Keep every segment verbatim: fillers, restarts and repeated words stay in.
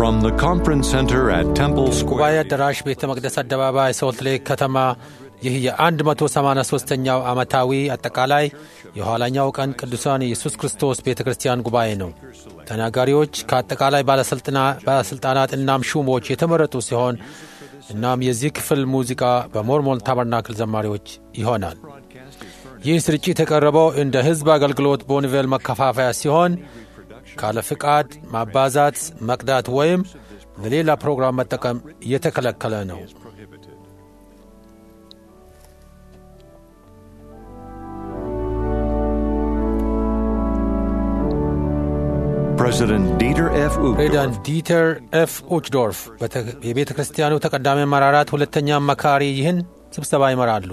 From the conference center at Temple ጉባኤ Square, አዳራሽ ቤተ መቅደስ አደባባይ ሶልት ሌክ ከተማ ይህ የ183ኛው ዓመታዊ አጠቃላይ የኋላኛው ቀን ቅዱሳን ኢየሱስ ክርስቶስ ቤተ ክርስቲያን ጉባኤ ነው። ተናጋሪዎች ከአጠቃላይ ባለስልጣናት እናም ሹሞች የተመረጡ ሲሆን እናም የዚህ ክፍል ሙዚቃ በሞርሞን ታበርናክል ዘማሪዎች ይሆናል። ይህ ስርጭት የተቀረበው እንደ ሕዝብ አገልግሎት በኒቬል መከፋፈያ ሲሆን ካለ ፍቃድ ማባዛት፣ መቅዳት ወይም ለሌላ ፕሮግራም መጠቀም የተከለከለ ነው። President Dieter F. ፕሬዚዳንት Uchtdorf, ዲተር ኤፍ ኡችዶርፍ የቤተ ክርስቲያኑ ተቀዳሚ አመራራት ሁለተኛ አማካሪ ይህን ስብሰባ ይመራሉ።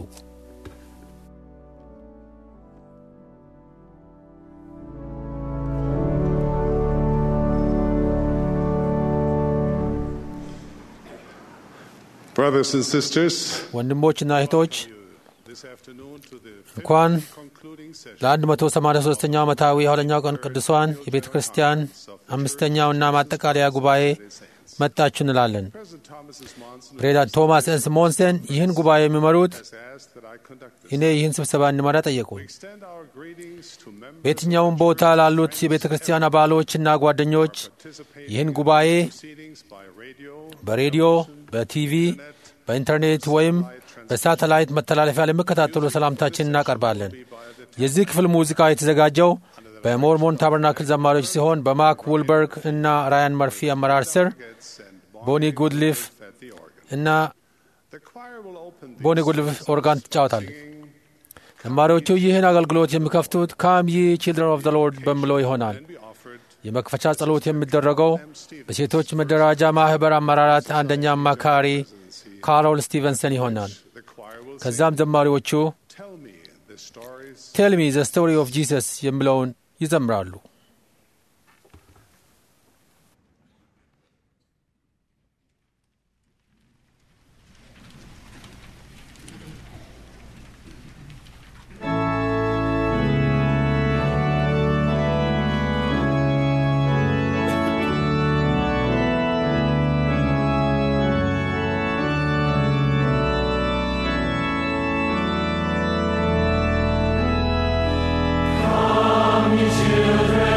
Brothers and sisters, ወንድሞችና እህቶች this afternoon to the እንኳን concluding session ለ183ኛው ዓመታዊ የኋለኛው ቀን ቅዱሳን የቤተ ክርስቲያን አምስተኛውና ማጠቃለያ ጉባኤ መጣችሁ እንላለን። President Thomas S. Monson ፕሬዚዳንት ቶማስ ኤስ ሞንሰን ይህን ጉባኤ የሚመሩት has asked that I conduct this. እኔ ይህን ስብሰባ እንመራ ጠየቁኝ። Extend our greetings to members በየትኛውም ቦታ ላሉት የቤተ ክርስቲያን አባሎችና ጓደኞች participating ይህን ጉባኤ in proceedings by radio, በሬዲዮ፣ በቲቪ፣ በኢንተርኔት ወይም በሳተላይት መተላለፊያ ለሚከታተሉ ሰላምታችን እናቀርባለን። የዚህ ክፍል ሙዚቃ የተዘጋጀው በሞርሞን ታበርናክል ዘማሪዎች ሲሆን በማክ ውልበርግ እና ራያን መርፊ አመራር ስር ቦኒ ጉድሊፍ at the organ. እና The choir will open the ቦኒ ጉድሊፍ ኦርጋን ትጫወታሉ። ዘማሪዎቹ ይህን አገልግሎት የሚከፍቱት ካም ይ ቺልድረን ኦፍ ዘ ሎርድ በሚለው ይሆናል። be offered. የመክፈቻ ጸሎት የሚደረገው በሴቶች መደራጃ ማህበር አመራራት አንደኛ አማካሪ ካሮል ስቲቨንሰን ይሆናል። The choir will say, ከዛም ዘማሪዎቹ tell me the stories. ቴል ሚ ዘ ስቶሪ ኦፍ ጂሰስ የሚለውን ይዘምራሉ። Children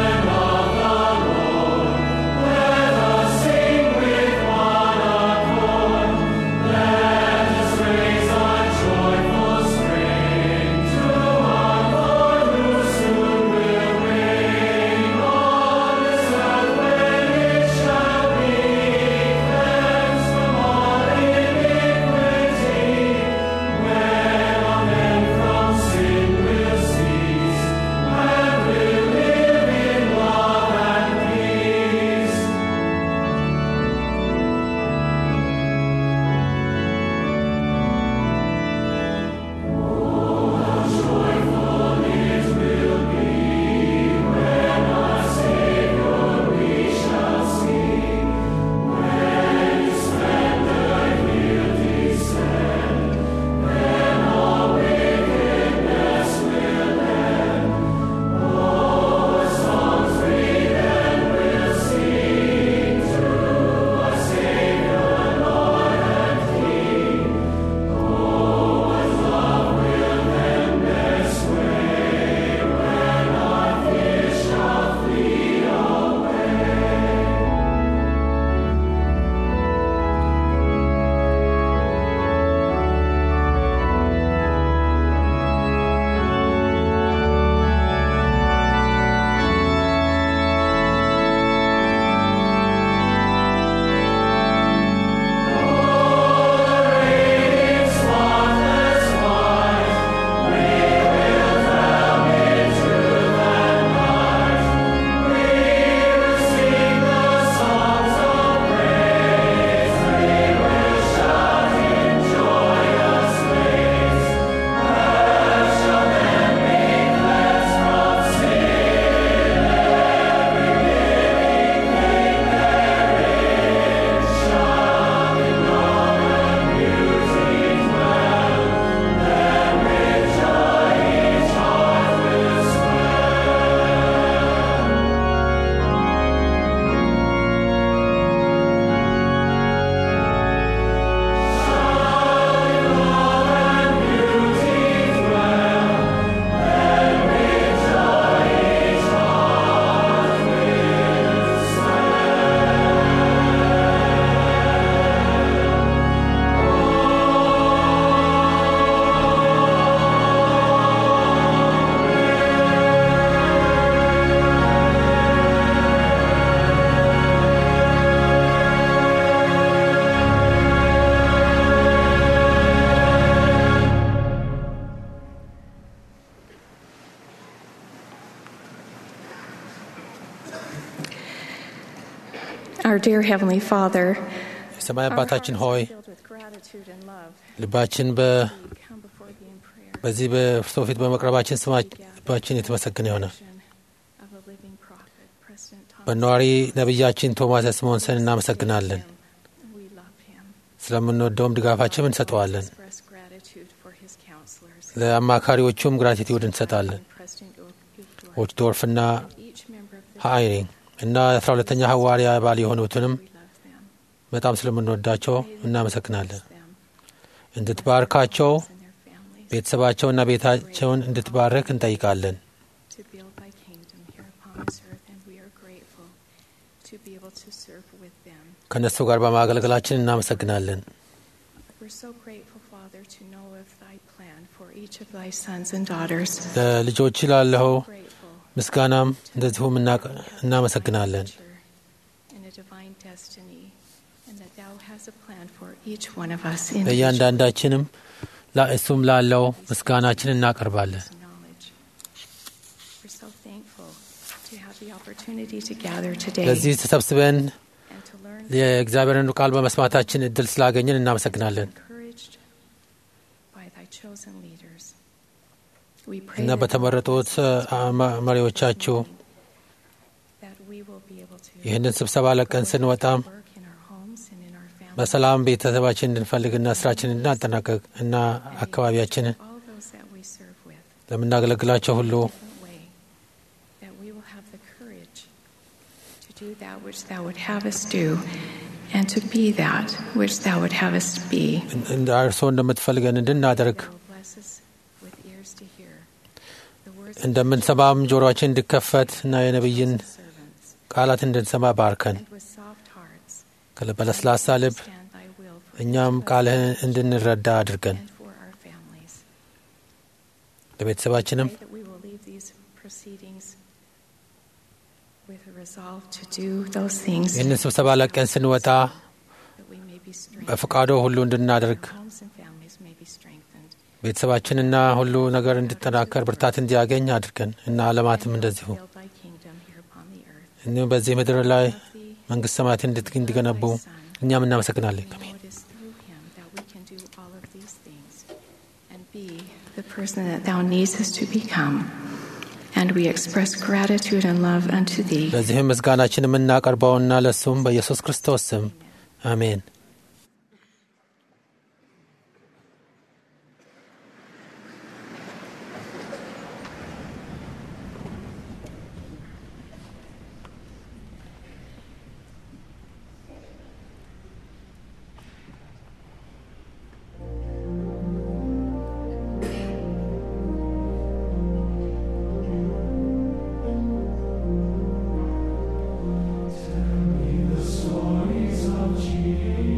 Our dear Heavenly Father, የሰማይ our hearts አባታችን are ሆይ filled with gratitude and love. ልባችን በ We come before thee in prayer. በዚህ በእርሶ ፊት በመቅረባችን ስማች- ልባችን የተመሰገነ ይሆነ። Of a living prophet, President Thomas. በነዋሪ ነቢያችን ቶማስ ስሞንሰን እናመሰግናለን። We love him. ስለምንወደውም ድጋፋችን እንሰጠዋለን። Express gratitude for his counselors. ለአማካሪዎቹም ግራቲቲዩድ እንሰጣለን። President Uchtdorf ኦችዶርፍና and each member of the ሃይሪንግ እና የአስራ ሁለተኛ ሐዋርያ አባል የሆኑትንም we love them. በጣም ስለምንወዳቸው እናመሰግናለን። Them እንድትባርካቸው and their families ቤተሰባቸውና ቤታቸውን እንድትባርክ እንጠይቃለን። to build thy kingdom here upon this earth, and we are grateful to be able to serve with them. ከእነሱ ጋር በማገልገላችን እናመሰግናለን። We're so grateful, Father, to know of thy plan for each of thy sons and daughters. ለልጆች ላለኸው Grateful ምስጋናም እንደዚሁም እናቀ- እናመሰግናለን። in a divine destiny, and that thou hast a plan for each one of us in በእያንዳንዳችንም ላ- እሱም ላለው ምስጋናችን እናቀርባለን። knowledge. We're so thankful to have the opportunity to gather today ለዚህ ተሰብስበን and to learn የእግዚአብሔርን ቃል በመስማታችን እድል ስላገኘን እናመሰግናለን encouraged by thy chosen leaders. We pray እና that በተመረጡት አ- መ- መሪዎቻችሁ that we will be able to ይህንን ስብሰባ ለቀን ስንወጣም work in our homes and in our families. በሰላም ቤተሰባችን እንድንፈልግና ስራችንን እንድናጠናቀቅ እና አካባቢያችንን All those that we serve with, ለምናገለግላቸው ሁሉ different way, that we will have the courage to do that which thou would have us do, and to be that which thou would have us be. እንደ እርስዎ እንደምትፈልገን እንድናደርግ Thou will bless us with ears to hear the words of እንደምንሰማም ጆሮአችን እንዲከፈት እና የነቢይን servants, ቃላት እንድንሰማ ባርከን። and with soft hearts በለስላሳ ልብ understand thy will for እኛም each of us ቃልህን እንድንረዳ አድርገን። and for our families. ለቤተሰባችንም Pray that we will leave these proceedings with a resolve to do those things ይህንን ስብሰባ ለቀን ስንወጣ that we may be strengthened. በፈቃዶ ሁሉ እንድናደርግ Our homes and families may be strengthened. ቤተሰባችንና ሁሉ ነገር እንዲጠናከር ብርታት እንዲያገኝ አድርገን እና ዓለማትም እንደዚሁ Build thy kingdom here upon the earth. እንዲሁም በዚህ ምድር ላይ Love thee, መንግሥት ሰማያትን እንድት- እንዲገነቡ እኛም እናመሰግናለን። we know it is through him that we can do all of these things and be the person that thou needest us to become. And we express gratitude and love unto thee. ለዚህም ምስጋናችን የምናቀርበውና ለእሱም በኢየሱስ ክርስቶስ ስም አሜን። Stories of Jesus.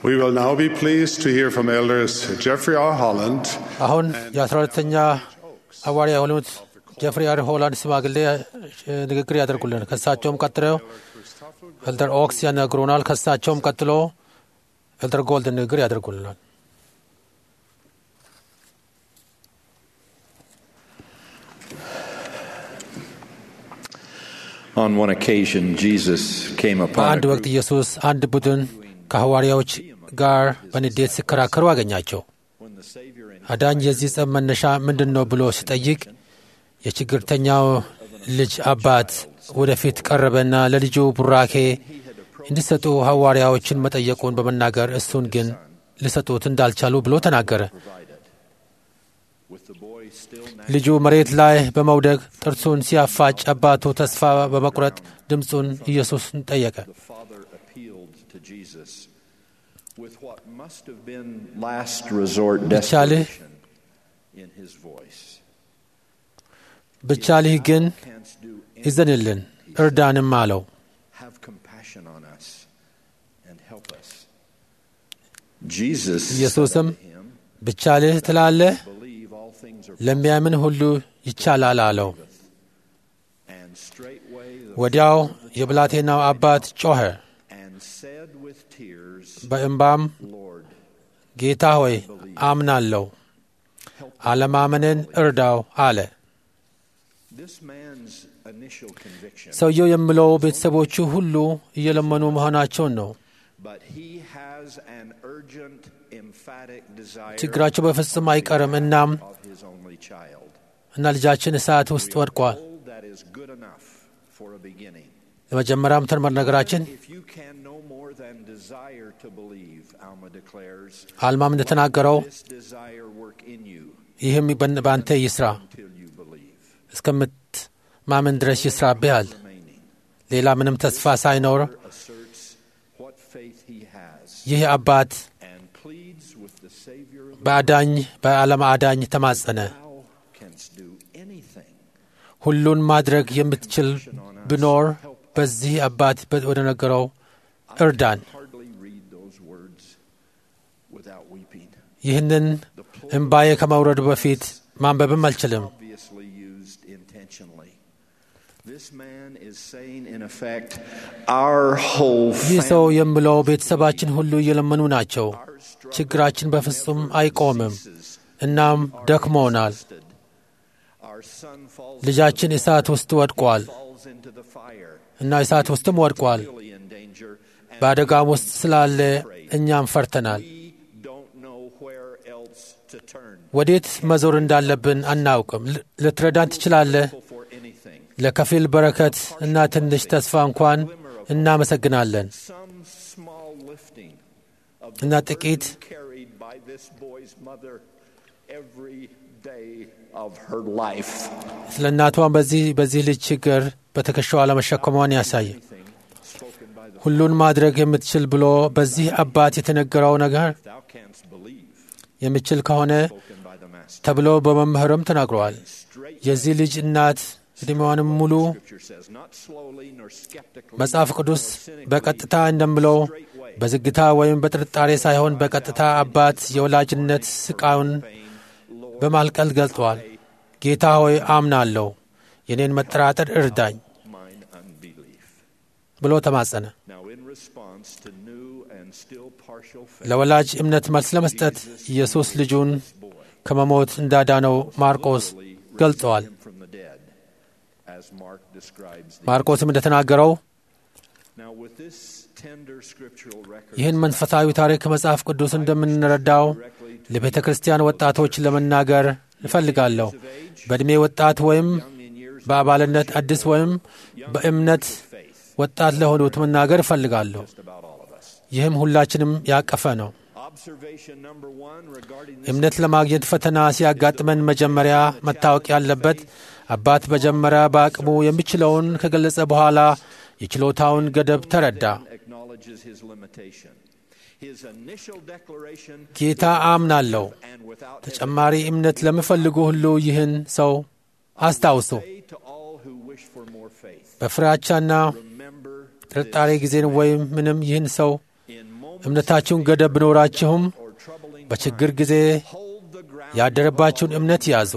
We will now be pleased to hear from elders Jeffrey R. Holland አሁን የ12ኛ ሐዋርያ የሆኑት ጀፍሪ አር ሆላንድ ሽማግሌ ንግግር ያደርጉልን። ከሳቸውም ቀጥለው ኤልደር ኦክስ ያናግሩናል። ከሳቸውም ቀጥሎ ኤልደር ጎልድ ንግግር ያደርጉልናል። On one occasion, Jesus came upon በአንድ ወቅት ኢየሱስ አንድ ቡድን ከሐዋርያዎች ጋር በንዴት ሲከራከሩ አገኛቸው። አዳኝ የዚህ ጸብ መነሻ ምንድን ነው ብሎ ሲጠይቅ የችግርተኛው ልጅ አባት ወደፊት ቀረበና ለልጁ ቡራኬ እንዲሰጡ ሐዋርያዎችን መጠየቁን በመናገር እሱን ግን ሊሰጡት እንዳልቻሉ ብሎ ተናገረ። ልጁ መሬት ላይ በመውደቅ ጥርሱን ሲያፋጭ አባቱ ተስፋ በመቁረጥ ድምፁን ኢየሱስን ጠየቀ። ብቻልህ ግን ይዘንልን እርዳንም አለው። ኢየሱስም ብቻልህ ትላለህ? ለሚያምን ሁሉ ይቻላል አለው። ወዲያው የብላቴናው አባት ጮኸ፣ በእንባም ጌታ ሆይ አምናለሁ፣ አለማመንን እርዳው አለ። ሰውየው የሚለው ቤተሰቦቹ ሁሉ እየለመኑ መሆናቸውን ነው። ችግራቸው በፍጹም አይቀርም። እናም እና ልጃችን እሳት ውስጥ ወድቋል። ለመጀመሪያም ተርመር ነገራችን አልማም እንደተናገረው ይህም በአንተ ይስራ እስከምትማምን ድረስ ይስራብሃል። ሌላ ምንም ተስፋ ሳይኖር ይህ አባት በአዳኝ በዓለም አዳኝ ተማጸነ። ሁሉን ማድረግ የምትችል ብኖር በዚህ አባት ወደ ነገረው እርዳን። ይህንን እምባዬ ከመውረዱ በፊት ማንበብም አልችልም። ይህ ሰው የሚለው ቤተሰባችን ሁሉ እየለመኑ ናቸው። ችግራችን በፍጹም አይቆምም። እናም ደክሞናል። ልጃችን እሳት ውስጥ ወድቋል እና እሳት ውስጥም ወድቋል። በአደጋም ውስጥ ስላለ እኛም ፈርተናል። ወዴት መዞር እንዳለብን አናውቅም። ልትረዳን ትችላለህ? ለከፊል በረከት እና ትንሽ ተስፋ እንኳን እናመሰግናለን እና ጥቂት ስለ እናቷን በዚህ በዚህ ልጅ ችግር በትከሻዋ ለመሸከሟን ያሳይ። ሁሉን ማድረግ የምትችል ብሎ በዚህ አባት የተነገረው ነገር የምችል ከሆነ ተብሎ በመምህርም ተናግረዋል። የዚህ ልጅ እናት ዕድሜዋንም ሙሉ መጽሐፍ ቅዱስ በቀጥታ እንደምለው በዝግታ ወይም በጥርጣሬ ሳይሆን በቀጥታ አባት የወላጅነት ስቃዩን በማልቀል ገልጧል። ጌታ ሆይ አምናለሁ፣ የኔን መጠራጠር እርዳኝ ብሎ ተማጸነ። ለወላጅ እምነት መልስ ለመስጠት ኢየሱስ ልጁን ከመሞት እንዳዳነው ማርቆስ ገልጸዋል። ማርቆስም እንደተናገረው ይህን መንፈሳዊ ታሪክ መጽሐፍ ቅዱስ እንደምንረዳው ለቤተ ክርስቲያን ወጣቶች ለመናገር እፈልጋለሁ። በዕድሜ ወጣት ወይም በአባልነት አዲስ ወይም በእምነት ወጣት ለሆኑት መናገር እፈልጋለሁ። ይህም ሁላችንም ያቀፈ ነው። እምነት ለማግኘት ፈተና ሲያጋጥመን መጀመሪያ መታወቅ ያለበት አባት መጀመሪያ በአቅሙ የሚችለውን ከገለጸ በኋላ የችሎታውን ገደብ ተረዳ። ጌታ አምናለሁ። ተጨማሪ እምነት ለሚፈልጉ ሁሉ ይህን ሰው አስታውሱ። በፍራቻና ጥርጣሬ ጊዜን ወይም ምንም ይህን ሰው እምነታችሁን ገደብ ቢኖራችሁም በችግር ጊዜ ያደረባችሁን እምነት ያዙ።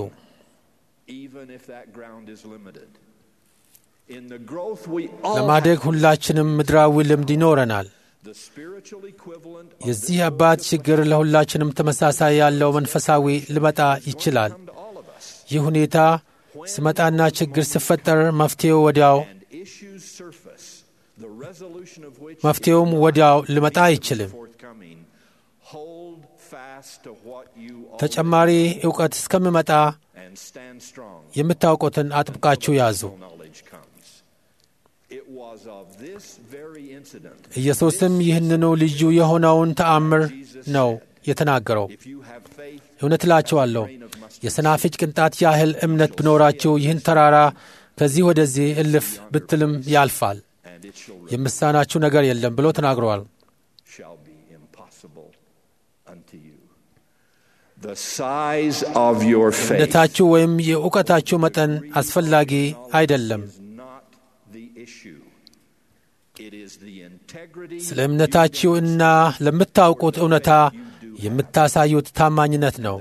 ለማደግ ሁላችንም ምድራዊ ልምድ ይኖረናል። የዚህ አባት ችግር ለሁላችንም ተመሳሳይ ያለው መንፈሳዊ ሊመጣ ይችላል። ይህ ሁኔታ ሲመጣና ችግር ሲፈጠር መፍትሄው ወዲያው መፍትሄውም ወዲያው ሊመጣ አይችልም። ተጨማሪ ዕውቀት እስከሚመጣ የምታውቁትን አጥብቃችሁ ያዙ። ኢየሱስም ይህንኑ ልዩ የሆነውን ተአምር ነው የተናገረው። እውነት እላችኋለሁ የሰናፍጭ ቅንጣት ያህል እምነት ቢኖራችሁ ይህን ተራራ ከዚህ ወደዚህ እልፍ ብትልም ያልፋል፣ የምሳናችሁ ነገር የለም ብሎ ተናግረዋል። እምነታችሁ ወይም የእውቀታችሁ መጠን አስፈላጊ አይደለም። ስለ እምነታችሁ እና ለምታውቁት እውነታ የምታሳዩት ታማኝነት ነው።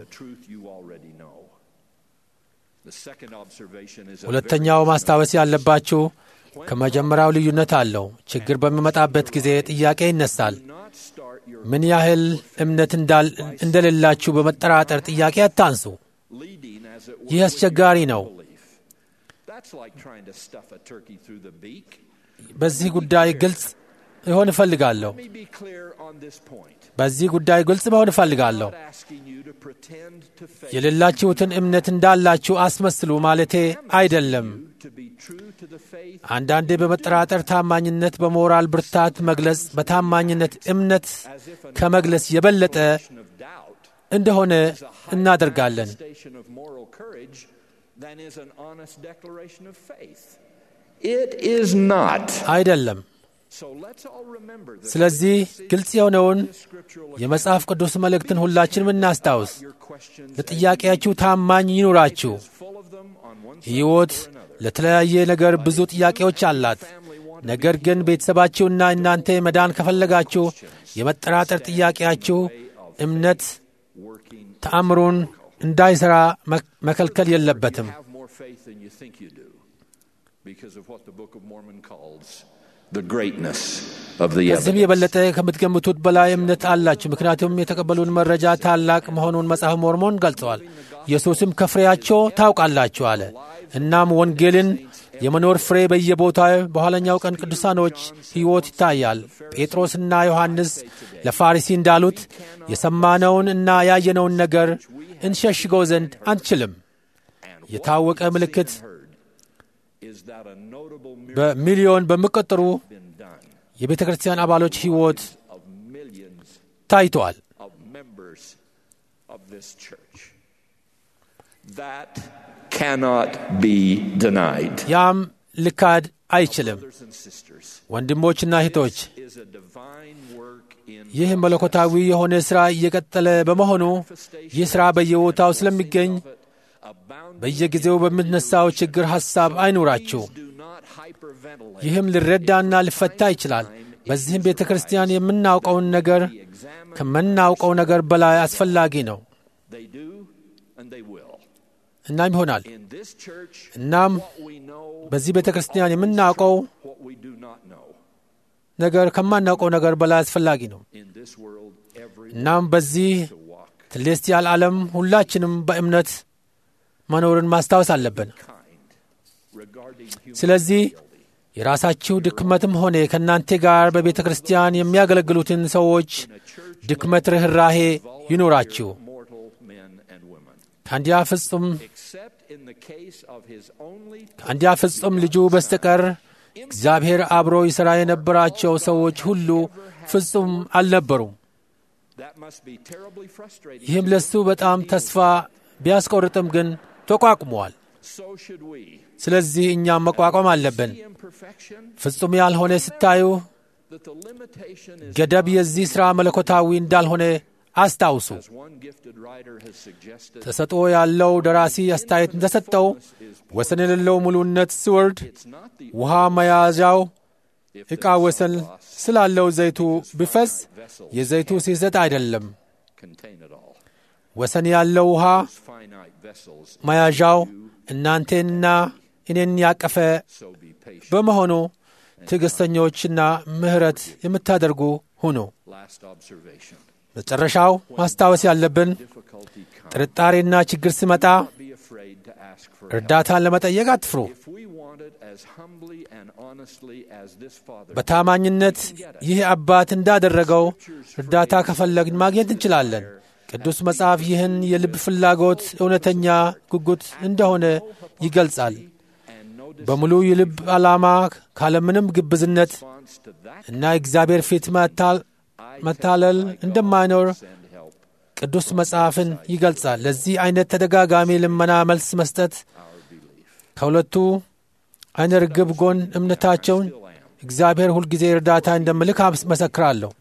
ሁለተኛው ማስታወስ ያለባችሁ ከመጀመሪያው ልዩነት አለው። ችግር በሚመጣበት ጊዜ ጥያቄ ይነሳል። ምን ያህል እምነት እንደሌላችሁ በመጠራጠር ጥያቄ አታንሱ። ይህ አስቸጋሪ ነው። በዚህ ጉዳይ ግልጽ ይሆን እፈልጋለሁ። በዚህ ጉዳይ ግልጽ መሆን እፈልጋለሁ። የሌላችሁትን እምነት እንዳላችሁ አስመስሉ ማለቴ አይደለም። አንዳንዴ በመጠራጠር ታማኝነት በሞራል ብርታት መግለጽ በታማኝነት እምነት ከመግለጽ የበለጠ እንደሆነ እናደርጋለን። አይደለም። ስለዚህ ግልጽ የሆነውን የመጽሐፍ ቅዱስ መልእክትን ሁላችንም እናስታውስ። ለጥያቄያችሁ ታማኝ ይኑራችሁ። ሕይወት ለተለያየ ነገር ብዙ ጥያቄዎች አላት። ነገር ግን ቤተሰባችሁና እናንተ መዳን ከፈለጋችሁ የመጠራጠር ጥያቄያችሁ እምነት ተአምሩን እንዳይሠራ መከልከል የለበትም። ከዚህም የበለጠ ከምትገምቱት በላይ እምነት አላችሁ፣ ምክንያቱም የተቀበሉን መረጃ ታላቅ መሆኑን መጽሐፍ ሞርሞን ገልጸዋል። ኢየሱስም ከፍሬያቸው ታውቃላችሁ አለ። እናም ወንጌልን የመኖር ፍሬ በየቦታው በኋለኛው ቀን ቅዱሳኖች ሕይወት ይታያል። ጴጥሮስና ዮሐንስ ለፋሪሲ እንዳሉት የሰማነውን እና ያየነውን ነገር እንሸሽገው ዘንድ አንችልም። የታወቀ ምልክት በሚሊዮን በሚቆጠሩ የቤተ ክርስቲያን አባሎች ሕይወት ታይተዋል። ያም ልካድ አይችልም። ወንድሞችና እህቶች፣ ይህ መለኮታዊ የሆነ ሥራ እየቀጠለ በመሆኑ ይህ ሥራ በየቦታው ስለሚገኝ በየጊዜው በምትነሳው ችግር ሐሳብ አይኑራችሁ። ይህም ሊረዳና ሊፈታ ይችላል። በዚህም ቤተ ክርስቲያን የምናውቀውን ነገር ከምናውቀው ነገር በላይ አስፈላጊ ነው። እናም ይሆናል። እናም በዚህ ቤተ ክርስቲያን የምናውቀው ነገር ከማናውቀው ነገር በላይ አስፈላጊ ነው። እናም በዚህ ቴሌስቲያል ዓለም ሁላችንም በእምነት መኖርን ማስታወስ አለብን። ስለዚህ የራሳችሁ ድክመትም ሆነ ከእናንተ ጋር በቤተ ክርስቲያን የሚያገለግሉትን ሰዎች ድክመት ርኅራሄ ይኖራችሁ። ከአንዲያ ፍጹም ከአንዲያ ፍጹም ልጁ በስተቀር እግዚአብሔር አብሮ ይሠራ የነበራቸው ሰዎች ሁሉ ፍጹም አልነበሩም። ይህም ለሱ በጣም ተስፋ ቢያስቆርጥም ግን ተቋቁመዋል። ስለዚህ እኛም መቋቋም አለብን። ፍጹም ያልሆነ ስታዩ ገደብ የዚህ ሥራ መለኮታዊ እንዳልሆነ አስታውሱ። ተሰጥኦ ያለው ደራሲ አስተያየት እንደሰጠው ወሰን የሌለው ሙሉነት ሲወርድ ውሃ መያዣው ዕቃ ወሰን ስላለው ዘይቱ ቢፈስ የዘይቱ ሲዘት አይደለም። ወሰን ያለው ውሃ መያዣው እናንተንና እኔን ያቀፈ በመሆኑ ትዕግሥተኞችና ምሕረት የምታደርጉ ሁኑ። መጨረሻው ማስታወስ ያለብን ጥርጣሬና ችግር ሲመጣ እርዳታን ለመጠየቅ አትፍሩ። በታማኝነት ይህ አባት እንዳደረገው እርዳታ ከፈለግን ማግኘት እንችላለን። ቅዱስ መጽሐፍ ይህን የልብ ፍላጎት እውነተኛ ጉጉት እንደሆነ ይገልጻል። በሙሉ የልብ ዓላማ ካለምንም ግብዝነት እና እግዚአብሔር ፊት መታለል እንደማይኖር ቅዱስ መጽሐፍን ይገልጻል። ለዚህ አይነት ተደጋጋሚ ልመና መልስ መስጠት ከሁለቱ አይነ ርግብ ጎን እምነታቸውን እግዚአብሔር ሁልጊዜ እርዳታ እንደምልክ መሰክራለሁ።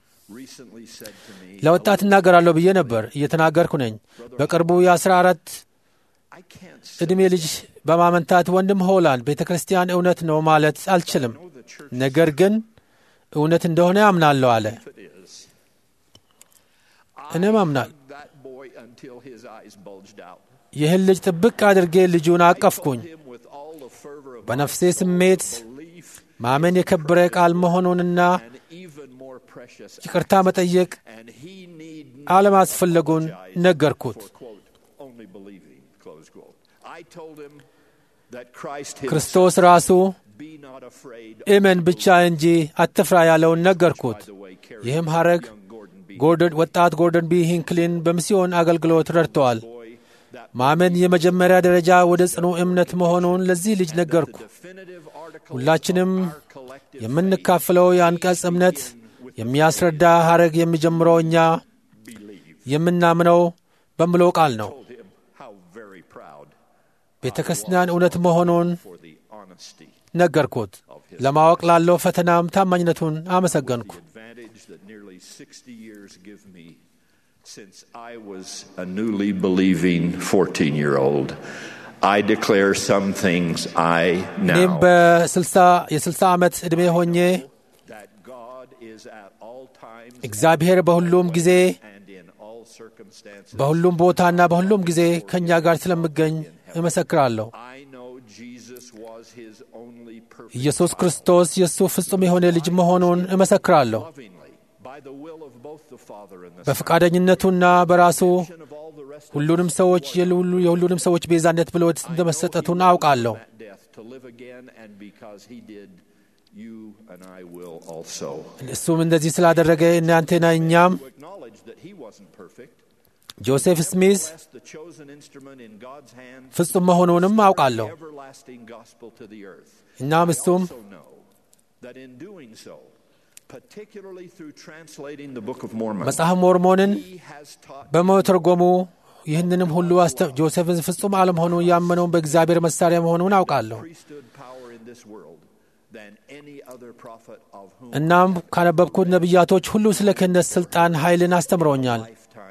ለወጣት እናገራለሁ ብዬ ነበር፣ እየተናገርኩ ነኝ። በቅርቡ የአስራ አራት ዕድሜ ልጅ በማመንታት ወንድም ሆላንድ ቤተ ክርስቲያን እውነት ነው ማለት አልችልም፣ ነገር ግን እውነት እንደሆነ ያምናለሁ አለ። እኔም አምናል። ይህን ልጅ ጥብቅ አድርጌ ልጁን አቀፍኩኝ። በነፍሴ ስሜት ማመን የከበረ ቃል መሆኑንና ይቅርታ መጠየቅ አለማስፈለጉን ነገርኩት። ክርስቶስ ራሱ እመን ብቻ እንጂ አትፍራ ያለውን ነገርኩት። ይህም ሐረግ ወጣት ጎርደን ቢ ሂንክሊን በሚስዮን አገልግሎት ረድተዋል። ማመን የመጀመሪያ ደረጃ ወደ ጽኑ እምነት መሆኑን ለዚህ ልጅ ነገርኩ። ሁላችንም የምንካፍለው የአንቀጽ እምነት የሚያስረዳ ሐረግ የሚጀምረው እኛ የምናምነው በምለው ቃል ነው። ቤተ ክርስቲያን እውነት መሆኑን ነገርኩት። ለማወቅ ላለው ፈተናም ታማኝነቱን አመሰገንኩ። Since I was a newly believing fourteen-year-old, I declare some things I now የስልሳ ዓመት ዕድሜ ሆኜ that God is at all times እግዚአብሔር በሁሉም ጊዜ በሁሉም ቦታና በሁሉም ጊዜ ከእኛ ጋር ስለምገኝ እመሰክራለሁ። ኢየሱስ ክርስቶስ የእሱ ፍጹም የሆነ ልጅ መሆኑን እመሰክራለሁ። በፈቃደኝነቱና በራሱ ሁሉንም ሰዎች የሁሉንም ሰዎች ቤዛነት ብሎ እንደመሰጠቱን አውቃለሁ። እሱም እንደዚህ ስላደረገ እናንተና እኛም ጆሴፍ ስሚዝ ፍጹም መሆኑንም አውቃለሁ። እናም እሱም መጽሐፍ ሞርሞንን በመተርጎሙ ይህንንም ሁሉ ጆሴፍን ፍጹም አለመሆኑ ያመነውን በእግዚአብሔር መሳሪያ መሆኑን አውቃለሁ። እናም ካነበብኩት ነቢያቶች ሁሉ ስለ ክህነት ሥልጣን ኃይልን አስተምረውኛል።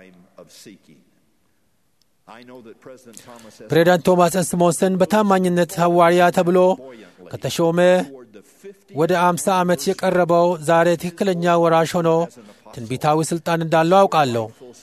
ፕሬዝዳንት ቶማስ ኤስሞንሰን በታማኝነት ሐዋርያ ተብሎ ከተሾመ ወደ አምሳ ዓመት የቀረበው ዛሬ ትክክለኛ ወራሽ ሆኖ ትንቢታዊ ሥልጣን እንዳለው አውቃለሁ።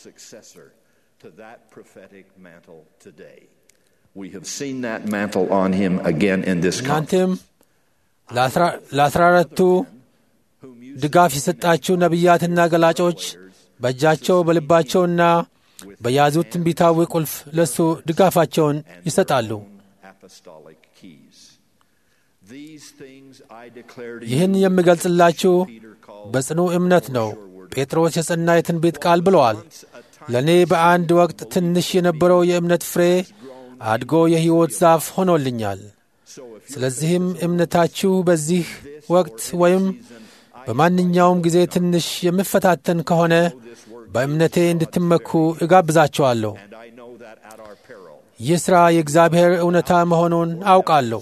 እናንተም ለአስራ አራቱ ድጋፍ የሰጣችሁ ነቢያትና ገላጮች በእጃቸው በልባቸውና በያዙት ትንቢታዊ ቁልፍ ለሱ ድጋፋቸውን ይሰጣሉ። ይህን የምገልጽላችሁ በጽኑ እምነት ነው። ጴጥሮስ የጸና የትንቢት ቃል ብለዋል። ለእኔ በአንድ ወቅት ትንሽ የነበረው የእምነት ፍሬ አድጎ የሕይወት ዛፍ ሆኖልኛል። ስለዚህም እምነታችሁ በዚህ ወቅት ወይም በማንኛውም ጊዜ ትንሽ የሚፈታተን ከሆነ በእምነቴ እንድትመኩ እጋብዛችኋለሁ። ይህ ሥራ የእግዚአብሔር እውነታ መሆኑን አውቃለሁ።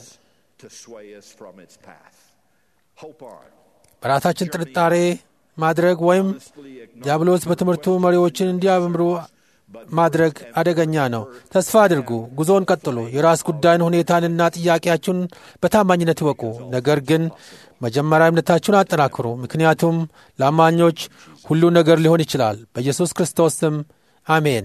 በራሳችን ጥርጣሬ ማድረግ ወይም ዲያብሎስ በትምህርቱ መሪዎችን እንዲያምሩ ማድረግ አደገኛ ነው። ተስፋ አድርጉ፣ ጉዞን ቀጥሉ፣ የራስ ጉዳይን ሁኔታንና ጥያቄያችሁን በታማኝነት ይወቁ። ነገር ግን መጀመሪያ እምነታችሁን አጠናክሩ፣ ምክንያቱም ለአማኞች ሁሉ ነገር ሊሆን ይችላል። በኢየሱስ ክርስቶስ ስም አሜን።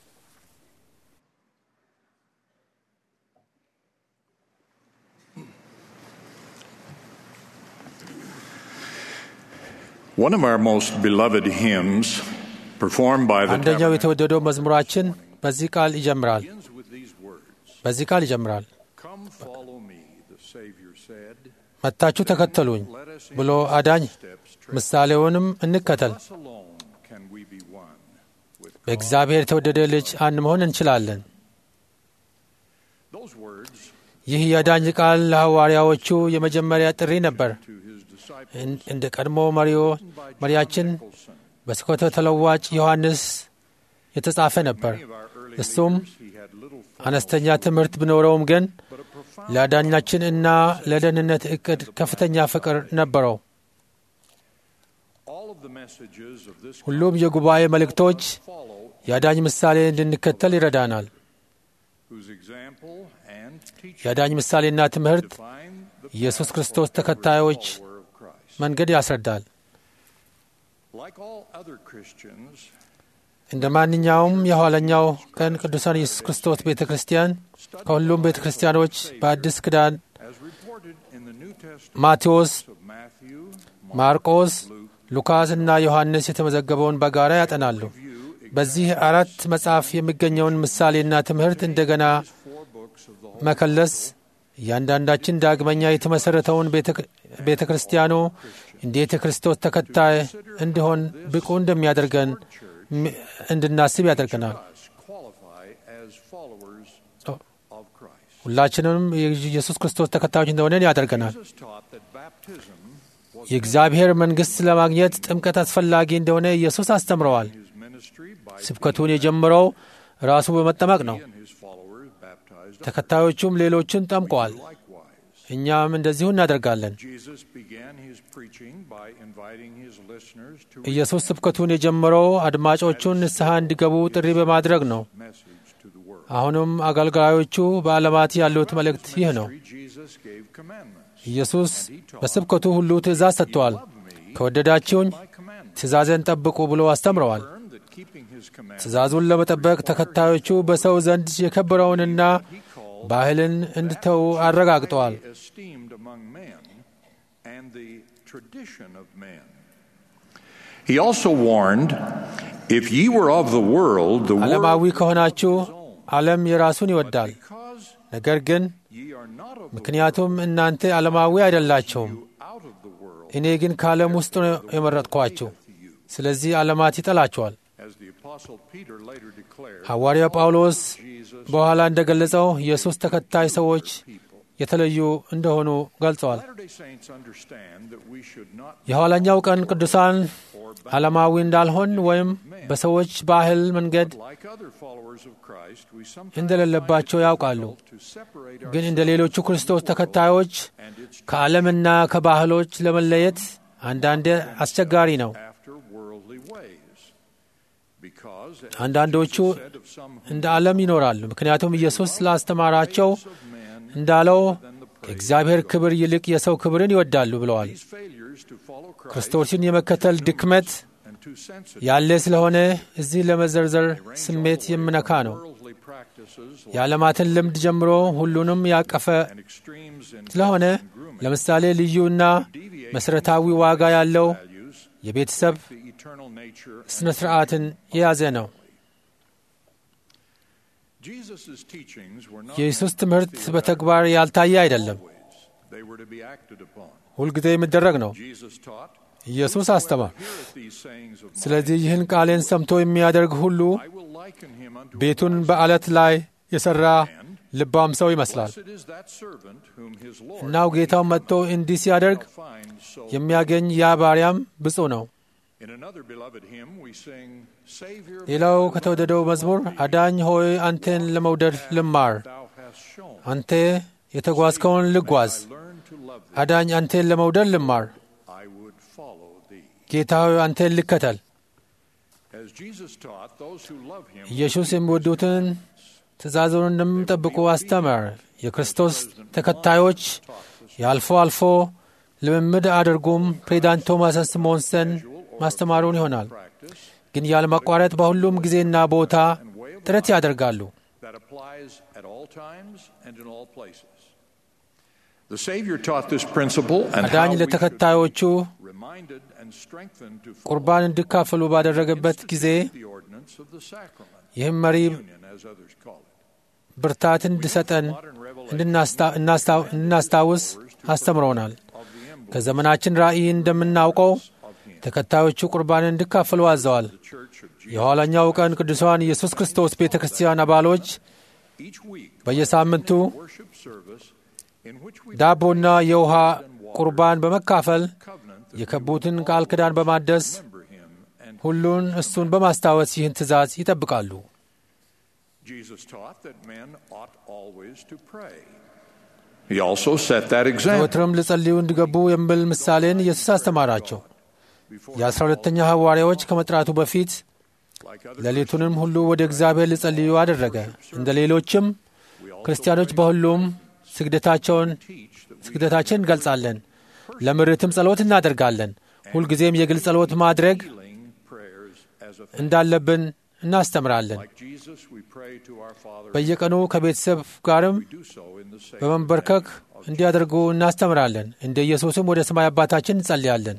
One of our most beloved hymns, performed by the አንደኛው የተወደደው መዝሙራችን በዚህ ቃል ይጀምራል። begins with these words. በዚህ ቃል ይጀምራል። Come follow me, the Savior said. መጥታችሁ ተከተሉኝ ብሎ አዳኝ ምሳሌውንም እንከተል። Thus alone can we be one with God. በእግዚአብሔር የተወደደ ልጅ አንድ መሆን እንችላለን። Those words ይህ የአዳኝ ቃል ለሐዋርያዎቹ የመጀመሪያ ጥሪ ነበር። to his disciples እን- እንደ ቀድሞ መሪዮ መሪያችን Nicholson. በስኮተ ተለዋጭ ዮሐንስ የተጻፈ ነበር። Many of our early እሱም leaders, he had little አነስተኛ ትምህርት ቢኖረውም ግን but a profound ለአዳኛችን እና ለደህንነት ዕቅድ ከፍተኛ ፍቅር ነበረው። all of the messages of this ሁሉም የጉባኤ መልእክቶች follow የአዳኝ ምሳሌ እንድንከተል ይረዳናል። whose example and teaching የአዳኝ ምሳሌና ትምህርት define the ኢየሱስ ክርስቶስ ተከታዮች follower of Christ. መንገድ ያስረዳል። Like all other Christians, እንደ ማንኛውም የኋለኛው ቀን ቅዱሳን ኢየሱስ ክርስቶስ ቤተ ክርስቲያን ከሁሉም ቤተ ክርስቲያኖች በአዲስ ኪዳን as reported in the New Testament ማቴዎስ፣ of Matthew, ማርቆስ፣ ሉቃስ እና ዮሐንስ የተመዘገበውን በጋራ ያጠናሉ። በዚህ አራት መጽሐፍ የሚገኘውን ምሳሌና ትምህርት እንደገና four books of the whole መከለስ እያንዳንዳችን ዳግመኛ የተመሠረተውን ቤተ ክርስቲያኑ እንዴት የክርስቶስ ተከታይ እንዲሆን ብቁ እንደሚያደርገን ም- እንድናስብ ያደርገናል። us qualify as followers Oh. of Christ. ሁላችንም የኢየሱስ ክርስቶስ ተከታዮች እንደሆነን ያደርገናል። Jesus taught that baptism was የእግዚአብሔር መንግሥት ለማግኘት ጥምቀት አስፈላጊ እንደሆነ ኢየሱስ አስተምረዋል። his ministry by ስብከቱን የጀመረው ራሱ በመጠመቅ ነው። and his followers baptized ተከታዮቹም ሌሎችን ጠምቀዋል። likewise. እኛም እንደዚሁ እናደርጋለን። Jesus began his preaching by inviting his listeners to ኢየሱስ ስብከቱን የጀመረው አድማጮቹን ንስሐ እንዲገቡ ጥሪ በማድረግ ነው። message to the world. አሁንም አገልጋዮቹ በዓለማት ያሉት መልእክት ይህ ነው። Jesus gave commandments. ኢየሱስ በስብከቱ ሁሉ ትእዛዝ ሰጥተዋል። ከወደዳችሁኝ My commandments ትእዛዘን ጠብቁ ብሎ አስተምረዋል። affirm that keeping his commandments ትእዛዙን ለመጠበቅ ተከታዮቹ በሰው ዘንድ የከበረውንና ባህልን እንድተዉ አረጋግጠዋል። esteemed among men and the tradition of men. He also warned, if ye were of the world, the ዓለማዊ world ከሆናችሁ ዓለም የራሱን ይወዳል። because ነገር ግን ye are not of the ምክንያቱም እናንተ ዓለማዊ አይደላችሁም፣ out of the world, እኔ ግን ከዓለም ውስጥ ነው የመረጥኳችሁ። ስለዚህ ዓለማት ይጠላችኋል። as the apostle Peter later declared. ሐዋርያው ጳውሎስ Jesus በኋላ እንደገለጸው ኢየሱስ ተከታይ ሰዎች የተለዩ እንደሆኑ ገልጸዋል። Latter-day Saints understand that we should not የኋለኛው ቀን ቅዱሳን ዓለማዊ እንዳልሆን ወይም በሰዎች ባህል መንገድ like other followers of Christ, we sometimes እንደሌለባቸው ያውቃሉ። to separate ግን እንደ ourselves ሌሎቹ ክርስቶስ ተከታዮች and its ከዓለምና ከባህሎች ለመለየት አንዳንዴ አስቸጋሪ ነው። after worldly ways. Because as አንዳንዶቹ Jesus said of some who እንደ ዓለም ይኖራሉ። ምክንያቱም ኢየሱስ ስላስተማራቸው እንዳለው ከእግዚአብሔር ክብር ይልቅ የሰው ክብርን ይወዳሉ ብለዋል። these failures to follow Christ ክርስቶስን የመከተል ድክመት and too sensitive ያለ ስለሆነ እዚህ ለመዘርዘር ስሜት የምነካ ነው። worldly practices የዓለማትን ልምድ ጀምሮ ሁሉንም ያቀፈ and extremes in ስለሆነ ለምሳሌ ልዩና መሠረታዊ ዋጋ ያለው values, የቤተሰብ the eternal nature. ስነ ሥርዓትን የያዘ ነው። Jesus' teachings were not የኢየሱስ ትምህርት በተግባር ያልታየ አይደለም፣ always. They were to be acted upon. ሁልጊዜ የሚደረግ ነው። Jesus taught, ኢየሱስ አስተማር። heareth these sayings of mine, ስለዚህ ይህን ቃሌን ሰምቶ የሚያደርግ ሁሉ I will liken him unto a ቤቱን wise በዓለት ላይ የሠራ ልባም ሰው ይመስላል። Blessed is that servant whom his Lord እናው ጌታው መጥቶ እንዲህ ሲያደርግ finds so. የሚያገኝ ያ ባሪያም ብፁዕ ነው። In another beloved hymn we sing, Savior, ሌላው ከተወደደው መዝሙር አዳኝ ሆይ አንተን ለመውደድ ልማር፣ thou hast shown. አንተ የተጓዝከውን ልጓዝ፣ I learn to love thee. አዳኝ አንተን ለመውደድ ልማር፣ I would follow thee. ጌታ ሆይ አንተን ልከተል። As Jesus taught, those who love him ኢየሱስ የሚወዱትን ትእዛዙን እንደሚጠብቁ አስተማረ። የክርስቶስ ተከታዮች ያልፎ አልፎ ልምምድ አድርጉም ፕሬዝዳንት ቶማስ ስሞንሰን ማስተማሩን ይሆናል። ግን ያለማቋረጥ በሁሉም ጊዜና ቦታ ጥረት ያደርጋሉ። that applies at all times and in all places. The Savior taught this principle and how አዳኝ we ለተከታዮቹ reminded and strengthened to ቁርባን እንዲካፈሉ ባደረገበት ጊዜ the ordinance of the sacrament, ይህም መሪ union as others call it. ብርታት እንዲሰጠን እንድናስታውስ አስተምሮናል። ከዘመናችን ራእይ እንደምናውቀው ተከታዮቹ ቁርባንን እንዲካፈሉ አዘዋል። የኋለኛው ቀን ቅዱሳን ኢየሱስ ክርስቶስ ቤተ ክርስቲያን አባሎች በየሳምንቱ ዳቦና የውሃ ቁርባን በመካፈል የከቡትን ቃል ኪዳን በማደስ ሁሉን እሱን በማስታወስ ይህን ትእዛዝ ይጠብቃሉ። Jesus taught that men ought always to pray. He also set that example. ዘወትርም ሊጸልዩ እንዲገቡ የሚል ምሳሌን ኢየሱስ አስተማራቸው። የአስራ ሁለተኛ ሐዋርያዎች ከመጥራቱ በፊት ሌሊቱንም ሁሉ ወደ እግዚአብሔር ሊጸልዩ አደረገ። እንደ ሌሎችም ክርስቲያኖች በሁሉም ስግደታቸውን ስግደታችን እንገልጻለን፣ ለምሕረትም ጸሎት እናደርጋለን። ሁልጊዜም የግል ጸሎት ማድረግ እንዳለብን እናስተምራለን። በየቀኑ ከቤተሰብ ጋርም በመንበርከክ እንዲያደርጉ እናስተምራለን። እንደ ኢየሱስም ወደ ሰማይ አባታችን እንጸልያለን።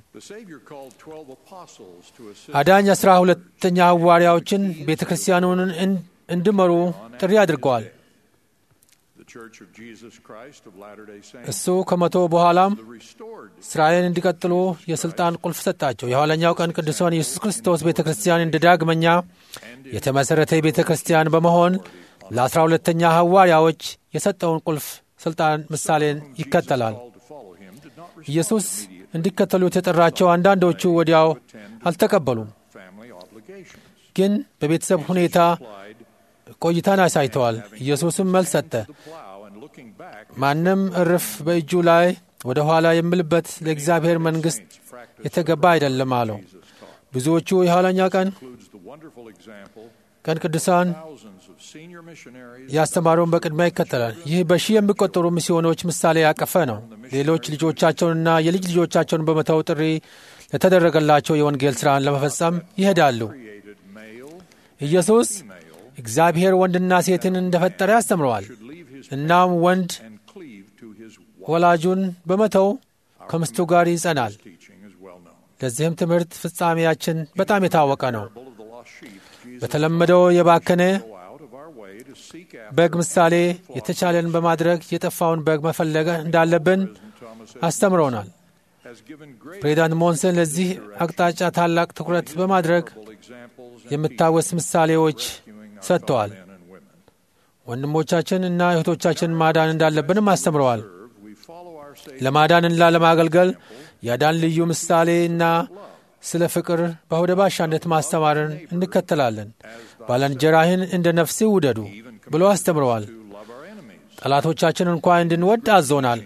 አዳኝ አስራ ሁለተኛ ሐዋርያዎችን ቤተ ክርስቲያኑን እንዲመሩ ጥሪ አድርገዋል። እሱ ከሞተ በኋላም ሥራዬን እንዲቀጥሉ የሥልጣን ቁልፍ ሰጣቸው። የኋለኛው ቀን ቅዱሳን ኢየሱስ ክርስቶስ ቤተ ክርስቲያን እንደ ዳግመኛ የተመሠረተ ቤተ ክርስቲያን በመሆን ለአስራ ሁለተኛ ሐዋርያዎች የሰጠውን ቁልፍ ሥልጣን ምሳሌን ይከተላል። ኢየሱስ እንዲከተሉት የጠራቸው አንዳንዶቹ ወዲያው አልተቀበሉም፣ ግን በቤተሰብ ሁኔታ ቆይታን አሳይተዋል። ኢየሱስም መልስ ሰጠ። ማንም እርፍ በእጁ ላይ ወደ ኋላ የሚልበት ለእግዚአብሔር መንግሥት የተገባ አይደለም አለው። ብዙዎቹ የኋለኛ ቀን ቀን ቅዱሳን ያስተማረውን በቅድሚያ ይከተላል። ይህ በሺህ የሚቆጠሩ ሚስዮኖች ምሳሌ ያቀፈ ነው። ሌሎች ልጆቻቸውንና የልጅ ልጆቻቸውን በመተው ጥሪ ለተደረገላቸው የወንጌል ሥራን ለመፈጸም ይሄዳሉ። ኢየሱስ እግዚአብሔር ወንድና ሴትን እንደፈጠረ ያስተምረዋል። እናም ወንድ ወላጁን በመተው ከምስቱ ጋር ይጸናል። ለዚህም ትምህርት ፍጻሜያችን በጣም የታወቀ ነው። በተለመደው የባከነ በግ ምሳሌ የተቻለን በማድረግ የጠፋውን በግ መፈለግ እንዳለብን አስተምሮናል። ፕሬዝዳንት ሞንሰን ለዚህ አቅጣጫ ታላቅ ትኩረት በማድረግ የምታወስ ምሳሌዎች ሰጥተዋል። ወንድሞቻችን እና እህቶቻችን ማዳን እንዳለብንም አስተምረዋል። ለማዳንና ለማገልገል ያዳን ልዩ ምሳሌና ስለ ፍቅር በሆደ ባሻነት ማስተማርን እንከተላለን። ባልንጀራህን እንደ ነፍስህ ውደዱ ብሎ አስተምረዋል። ጠላቶቻችን እንኳ እንድንወድ አዞናል።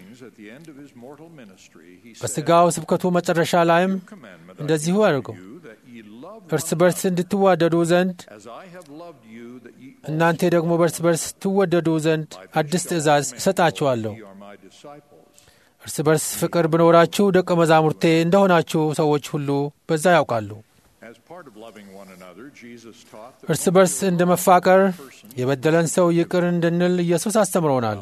በሥጋው ስብከቱ መጨረሻ ላይም እንደዚሁ አድርገው እርስ በርስ እንድትዋደዱ ዘንድ እናንተ ደግሞ በርስ በርስ ትወደዱ ዘንድ አዲስ ትእዛዝ እሰጣችኋለሁ። እርስ በርስ ፍቅር ብኖራችሁ ደቀ መዛሙርቴ እንደሆናችሁ ሰዎች ሁሉ በዛ ያውቃሉ። እርስ በርስ እንደ መፋቀር የበደለን ሰው ይቅር እንድንል ኢየሱስ አስተምሮናል።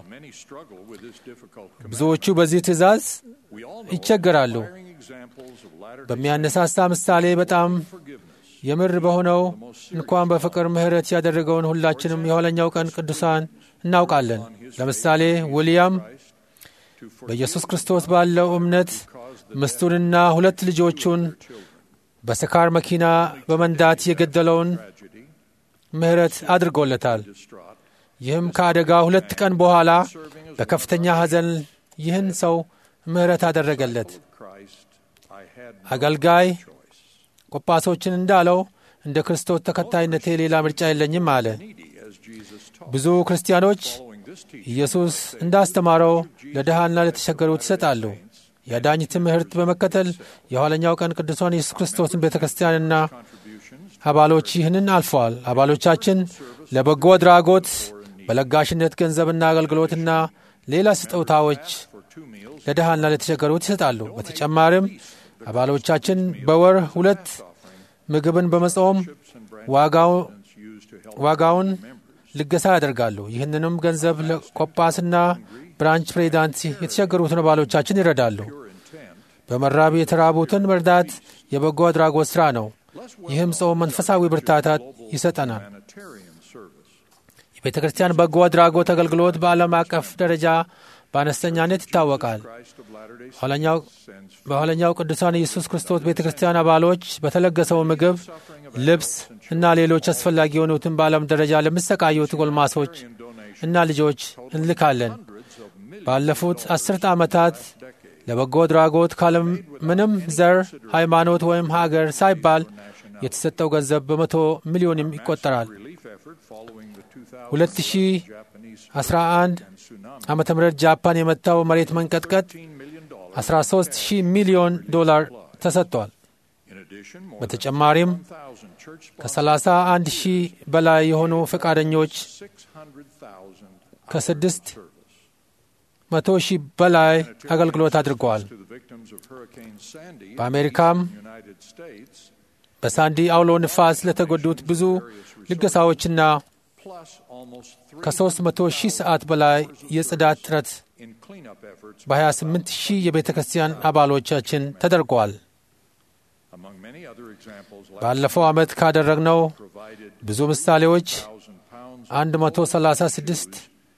ብዙዎቹ በዚህ ትእዛዝ ይቸገራሉ። በሚያነሳሳ ምሳሌ በጣም የምር በሆነው እንኳን በፍቅር ምሕረት ያደረገውን ሁላችንም የኋለኛው ቀን ቅዱሳን እናውቃለን። ለምሳሌ ዊልያም በኢየሱስ ክርስቶስ ባለው እምነት ምስቱንና ሁለት ልጆቹን በስካር መኪና በመንዳት የገደለውን ምሕረት አድርጎለታል። ይህም ከአደጋ ሁለት ቀን በኋላ በከፍተኛ ሐዘን ይህን ሰው ምሕረት አደረገለት። አገልጋይ ቆጳሶችን እንዳለው እንደ ክርስቶስ ተከታይነቴ ሌላ ምርጫ የለኝም አለ። ብዙ ክርስቲያኖች ኢየሱስ እንዳስተማረው ለድሃና ለተቸገሩት ይሰጣሉ። የአዳኝ ትምህርት በመከተል የኋለኛው ቀን ቅዱሳን ኢየሱስ ክርስቶስን ቤተ ክርስቲያንና አባሎች ይህንን አልፈዋል። አባሎቻችን ለበጎ አድራጎት በለጋሽነት ገንዘብና አገልግሎትና ሌላ ስጦታዎች ለድሃና ለተቸገሩት ይሰጣሉ። በተጨማሪም አባሎቻችን በወር ሁለት ምግብን በመጾም ዋጋውን ልገሳ ያደርጋሉ። ይህንንም ገንዘብ ለቆጳስና ብራንች ፕሬዚዳንት የተቸገሩትን አባሎቻችን ይረዳሉ። በመራብ የተራቡትን መርዳት የበጎ አድራጎት ሥራ ነው። ይህም ጾም መንፈሳዊ ብርታታት ይሰጠናል። የቤተ ክርስቲያን በጎ አድራጎት አገልግሎት በዓለም አቀፍ ደረጃ በአነስተኛነት ይታወቃል። በኋለኛው ቅዱሳን ኢየሱስ ክርስቶስ ቤተ ክርስቲያን አባሎች በተለገሰው ምግብ፣ ልብስ እና ሌሎች አስፈላጊ የሆኑትን በዓለም ደረጃ ለሚሰቃዩት ጎልማሶች እና ልጆች እንልካለን። ባለፉት አስርተ ዓመታት ለበጎ አድራጎት ካለምንም ዘር፣ ሃይማኖት ወይም ሀገር ሳይባል የተሰጠው ገንዘብ በመቶ ሚሊዮን ይቆጠራል። ሁለት ሺህ አስራ አንድ ዓመተ ምህረት ጃፓን የመታው መሬት መንቀጥቀጥ አስራ ሦስት ሺህ ሚሊዮን ዶላር ተሰጥቷል። በተጨማሪም ከሰላሳ አንድ ሺህ በላይ የሆኑ ፈቃደኞች ከስድስት መቶ ሺህ በላይ አገልግሎት አድርገዋል። በአሜሪካም በሳንዲ አውሎ ንፋስ ለተጎዱት ብዙ ልገሳዎችና ከሦስት መቶ ሺህ ሰዓት በላይ የጽዳት ጥረት በሀያ ስምንት ሺህ የቤተ ክርስቲያን አባሎቻችን ተደርገዋል። ባለፈው ዓመት ካደረግነው ብዙ ምሳሌዎች አንድ መቶ ሰላሳ ስድስት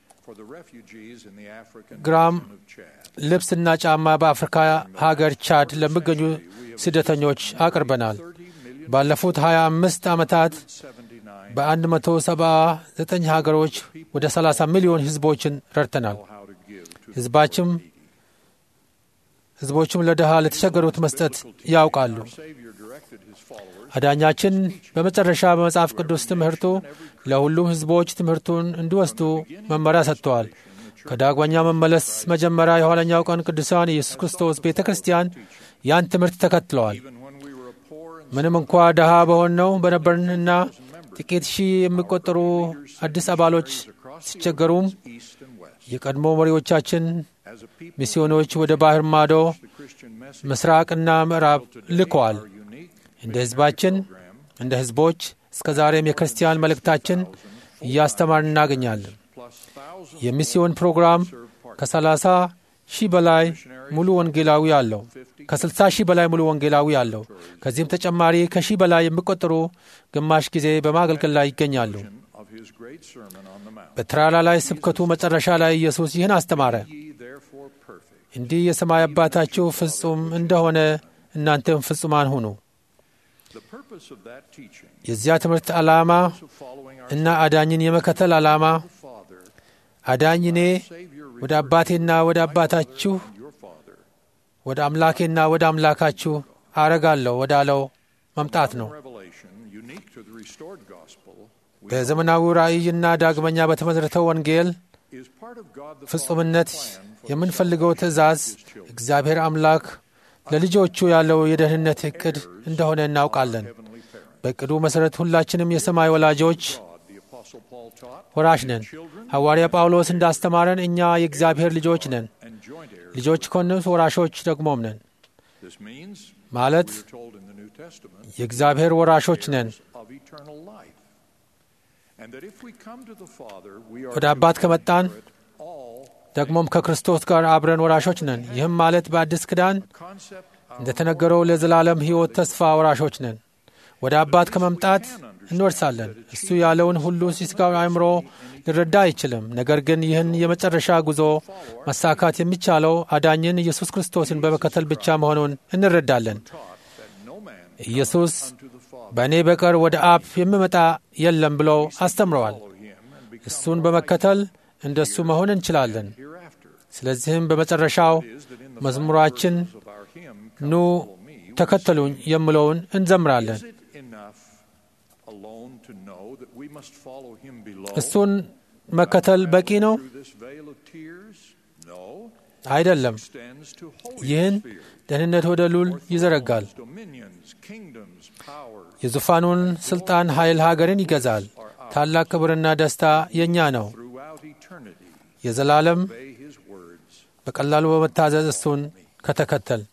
ግራም ልብስና ጫማ በአፍሪካ ሀገር ቻድ ለሚገኙ ስደተኞች አቅርበናል። ባለፉት ሀያ አምስት ዓመታት በአንድ መቶ ሰባ ዘጠኝ ሀገሮች ወደ ሰላሳ ሚሊዮን ሕዝቦችን ረድተናል። ሕዝባችም ሕዝቦችም ለድሃ ለተቸገሩት መስጠት ያውቃሉ። አዳኛችን በመጨረሻ በመጽሐፍ ቅዱስ ትምህርቱ ለሁሉም ሕዝቦች ትምህርቱን እንዲወስዱ መመሪያ ሰጥተዋል። ከዳግመኛ መመለስ መጀመሪያ የኋለኛው ቀን ቅዱሳን ኢየሱስ ክርስቶስ ቤተ ክርስቲያን ያን ትምህርት ተከትለዋል። ምንም እንኳ ድሃ በሆነው በነበርንና ጥቂት ሺህ የሚቆጠሩ አዲስ አባሎች ሲቸገሩም የቀድሞ መሪዎቻችን ሚስዮኖች ወደ ባህር ማዶ ምስራቅና ምዕራብ ልከዋል። እንደ ሕዝባችን እንደ ሕዝቦች እስከ ዛሬም የክርስቲያን መልእክታችን እያስተማርን እናገኛለን። የሚስዮን ፕሮግራም ከሰላሳ ሺህ በላይ ሙሉ ወንጌላዊ አለው። ከስልሳ ሺህ በላይ ሙሉ ወንጌላዊ አለው። ከዚህም ተጨማሪ ከሺህ በላይ የሚቆጠሩ ግማሽ ጊዜ በማገልገል ላይ ይገኛሉ። በተራራ ላይ ስብከቱ መጨረሻ ላይ ኢየሱስ ይህን አስተማረ፣ እንዲህ የሰማይ አባታችሁ ፍጹም እንደሆነ እናንተም ፍጹማን ሁኑ። የዚያ ትምህርት ዓላማ እና አዳኝን የመከተል ዓላማ አዳኝ እኔ ወደ አባቴና ወደ አባታችሁ ወደ አምላኬና ወደ አምላካችሁ አረጋለሁ ወዳለው መምጣት ነው። በዘመናዊ ራእይና ዳግመኛ በተመሠረተው ወንጌል ፍጹምነት የምንፈልገው ትእዛዝ እግዚአብሔር አምላክ ለልጆቹ ያለው የደህንነት ዕቅድ እንደሆነ እናውቃለን። በዕቅዱ መሠረት ሁላችንም የሰማይ ወላጆች ወራሽ ነን። ሐዋርያ ጳውሎስ እንዳስተማረን እኛ የእግዚአብሔር ልጆች ነን። ልጆች ከሆንን ወራሾች ደግሞም ነን። ማለት የእግዚአብሔር ወራሾች ነን። ወደ አባት ከመጣን ደግሞም ከክርስቶስ ጋር አብረን ወራሾች ነን። ይህም ማለት በአዲስ ኪዳን እንደተነገረው ለዘላለም ሕይወት ተስፋ ወራሾች ነን። ወደ አባት ከመምጣት እንወርሳለን። እሱ ያለውን ሁሉ ሲስጋዊ አእምሮ ሊረዳ አይችልም። ነገር ግን ይህን የመጨረሻ ጉዞ መሳካት የሚቻለው አዳኝን ኢየሱስ ክርስቶስን በመከተል ብቻ መሆኑን እንረዳለን። ኢየሱስ በእኔ በቀር ወደ አብ የሚመጣ የለም ብሎ አስተምረዋል። እሱን በመከተል እንደ እሱ መሆን እንችላለን። ስለዚህም በመጨረሻው መዝሙራችን ኑ ተከተሉኝ የሚለውን እንዘምራለን። እሱን መከተል በቂ ነው? አይደለም። ይህን ደህንነት ወደ ሉል ይዘረጋል። የዙፋኑን ሥልጣን ኃይል ሀገርን ይገዛል። ታላቅ ክብርና ደስታ የእኛ ነው። የዘላለም በቀላሉ በመታዘዝ እሱን ከተከተል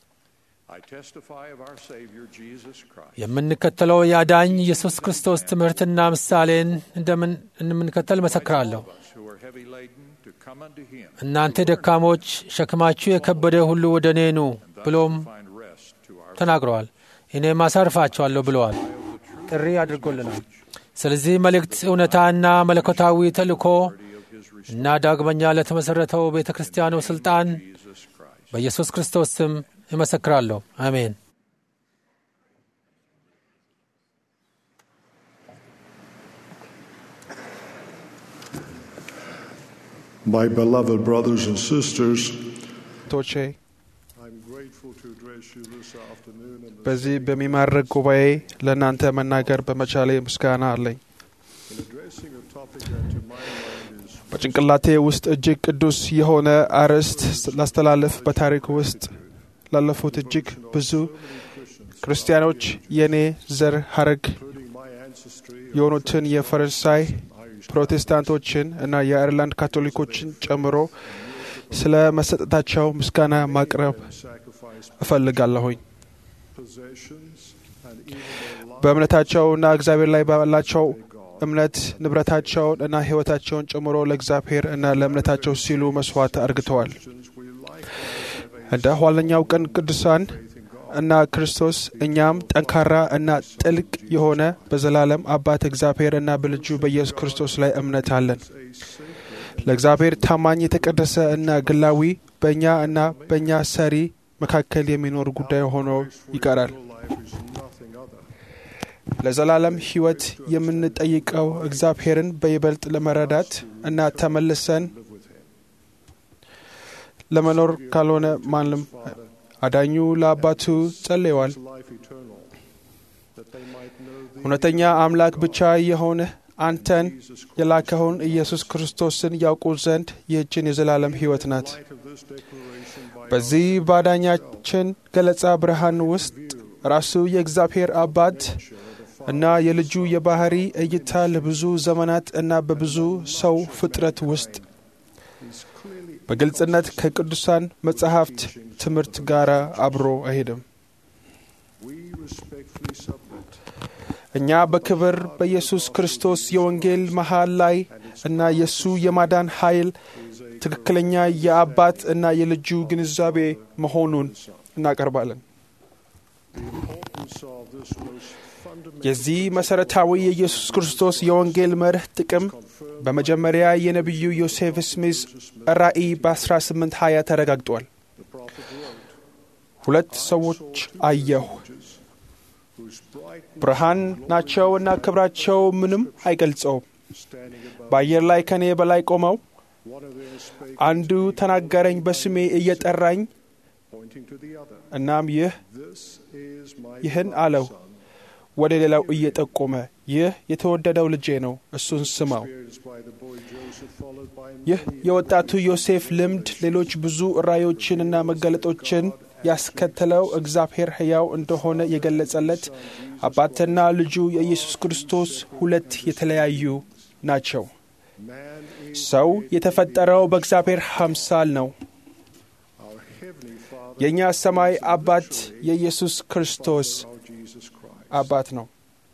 የምንከተለው የአዳኝ ኢየሱስ ክርስቶስ ትምህርትና ምሳሌን እንደምንከተል መሰክራለሁ። እናንተ ደካሞች፣ ሸክማችሁ የከበደ ሁሉ ወደ እኔ ኑ ብሎም ተናግረዋል። እኔም አሳርፋችኋለሁ ብለዋል። ጥሪ አድርጎልናል። ስለዚህ መልእክት እውነታና መለኮታዊ ተልእኮ እና ዳግመኛ ለተመሠረተው ቤተ ክርስቲያኑ ሥልጣን በኢየሱስ ክርስቶስ ስም እመሰክራለሁ። አሜን። My beloved brothers and sisters, ቶቼ I'm grateful to address you this afternoon in the በዚህ በሚማርክ ጉባኤ ለእናንተ መናገር በመቻሌ ምስጋና አለኝ። in addressing a topic that to my mind is በጭንቅላቴ ውስጥ እጅግ ቅዱስ የሆነ አርዕስት ላስተላልፍ። በታሪክ ውስጥ ላለፉት እጅግ ብዙ ክርስቲያኖች የኔ ዘር ሐረግ including my ancestry የሆኑትን የፈረንሳይ ፕሮቴስታንቶችን እና የአይርላንድ ካቶሊኮችን ጨምሮ ስለ መሰጠታቸው ምስጋና ማቅረብ እፈልጋለሁኝ። possessions and even their lives በእምነታቸውና እግዚአብሔር ላይ ባላቸው እምነት ንብረታቸውን እና ሕይወታቸውን ጨምሮ ለእግዚአብሔር እና ለእምነታቸው ሲሉ መስዋዕት አድርገዋል። we likewise have a እንደ ኋለኛው ቀን ቅዱሳን እና ክርስቶስ እኛም ጠንካራ እና ጥልቅ የሆነ በዘላለም አባት እግዚአብሔር እና በልጁ በኢየሱስ ክርስቶስ ላይ እምነት አለን። ለእግዚአብሔር ታማኝ የተቀደሰ እና ግላዊ በእኛ እና በእኛ ሰሪ መካከል የሚኖር ጉዳይ ሆኖ ይቀራል። life is nothing other ለዘላለም ሕይወት የምንጠይቀው እግዚአብሔርን በይበልጥ ለመረዳት እና ተመልሰን ለመኖር ካልሆነ ማንም አዳኙ ለአባቱ ጸልየዋል። life eternal that they might know thee እውነተኛ አምላክ ብቻ የሆነ አንተን የላከውን ኢየሱስ ክርስቶስን ያውቁ ዘንድ ይህችን የዘላለም ሕይወት ናት። light of this declaration by በዚህ ባዳኛችን ገለጻ ብርሃን ውስጥ ራሱ የእግዚአብሔር አባት እና የልጁ የባህሪ እይታ ለብዙ ዘመናት እና በብዙ ሰው ፍጥረት ውስጥ በግልጽነት ከቅዱሳን መጻሕፍት ትምህርት ጋር አብሮ አይሄድም። we respectfully submit እኛ በክብር በኢየሱስ ክርስቶስ የወንጌል መሃል ላይ እና የሱ የማዳን ኃይል ትክክለኛ የአባት እና የልጁ ግንዛቤ መሆኑን እናቀርባለን። the importance of this most fundamental የዚህ መሠረታዊ የኢየሱስ ክርስቶስ የወንጌል መርህ ጥቅም በመጀመሪያ የነቢዩ ዮሴፍ ስሚዝ ራእይ በ18 ሀያ ተረጋግጧል። the prophet wrote ሁለት ሰዎች አየሁ፣ whose bright ብርሃን ናቸው እና ክብራቸው ምንም አይገልጸውም። standing above በአየር ላይ ከኔ በላይ ቆመው one of them spake አንዱ ተናገረኝ በስሜ እየጠራኝ፣ pointing to the other እናም ይህ this is my ይህን beloved አለው son ወደ ሌላው እየጠቆመ፣ ይህ የተወደደው ልጄ ነው፣ እሱን ስማው። experienced by the boy Joseph followed by ይህ many የወጣቱ ዮሴፍ ልምድ ሌሎች ብዙ ራእዮችንና መገለጦችን ያስከተለው እግዚአብሔር ሕያው እንደሆነ የገለጸለት አባትና ልጁ የኢየሱስ ክርስቶስ ሁለት የተለያዩ ናቸው። man is ሰው የተፈጠረው በእግዚአብሔር አምሳል ነው። our heavenly Father የእኛ ሰማይ አባት የኢየsus ክርስቶስ our Jesus Christ አባት ነው።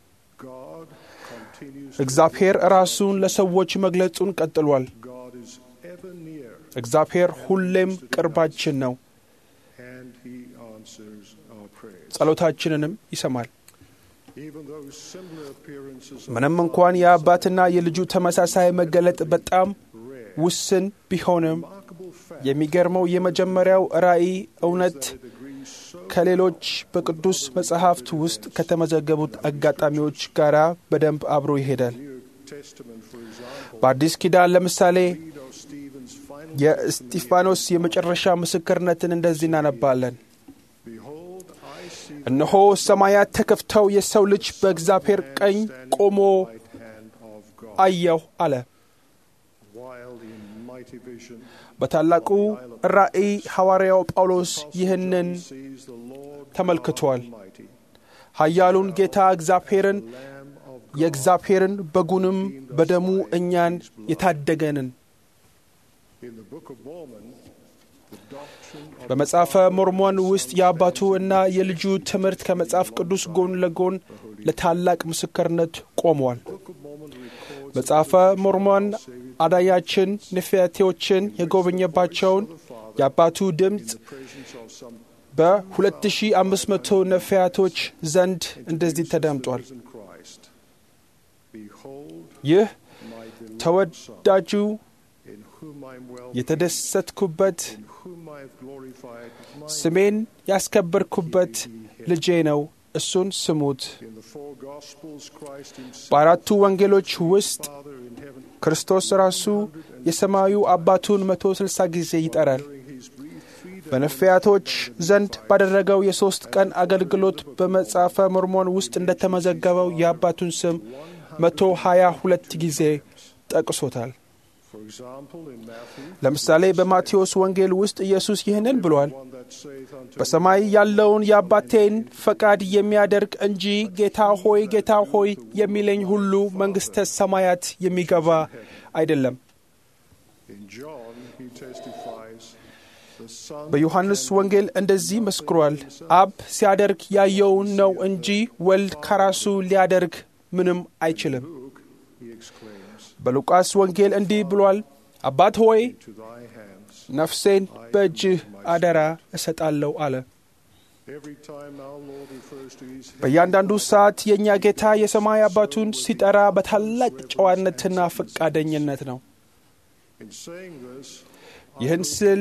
God continues እግዚአብሔር ራሱን ለሰዎች መግለጹን ቀጥሏል። God is ever near እግዚአብሔር ሁሌም ቅርባችን ነው፣ and he answers our prayers ጸሎታችንንም ይሰማል። even though similar appearances of ምንም እንኳን የአባትና የልጁ ተመሳሳይ መገለጥ በጣም rare ውስን ቢሆንም remarkable fact የሚገርመው የመጀመሪያው ራእይ እውነት that agrees so ከሌሎች በቅዱስ መጻሕፍት ውስጥ ከተመዘገቡት አጋጣሚዎች ጋር በደንብ አብሮ ይሄዳል። New Testament for example በአዲስ ኪዳን ለምሳሌ read of Stephen's final የእስጢፋኖስ የመጨረሻ ምስክርነትን እንደዚህ እናነባለን። behold I see እነሆ ሰማያት ተከፍተው የሰው ልጅ በእግዚአብሔር ቀኝ ቆሞ the right hand of God አየሁ አለ። while in mighty vision በታላቁ ራእይ ሐዋርያው ጳውሎስ ይህንን ተመልክቷል። ኃያሉን ጌታ እግዚአብሔርን የእግዚአብሔርን በጉንም በደሙ እኛን የታደገንን በመጽሐፈ ሞርሞን ውስጥ የአባቱ እና የልጁ ትምህርት ከመጽሐፍ ቅዱስ ጎን ለጎን ለታላቅ ምስክርነት ቆመዋል። መጽሐፈ ሞርሞን አዳኛችን ነፍያቴዎችን የጎበኘባቸውን የአባቱ ድምፅ በሁለት ሺህ አምስት መቶ ነፍያቶች ዘንድ እንደዚህ ተደምጧል። ይህ ተወዳጁ የተደሰትኩበት ስሜን ያስከበርኩበት ልጄ ነው፣ እሱን ስሙት። በአራቱ ወንጌሎች ውስጥ ክርስቶስ ራሱ የሰማዩ አባቱን መቶ ስልሳ ጊዜ ይጠራል። በነፍያቶች ዘንድ ባደረገው የሶስት ቀን አገልግሎት በመጽሐፈ ሞርሞን ውስጥ እንደተመዘገበው የአባቱን ስም መቶ ሀያ ሁለት ጊዜ ጠቅሶታል። ለምሳሌ በማቴዎስ ወንጌል ውስጥ ኢየሱስ ይህንን ብሏል፣ በሰማይ ያለውን የአባቴን ፈቃድ የሚያደርግ እንጂ ጌታ ሆይ ጌታ ሆይ የሚለኝ ሁሉ መንግሥተ ሰማያት የሚገባ አይደለም። በዮሐንስ ወንጌል እንደዚህ መስክሯል፣ አብ ሲያደርግ ያየውን ነው እንጂ ወልድ ከራሱ ሊያደርግ ምንም አይችልም። በሉቃስ ወንጌል እንዲህ ብሏል፣ አባት ሆይ ነፍሴን በእጅህ አደራ እሰጣለሁ አለ። በእያንዳንዱ ሰዓት የእኛ ጌታ የሰማይ አባቱን ሲጠራ በታላቅ ጨዋነትና ፈቃደኝነት ነው። ይህን ስል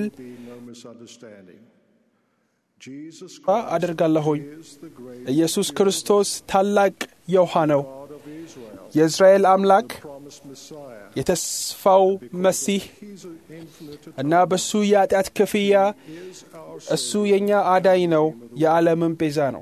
አደርጋለሁኝ። ኢየሱስ ክርስቶስ ታላቅ የውሃ ነው፣ የእስራኤል አምላክ፣ የተስፋው መሲህ እና በሱ የኃጢአት ክፍያ እሱ የኛ አዳኝ ነው፣ የዓለምን ቤዛ ነው።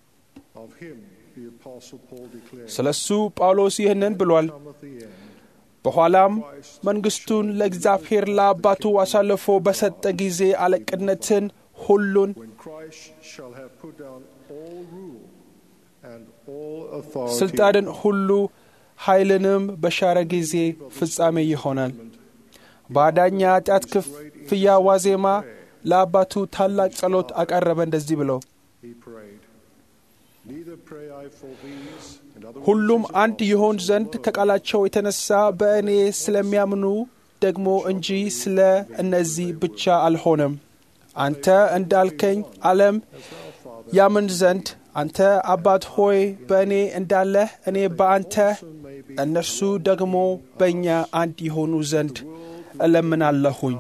ስለሱ ጳውሎስ ይህንን ብሏል፣ በኋላም መንግሥቱን ለእግዚአብሔር ለአባቱ አሳልፎ በሰጠ ጊዜ አለቅነትን ሁሉን ስልጣንን ሁሉ ኃይልንም በሻረ ጊዜ ፍጻሜ ይሆናል። በአዳኛ ኃጢአት ክፍያ ዋዜማ ለአባቱ ታላቅ ጸሎት አቀረበ እንደዚህ ብሎ፣ ሁሉም አንድ ይሆን ዘንድ ከቃላቸው የተነሳ በእኔ ስለሚያምኑ ደግሞ እንጂ ስለ እነዚህ ብቻ አልሆነም። አንተ እንዳልከኝ ዓለም ያምን ዘንድ አንተ አባት ሆይ በእኔ እንዳለህ እኔ በአንተ እነርሱ ደግሞ በእኛ አንድ ይሆኑ ዘንድ እለምናለሁኝ።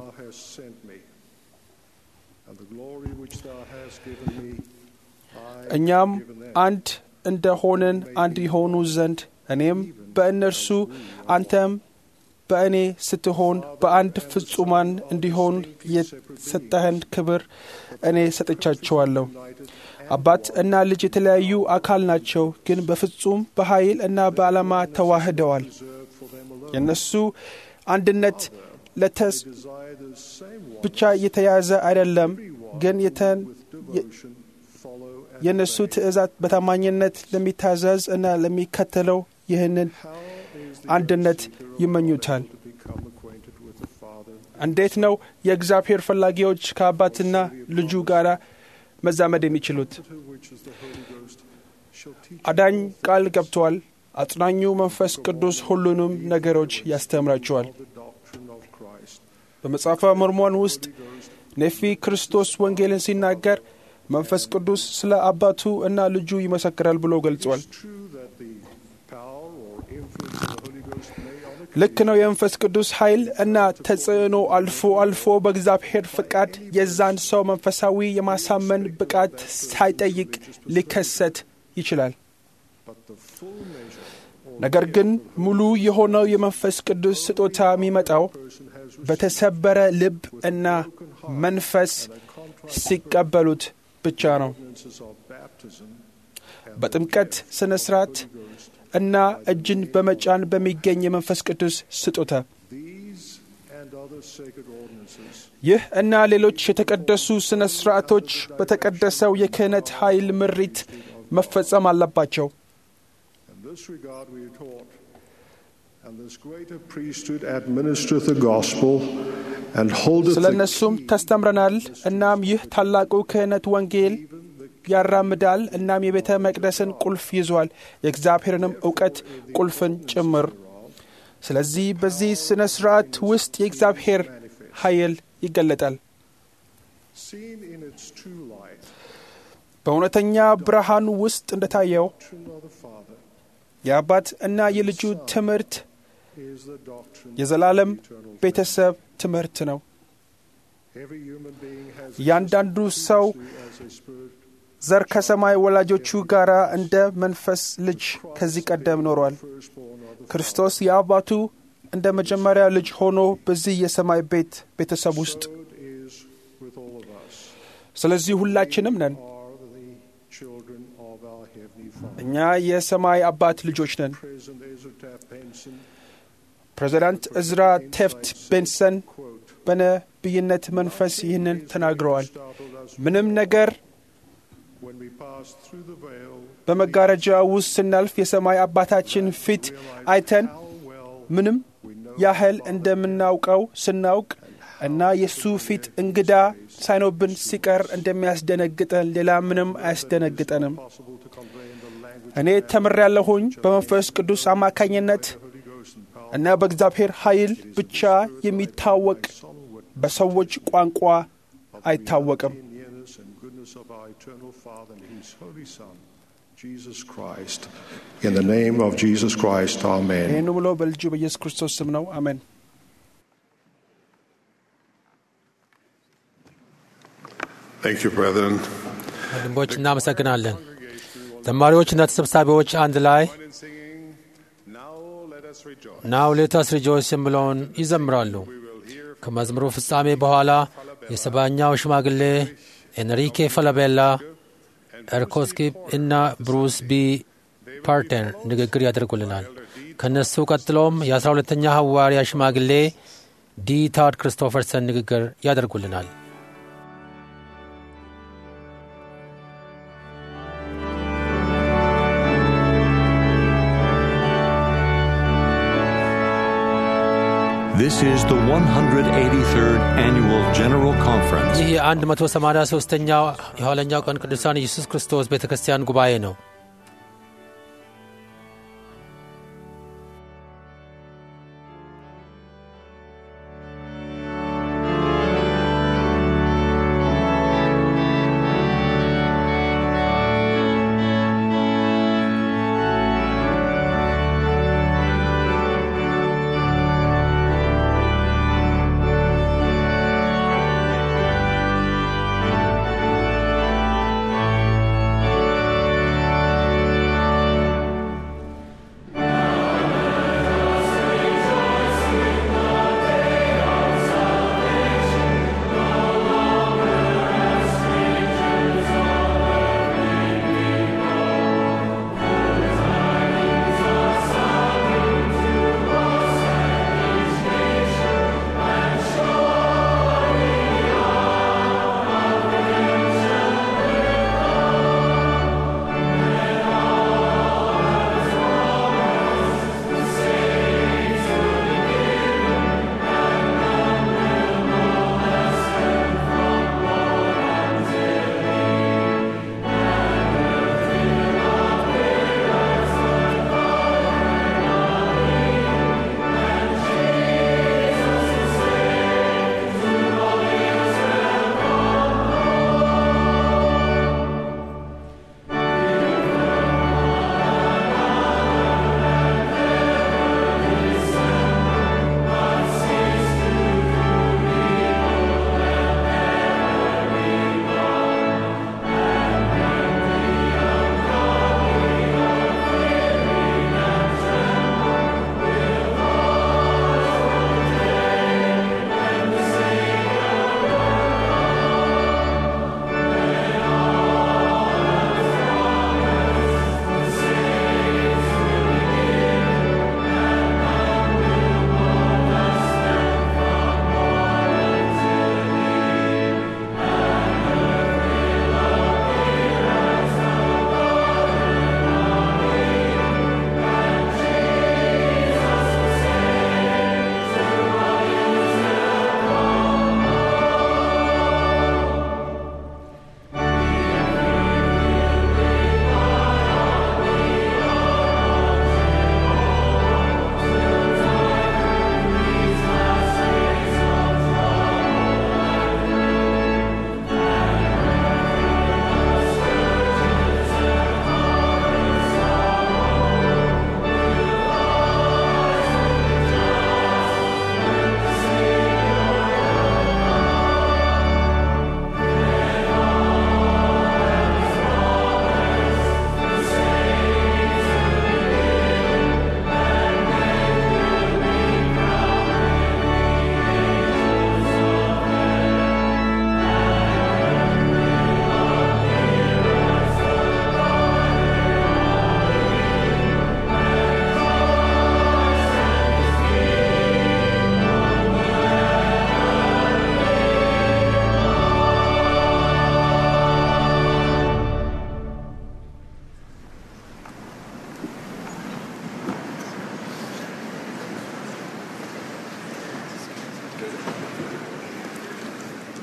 እኛም አንድ እንደሆንን አንድ ይሆኑ ዘንድ እኔም በእነርሱ አንተም በእኔ ስትሆን በአንድ ፍጹማን እንዲሆን የሰጠህን ክብር እኔ ሰጥቻቸዋለሁ። አባት እና ልጅ የተለያዩ አካል ናቸው፣ ግን በፍጹም በኃይል እና በዓላማ ተዋህደዋል። የእነሱ አንድነት ለተስ ብቻ የተያዘ አይደለም፣ ግን የእነሱ ትእዛዝ በታማኝነት ለሚታዘዝ እና ለሚከተለው ይህንን አንድነት ይመኙታል። እንዴት ነው የእግዚአብሔር ፈላጊዎች ከአባትና ልጁ ጋር መዛመድ የሚችሉት? አዳኝ ቃል ገብቷል፣ አጽናኙ መንፈስ ቅዱስ ሁሉንም ነገሮች ያስተምራቸዋል። በመጽሐፈ ሞርሞን ውስጥ ኔፊ ክርስቶስ ወንጌልን ሲናገር መንፈስ ቅዱስ ስለ አባቱ እና ልጁ ይመሰክራል ብሎ ገልጿል። ልክ ነው። የመንፈስ ቅዱስ ኃይል እና ተጽዕኖ አልፎ አልፎ በእግዚአብሔር ፍቃድ የዛን ሰው መንፈሳዊ የማሳመን ብቃት ሳይጠይቅ ሊከሰት ይችላል። ነገር ግን ሙሉ የሆነው የመንፈስ ቅዱስ ስጦታ የሚመጣው በተሰበረ ልብ እና መንፈስ ሲቀበሉት ብቻ ነው። በጥምቀት ስነ ስርዓት እና እጅን በመጫን በሚገኝ የመንፈስ ቅዱስ ስጦታ ይህ እና ሌሎች የተቀደሱ ስነ ስርዓቶች በተቀደሰው የክህነት ኃይል ምሪት መፈጸም አለባቸው። ስለ እነሱም ተስተምረናል። እናም ይህ ታላቁ ክህነት ወንጌል ያራምዳል። እናም የቤተ መቅደስን ቁልፍ ይዟል፣ የእግዚአብሔርንም ዕውቀት ቁልፍን ጭምር። ስለዚህ በዚህ ስነ ስርዓት ውስጥ የእግዚአብሔር ኃይል ይገለጣል። በእውነተኛ ብርሃን ውስጥ እንደታየው የአባት እና የልጁ ትምህርት የዘላለም ቤተሰብ ትምህርት ነው። እያንዳንዱ ሰው ዘር ከሰማይ ወላጆቹ ጋር እንደ መንፈስ ልጅ ከዚህ ቀደም ኖሯል። ክርስቶስ የአባቱ እንደ መጀመሪያ ልጅ ሆኖ በዚህ የሰማይ ቤት ቤተሰብ ውስጥ ስለዚህ ሁላችንም ነን። እኛ የሰማይ አባት ልጆች ነን። ፕሬዚዳንት እዝራ ቴፍት ቤንሰን በነቢይነት መንፈስ ይህንን ተናግረዋል። ምንም ነገር በመጋረጃ ውስጥ ስናልፍ የሰማይ አባታችን ፊት አይተን ምንም ያህል እንደምናውቀው ስናውቅ እና የሱ ፊት እንግዳ ሳይኖብን ሲቀር እንደሚያስደነግጠን ሌላ ምንም አያስደነግጠንም። እኔ ተምሬያለሁኝ በመንፈስ ቅዱስ አማካኝነት እና በእግዚአብሔር ኃይል ብቻ የሚታወቅ በሰዎች ቋንቋ አይታወቅም። In the name of Jesus Christ, amen. ይህን ብሎ በልጁ በኢየሱስ ክርስቶስ ስም ነው። አሜን። Thank you, brethren. ወንድሞች እናመሰግናለን። ተማሪዎችና ተሰብሳቢዎች አንድ ላይ ናው ሌታስ ሪጆይስ የሚለውን ይዘምራሉ። ከመዝሙሩ ፍጻሜ በኋላ የሰባኛው ሽማግሌ ኤንሪኬ ፈላቤላ፣ ኤርኮስኪፕ እና ብሩስ ቢ ፓርተን ንግግር ያደርጉልናል። ከነሱ ቀጥሎም የአስራ ሁለተኛ ሐዋርያ ሽማግሌ ዲ ታድ ክሪስቶፈርሰን ንግግር ያደርጉልናል። This is the one hundred eighty-third Annual General Conference. ይህ የመቶ ሰማንያ ሦስተኛው የኋለኛው ቀን ቅዱሳን ኢየሱስ ክርስቶስ ቤተ ክርስቲያን ጉባኤ ነው።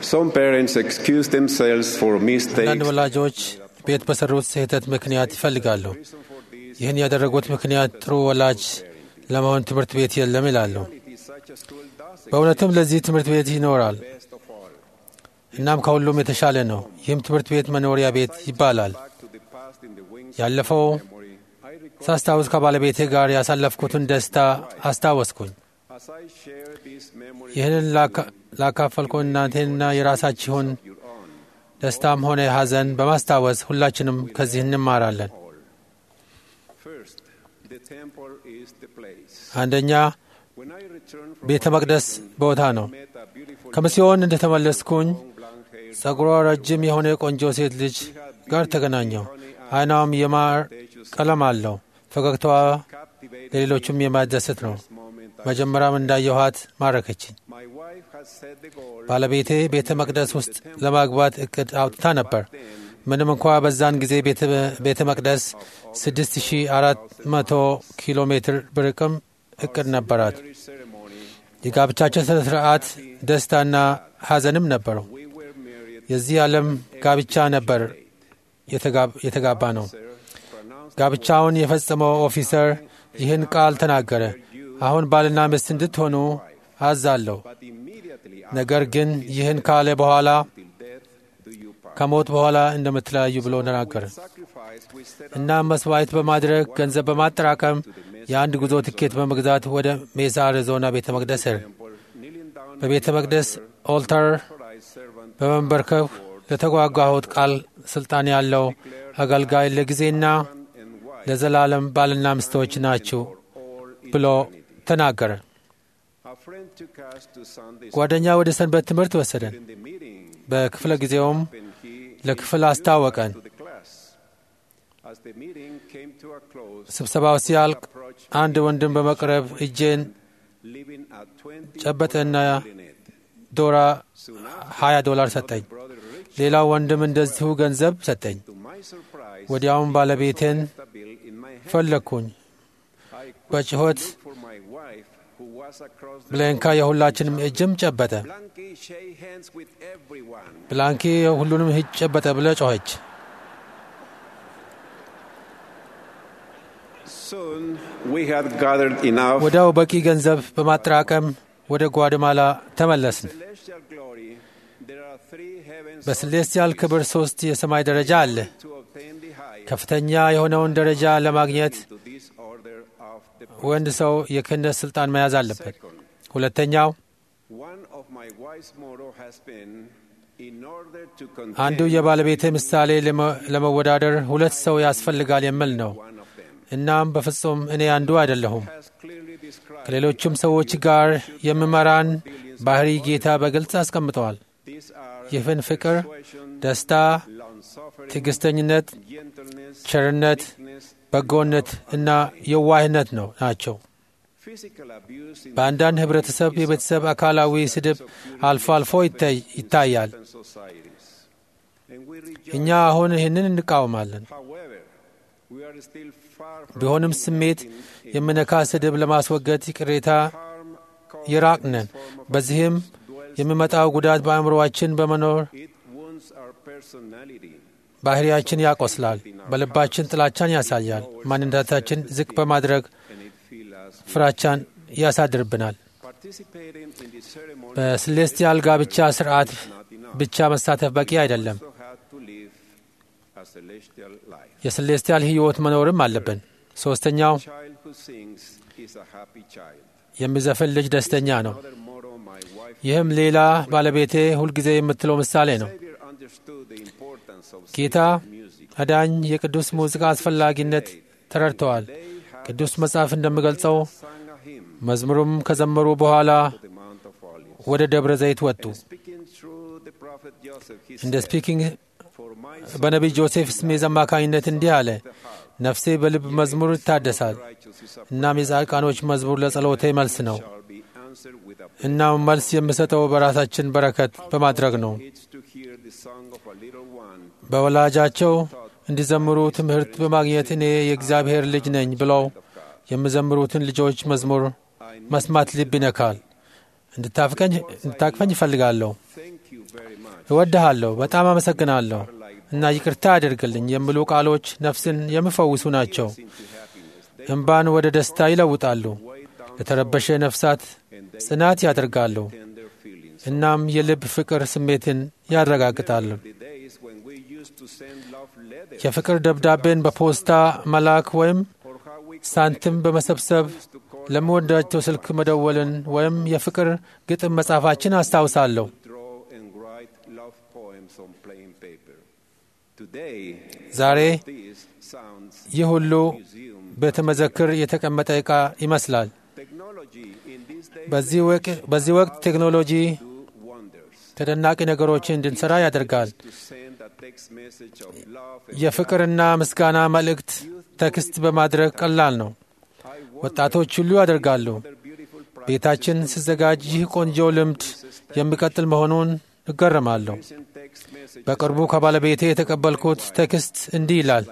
Some parents excuse themselves for mistakes. አንዳንድ ወላጆች ቤት በሰሩት ስህተት ምክንያት ይፈልጋሉ። ይህን ያደረጉት ምክንያት ጥሩ ወላጅ ለመሆን ትምህርት ቤት የለም ይላሉ። በእውነትም ለዚህ ትምህርት ቤት ይኖራል፣ እናም ከሁሉም የተሻለ ነው። ይህም ትምህርት ቤት መኖሪያ ቤት ይባላል። ያለፈው ሳስታውስ ከባለቤቴ ጋር ያሳለፍኩትን ደስታ አስታወስኩኝ። ይህንን ላካፈልኩ እናንተንና የራሳችሁን ደስታም ሆነ ሐዘን በማስታወስ ሁላችንም ከዚህ እንማራለን። አንደኛ ቤተ መቅደስ ቦታ ነው። ከሚስዮን እንደተመለስኩኝ ጸጉሯ ረጅም የሆነ ቆንጆ ሴት ልጅ ጋር ተገናኘው። ዓይኗም የማር ቀለም አለው። ፈገግታዋ ለሌሎችም የማደሰት ነው። መጀመሪያም እንዳየኋት ማረከችኝ። ባለቤቴ ቤተ መቅደስ ውስጥ ለማግባት እቅድ አውጥታ ነበር። ምንም እንኳ በዛን ጊዜ ቤተ መቅደስ ስድስት ሺህ አራት መቶ ኪሎ ሜትር ብርቅም እቅድ ነበራት። የጋብቻችን ስነ ስርዓት ደስታና ሐዘንም ነበረው። የዚህ ዓለም ጋብቻ ነበር የተጋባ ነው። ጋብቻውን የፈጸመው ኦፊሰር ይህን ቃል ተናገረ። አሁን ባልና ሚስት እንድትሆኑ አዛለሁ። ነገር ግን ይህን ካለ በኋላ ከሞት በኋላ እንደምትለያዩ ብሎ ተናገረ። እና መስዋዕት በማድረግ ገንዘብ በማጠራቀም የአንድ ጉዞ ትኬት በመግዛት ወደ ሜሳ አሪዞና ቤተ መቅደስ ሄደ። በቤተ መቅደስ ኦልተር በመንበርከክ ለተጓጓሁት ቃል ስልጣን ያለው አገልጋይ ለጊዜና ለዘላለም ባልና ሚስቶች ናችሁ ብሎ ተናገረ። ጓደኛ ወደ ሰንበት ትምህርት ወሰደን። በክፍለ ጊዜውም ለክፍል አስታወቀን። ስብሰባው ሲያልቅ አንድ ወንድም በመቅረብ እጄን ጨበጠና ዶራ ሀያ ዶላር ሰጠኝ። ሌላው ወንድም እንደዚሁ ገንዘብ ሰጠኝ። ወዲያውም ባለቤቴን ፈለግኩኝ። በጭሆት ብላንካ የሁላችንም እጅም ጨበጠ። ብላንኪ ሁሉንም እጅ ጨበጠ ብለ ጮኸች። ወዲያው በቂ ገንዘብ በማጠራቀም ወደ ጓደማላ ተመለስን። በሴሌስቲያል ክብር ሶስት የሰማይ ደረጃ አለ። ከፍተኛ የሆነውን ደረጃ ለማግኘት ወንድ ሰው የክህነት ስልጣን መያዝ አለበት። ሁለተኛው አንዱ የባለቤቴ ምሳሌ ለመወዳደር ሁለት ሰው ያስፈልጋል የሚል ነው። እናም በፍጹም እኔ አንዱ አይደለሁም። ከሌሎችም ሰዎች ጋር የምመራን ባህሪ ጌታ በግልጽ አስቀምጠዋል። ይህን ፍቅር፣ ደስታ፣ ትዕግስተኝነት፣ ቸርነት፣ በጎነት እና የዋህነት ነው ናቸው። በአንዳንድ ህብረተሰብ የቤተሰብ አካላዊ ስድብ አልፎ አልፎ ይታያል። እኛ አሁን ይህንን እንቃወማለን። ቢሆንም ስሜት የምነካ ስድብ ለማስወገድ ቅሬታ ይራቅነን። በዚህም የሚመጣው ጉዳት በአእምሮአችን በመኖር ባህሪያችን ያቆስላል፣ በልባችን ጥላቻን ያሳያል፣ ማንነታችን ዝቅ በማድረግ ፍራቻን ያሳድርብናል። በሴሌስቲያል ጋብቻ ስርዓት ብቻ መሳተፍ በቂ አይደለም። የሴሌስቲያል ሕይወት መኖርም አለብን። ሦስተኛው የሚዘፍን ልጅ ደስተኛ ነው። ይህም ሌላ ባለቤቴ ሁልጊዜ የምትለው ምሳሌ ነው። ጌታ አዳኝ የቅዱስ ሙዚቃ አስፈላጊነት ተረድተዋል። ቅዱስ መጽሐፍ እንደሚገልጸው መዝሙሩም ከዘመሩ በኋላ ወደ ደብረ ዘይት ወጡ። እንደ ስፒኪንግ በነቢይ ጆሴፍ ስሜዝ አማካኝነት እንዲህ አለ፣ ነፍሴ በልብ መዝሙር ይታደሳል። እናም የጻድቃኖች መዝሙር ለጸሎቴ መልስ ነው። እናም መልስ የምሰጠው በራሳችን በረከት በማድረግ ነው። በወላጃቸው እንዲዘምሩ ትምህርት በማግኘት እኔ የእግዚአብሔር ልጅ ነኝ ብለው የሚዘምሩትን ልጆች መዝሙር መስማት ልብ ይነካል። እንድታቅፈኝ ይፈልጋለሁ። እወድሃለሁ፣ በጣም አመሰግናለሁ እና ይቅርታ አድርግልኝ የሚሉ ቃሎች ነፍስን የሚፈውሱ ናቸው። እንባን ወደ ደስታ ይለውጣሉ፣ ለተረበሸ ነፍሳት ጽናት ያደርጋሉ፣ እናም የልብ ፍቅር ስሜትን ያረጋግጣሉ። የፍቅር ደብዳቤን በፖስታ መላክ ወይም ሳንቲም በመሰብሰብ ለምወዳቸው ስልክ መደወልን ወይም የፍቅር ግጥም መጻፋችን አስታውሳለሁ። ዛሬ ይህ ሁሉ ቤተ መዘክር የተቀመጠ ዕቃ ይመስላል። በዚህ ወቅት ቴክኖሎጂ ተደናቂ ነገሮችን እንድንሠራ ያደርጋል። የፍቅርና ምስጋና መልእክት ቴክስት በማድረግ ቀላል ነው። ወጣቶች ሁሉ ያደርጋሉ። ቤታችን ሲዘጋጅ ይህ ቆንጆ ልምድ የሚቀጥል መሆኑን እገረማለሁ። በቅርቡ ከባለቤቴ የተቀበልኩት ቴክስት እንዲህ ይላል።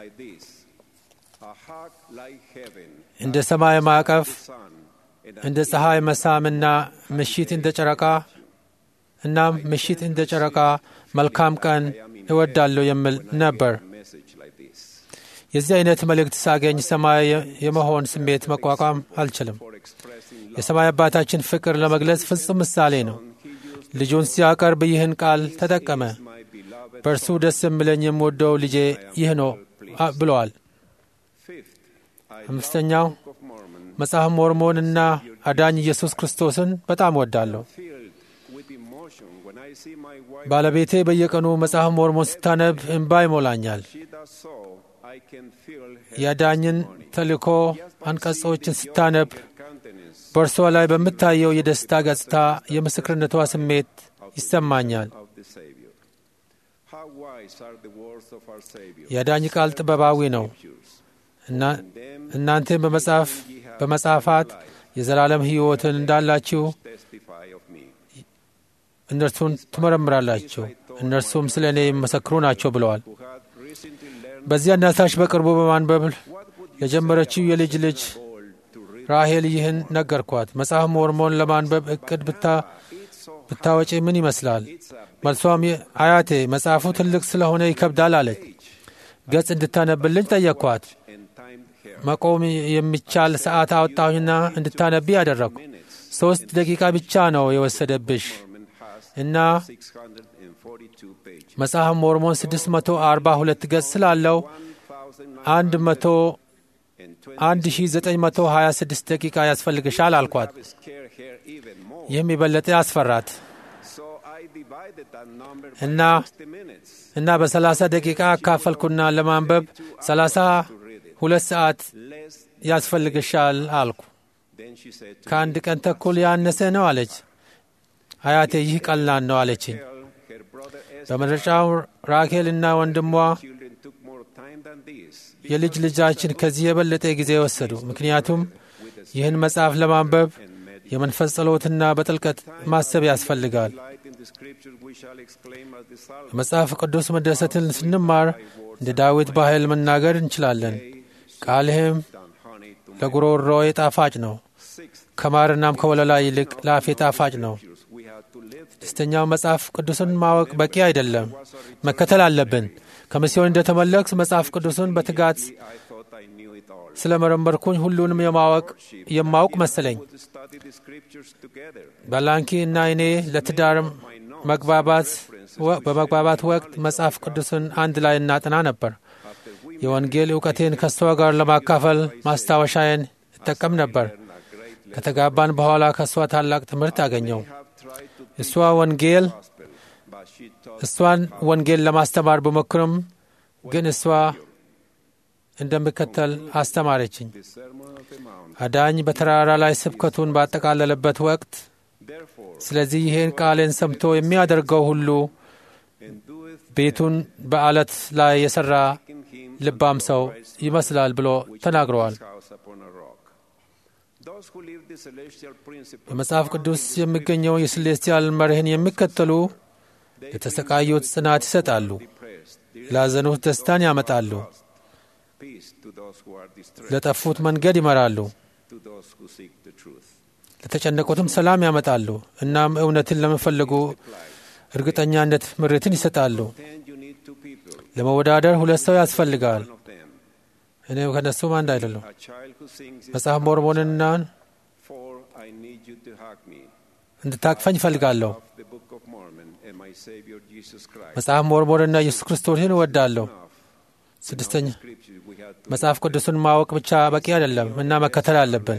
እንደ ሰማይ ማዕቀፍ፣ እንደ ፀሐይ መሳምና ምሽት እንደ ጨረቃ እናም ምሽት እንደ ጨረቃ መልካም ቀን እወዳለሁ የሚል ነበር። የዚህ አይነት መልእክት ሳገኝ ሰማይ የመሆን ስሜት መቋቋም አልችልም። የሰማይ አባታችን ፍቅር ለመግለጽ ፍጹም ምሳሌ ነው። ልጁን ሲያቀርብ ይህን ቃል ተጠቀመ። በእርሱ ደስ የሚለኝ የምወደው ልጄ ይህ ነው ብለዋል። አምስተኛው መጽሐፍ ሞርሞንና አዳኝ ኢየሱስ ክርስቶስን በጣም ወዳለሁ። ባለቤቴ በየቀኑ መጽሐፍ ሞርሞን ስታነብ እንባ ይሞላኛል። የአዳኝን ተልእኮ አንቀጾችን ስታነብ በእርሷ ላይ በምታየው የደስታ ገጽታ የምስክርነቷ ስሜት ይሰማኛል። የአዳኝ ቃል ጥበባዊ ነው እና እናንተም በመጽሐፍ በመጽሐፋት የዘላለም ሕይወትን እንዳላችሁ እነርሱን ትመረምራላችሁ፣ እነርሱም ስለ እኔ የሚመሰክሩ ናቸው ብለዋል። በዚህ አናሳሽ በቅርቡ በማንበብ ለጀመረችው የልጅ ልጅ ራሄል ይህን ነገርኳት። መጽሐፍ ሞርሞን ለማንበብ እቅድ ብታወጪ ምን ይመስላል? መልሷም አያቴ መጽሐፉ ትልቅ ስለሆነ ይከብዳል አለች። ገጽ እንድታነብልኝ ጠየቅኳት። መቆም የሚቻል ሰዓት አወጣሁና እንድታነቢ ያደረግኩ። ሦስት ደቂቃ ብቻ ነው የወሰደብሽ እና መጽሐፍ ሞርሞን ስድስት መቶ አርባ ሁለት ገጽ ስላለው አንድ መቶ አንድ ሺህ ዘጠኝ መቶ ሀያ ስድስት ደቂቃ ያስፈልግሻል አልኳት። ይህም የበለጠ አስፈራት እና እና በሰላሳ ደቂቃ አካፈልኩና ለማንበብ ሰላሳ ሁለት ሰዓት ያስፈልግሻል አልኩ። ከአንድ ቀን ተኩል ያነሰ ነው አለች። አያቴ ይህ ቀላል ነው አለችኝ። በመረጫው ራኬልና ወንድሟ የልጅ ልጃችን ከዚህ የበለጠ ጊዜ ወሰዱ። ምክንያቱም ይህን መጽሐፍ ለማንበብ የመንፈስ ጸሎትና በጥልቀት ማሰብ ያስፈልጋል። መጽሐፍ ቅዱስ መደሰትን ስንማር እንደ ዳዊት በኃይል መናገር እንችላለን። ቃልህም ለጉሮሮዬ ጣፋጭ ነው፣ ከማርናም ከወለላ ይልቅ ለአፌ ጣፋጭ ነው። ደስተኛው መጽሐፍ ቅዱስን ማወቅ በቂ አይደለም፣ መከተል አለብን። ከሚስዮን እንደተመለስኩ መጽሐፍ ቅዱስን በትጋት ስለ መረመርኩኝ ሁሉንም የማወቅ የማውቅ መሰለኝ። ባላንኪ እና እኔ ለትዳር መግባባት በመግባባት ወቅት መጽሐፍ ቅዱስን አንድ ላይ እናጥና ነበር። የወንጌል እውቀቴን ከሷ ጋር ለማካፈል ማስታወሻዬን እጠቀም ነበር። ከተጋባን በኋላ ከሷ ታላቅ ትምህርት አገኘው። እሷ ወንጌል እሷን ወንጌል ለማስተማር ብሞክርም ግን እሷ እንደምከተል አስተማረችኝ። አዳኝ በተራራ ላይ ስብከቱን ባጠቃለለበት ወቅት ስለዚህ ይህን ቃሌን ሰምቶ የሚያደርገው ሁሉ ቤቱን በዓለት ላይ የሠራ ልባም ሰው ይመስላል ብሎ ተናግረዋል። በመጽሐፍ ቅዱስ የሚገኘው የሴሌስቲያል መርህን የሚከተሉ ለተሰቃዩት ጽናት ይሰጣሉ፣ ላዘኑት ደስታን ያመጣሉ፣ ለጠፉት መንገድ ይመራሉ፣ ለተጨነቁትም ሰላም ያመጣሉ። እናም እውነትን ለሚፈልጉ እርግጠኛነት ምሪትን ይሰጣሉ። ለመወዳደር ሁለት ሰው ያስፈልጋል። እኔ ከነሱም አንድ አይደለም። መጽሐፍ ሞርሞንና እንድታቅፈኝ እፈልጋለሁ። መጽሐፍ ሞርሞንና ኢየሱስ ክርስቶስን እወዳለሁ። ስድስተኛ መጽሐፍ ቅዱስን ማወቅ ብቻ በቂ አይደለም እና መከተል አለብን።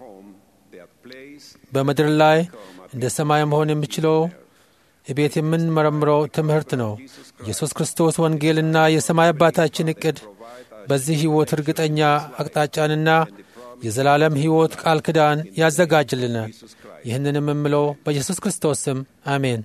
በምድር ላይ እንደ ሰማይ መሆን የሚችለው እቤት የምንመረምረው ትምህርት ነው። ኢየሱስ ክርስቶስ ወንጌልና የሰማይ አባታችን እቅድ በዚህ ሕይወት እርግጠኛ አቅጣጫንና የዘላለም ሕይወት ቃል ኪዳን ያዘጋጅልናል። ይህንንም የምለው በኢየሱስ ክርስቶስ ስም አሜን።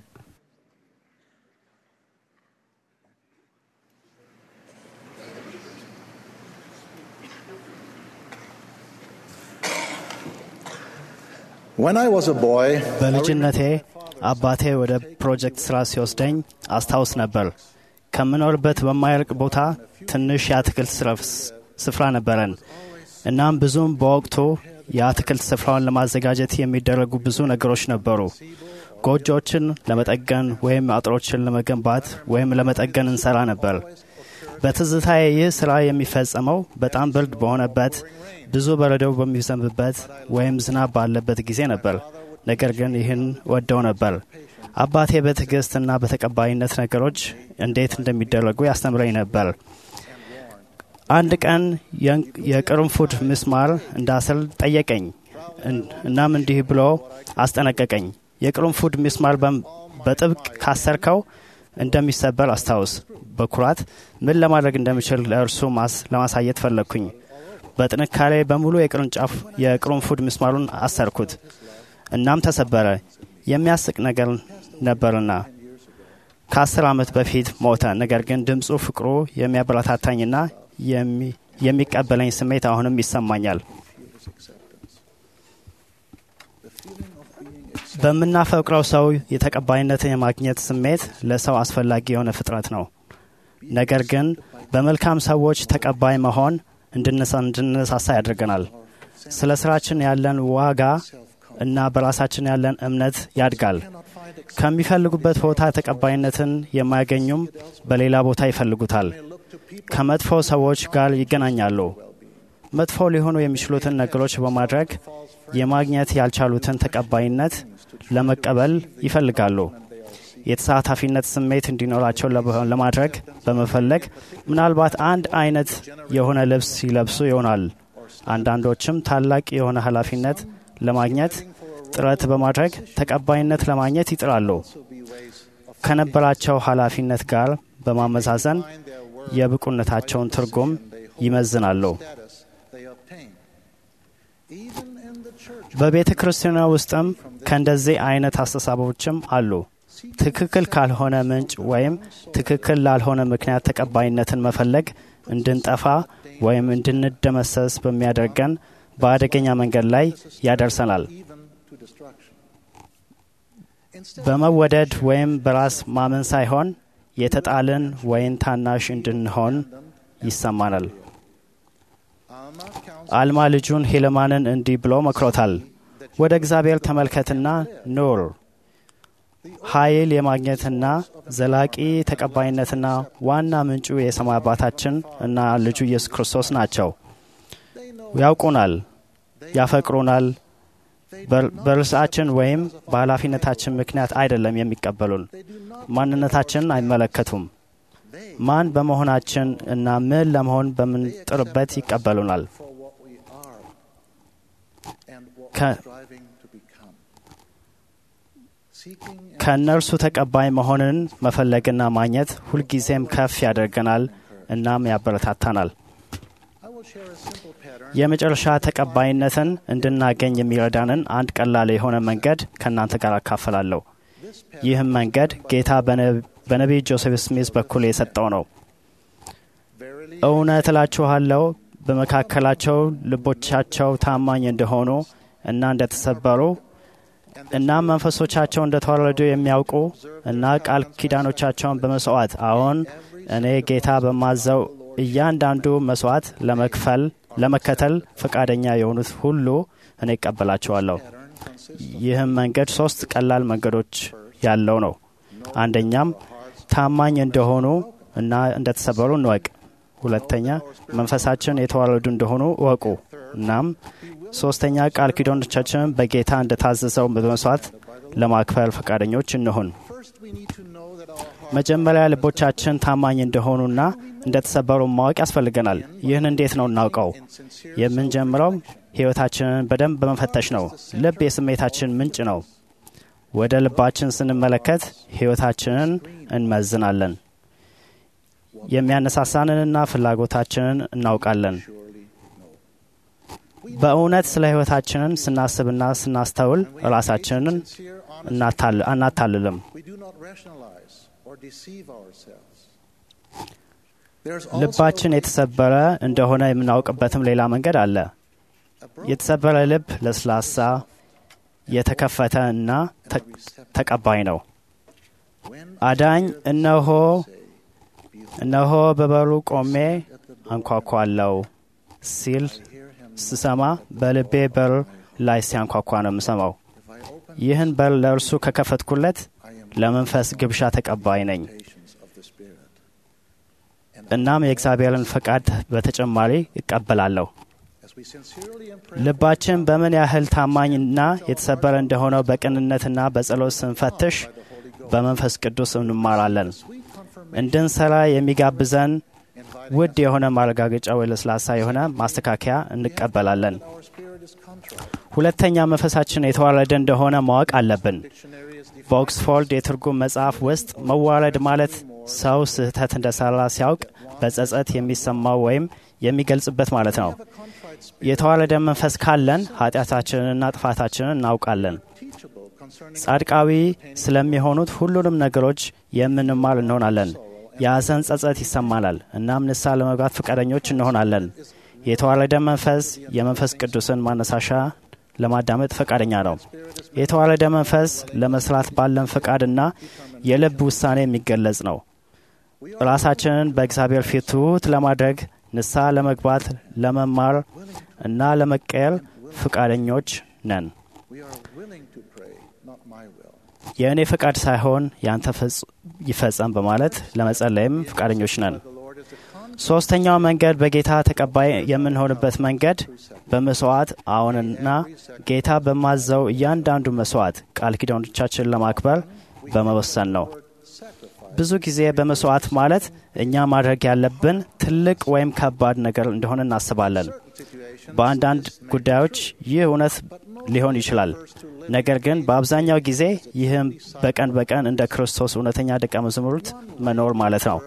When I was a boy, በልጅነቴ አባቴ ወደ ፕሮጀክት ስራ ሲወስደኝ አስታውስ ነበር። ከምኖርበት በማይርቅ ቦታ ትንሽ የአትክልት ስፍራ ነበረን። እናም ብዙም በወቅቱ የአትክልት ስፍራውን ለማዘጋጀት የሚደረጉ ብዙ ነገሮች ነበሩ። ጎጆችን ለመጠገን ወይም አጥሮችን ለመገንባት ወይም ለመጠገን እንሰራ ነበር። በትዝታዬ ይህ ስራ የሚፈጸመው በጣም ብርድ በሆነበት፣ ብዙ በረዶ በሚዘንብበት ወይም ዝናብ ባለበት ጊዜ ነበር። ነገር ግን ይህን ወደው ነበር። አባቴ በትዕግስትና በተቀባይነት ነገሮች እንዴት እንደሚደረጉ ያስተምረኝ ነበር። አንድ ቀን የቅርንፉድ ምስማር እንዳስል ጠየቀኝ። እናም እንዲህ ብሎ አስጠነቀቀኝ። የቅርንፉድ ምስማር በጥብቅ ካሰርከው እንደሚሰበር አስታውስ። በኩራት ምን ለማድረግ እንደምችል ለእርሱ ለማሳየት ፈለግኩኝ። በጥንካሬ በሙሉ የቅርንጫፍ የቅርንፉድ ምስማሩን አሰርኩት። እናም ተሰበረ። የሚያስቅ ነገር ነበርና ከአስር ዓመት በፊት ሞተ። ነገር ግን ድምፁ፣ ፍቅሩ የሚያበረታታኝና የሚቀበለኝ ስሜት አሁንም ይሰማኛል። በምናፈቅረው ሰው የተቀባይነትን የማግኘት ስሜት ለሰው አስፈላጊ የሆነ ፍጥረት ነው። ነገር ግን በመልካም ሰዎች ተቀባይ መሆን እንድንነሳሳ ያደርገናል። ስለ ስራችን ያለን ዋጋ እና በራሳችን ያለን እምነት ያድጋል። ከሚፈልጉበት ቦታ ተቀባይነትን የማያገኙም በሌላ ቦታ ይፈልጉታል። ከመጥፎ ሰዎች ጋር ይገናኛሉ። መጥፎ ሊሆኑ የሚችሉትን ነገሮች በማድረግ የማግኘት ያልቻሉትን ተቀባይነት ለመቀበል ይፈልጋሉ። የተሳታፊነት ስሜት እንዲኖራቸው ለማድረግ በመፈለግ ምናልባት አንድ አይነት የሆነ ልብስ ይለብሱ ይሆናል። አንዳንዶችም ታላቅ የሆነ ኃላፊነት ለማግኘት ጥረት በማድረግ ተቀባይነት ለማግኘት ይጥራሉ። ከነበራቸው ኃላፊነት ጋር በማመዛዘን የብቁነታቸውን ትርጉም ይመዝናሉ። በቤተ ክርስቲያን ውስጥም ከእንደዚህ አይነት አስተሳሰቦችም አሉ። ትክክል ካልሆነ ምንጭ ወይም ትክክል ላልሆነ ምክንያት ተቀባይነትን መፈለግ እንድንጠፋ ወይም እንድንደመሰስ በሚያደርገን በአደገኛ መንገድ ላይ ያደርሰናል። በመወደድ ወይም በራስ ማመን ሳይሆን የተጣልን ወይም ታናሽ እንድንሆን ይሰማናል። አልማ ልጁን ሄለማንን እንዲህ ብሎ መክሮታል። ወደ እግዚአብሔር ተመልከትና ኑር። ኃይል የማግኘትና ዘላቂ ተቀባይነትና ዋና ምንጩ የሰማይ አባታችን እና ልጁ ኢየሱስ ክርስቶስ ናቸው። ያውቁናል፣ ያፈቅሩናል። በርዕሳችን ወይም በኃላፊነታችን ምክንያት አይደለም የሚቀበሉን። ማንነታችንን አይመለከቱም። ማን በመሆናችን እና ምን ለመሆን በምንጥርበት ይቀበሉናል። ከእነርሱ ተቀባይ መሆንን መፈለግና ማግኘት ሁልጊዜም ከፍ ያደርገናል እናም ያበረታታናል። የመጨረሻ ተቀባይነትን እንድናገኝ የሚረዳንን አንድ ቀላል የሆነ መንገድ ከእናንተ ጋር አካፈላለሁ። ይህም መንገድ ጌታ በነቢይ ጆሴፍ ስሚዝ በኩል የሰጠው ነው። እውነት እላችኋለሁ በመካከላቸው ልቦቻቸው ታማኝ እንደሆኑ እና እንደተሰበሩ እና መንፈሶቻቸው እንደተዋረዱ የሚያውቁ እና ቃል ኪዳኖቻቸውን በመስዋዕት አሁን እኔ ጌታ በማዘው እያንዳንዱ መስዋዕት ለመክፈል ለመከተል ፈቃደኛ የሆኑት ሁሉ እኔ እቀበላቸዋለሁ። ይህም መንገድ ሶስት ቀላል መንገዶች ያለው ነው። አንደኛም ታማኝ እንደሆኑ እና እንደተሰበሩ እንወቅ። ሁለተኛ መንፈሳችን የተዋረዱ እንደሆኑ እወቁ። እናም ሶስተኛ ቃል ኪዳኖቻችንን በጌታ እንደታዘዘው በመስዋዕት ለማክበር ፈቃደኞች እንሁን። መጀመሪያ ልቦቻችን ታማኝ እንደሆኑና እንደተሰበሩ ማወቅ ያስፈልገናል። ይህን እንዴት ነው እናውቀው? የምንጀምረው ሕይወታችንን በደንብ በመፈተሽ ነው። ልብ የስሜታችን ምንጭ ነው። ወደ ልባችን ስንመለከት ሕይወታችንን እንመዝናለን። የሚያነሳሳንንና ፍላጎታችንን እናውቃለን። በእውነት ስለ ሕይወታችንን ስናስብና ስናስተውል ራሳችንን አናታልልም። ልባችን የተሰበረ እንደሆነ የምናውቅበትም ሌላ መንገድ አለ። የተሰበረ ልብ ለስላሳ፣ የተከፈተ እና ተቀባይ ነው። አዳኝ እነሆ እነሆ በበሩ ቆሜ አንኳኳለሁ ሲል ስሰማ በልቤ በር ላይ ሲያንኳኳ ነው የምሰማው። ይህን በር ለእርሱ ከከፈትኩለት ለመንፈስ ግብዣ ተቀባይ ነኝ። እናም የእግዚአብሔርን ፈቃድ በተጨማሪ እቀበላለሁ። ልባችን በምን ያህል ታማኝና የተሰበረ እንደሆነው በቅንነትና በጸሎት ስንፈትሽ በመንፈስ ቅዱስ እንማራለን። እንድንሰራ የሚጋብዘን ውድ የሆነ ማረጋገጫ ወይ ለስላሳ የሆነ ማስተካከያ እንቀበላለን። ሁለተኛ መንፈሳችን የተዋረደ እንደሆነ ማወቅ አለብን። በኦክስፎርድ የትርጉም መጽሐፍ ውስጥ መዋረድ ማለት ሰው ስህተት እንደሰራ ሲያውቅ በጸጸት የሚሰማው ወይም የሚገልጽበት ማለት ነው። የተዋረደ መንፈስ ካለን ኃጢአታችንንና ጥፋታችንን እናውቃለን። ጻድቃዊ ስለሚሆኑት ሁሉንም ነገሮች የምንማር እንሆናለን። የሐዘን ጸጸት ይሰማናል። እናም ንስሐ ለመግባት ፈቃደኞች እንሆናለን። የተዋረደ መንፈስ የመንፈስ ቅዱስን ማነሳሻ ለማዳመጥ ፈቃደኛ ነው። የተዋረደ መንፈስ ለመስራት ባለን ፈቃድና የልብ ውሳኔ የሚገለጽ ነው። ራሳችንን በእግዚአብሔር ፊት ትሑት ለማድረግ ንስሐ ለመግባት፣ ለመማር እና ለመቀየር ፈቃደኞች ነን። የእኔ ፈቃድ ሳይሆን ያንተ ይፈጸም በማለት ለመጸለይም ፈቃደኞች ነን። ሶስተኛው መንገድ በጌታ ተቀባይ የምንሆንበት መንገድ በመስዋዕት አዎንና ጌታ በማዘው እያንዳንዱ መስዋዕት ቃል ኪዳኖቻችንን ለማክበር በመወሰን ነው። ብዙ ጊዜ በመስዋዕት ማለት እኛ ማድረግ ያለብን ትልቅ ወይም ከባድ ነገር እንደሆነ እናስባለን። በአንዳንድ ጉዳዮች ይህ እውነት ሊሆን ይችላል። ነገር ግን በአብዛኛው ጊዜ ይህም በቀን በቀን እንደ ክርስቶስ እውነተኛ ደቀ መዛሙርት መኖር ማለት ነው።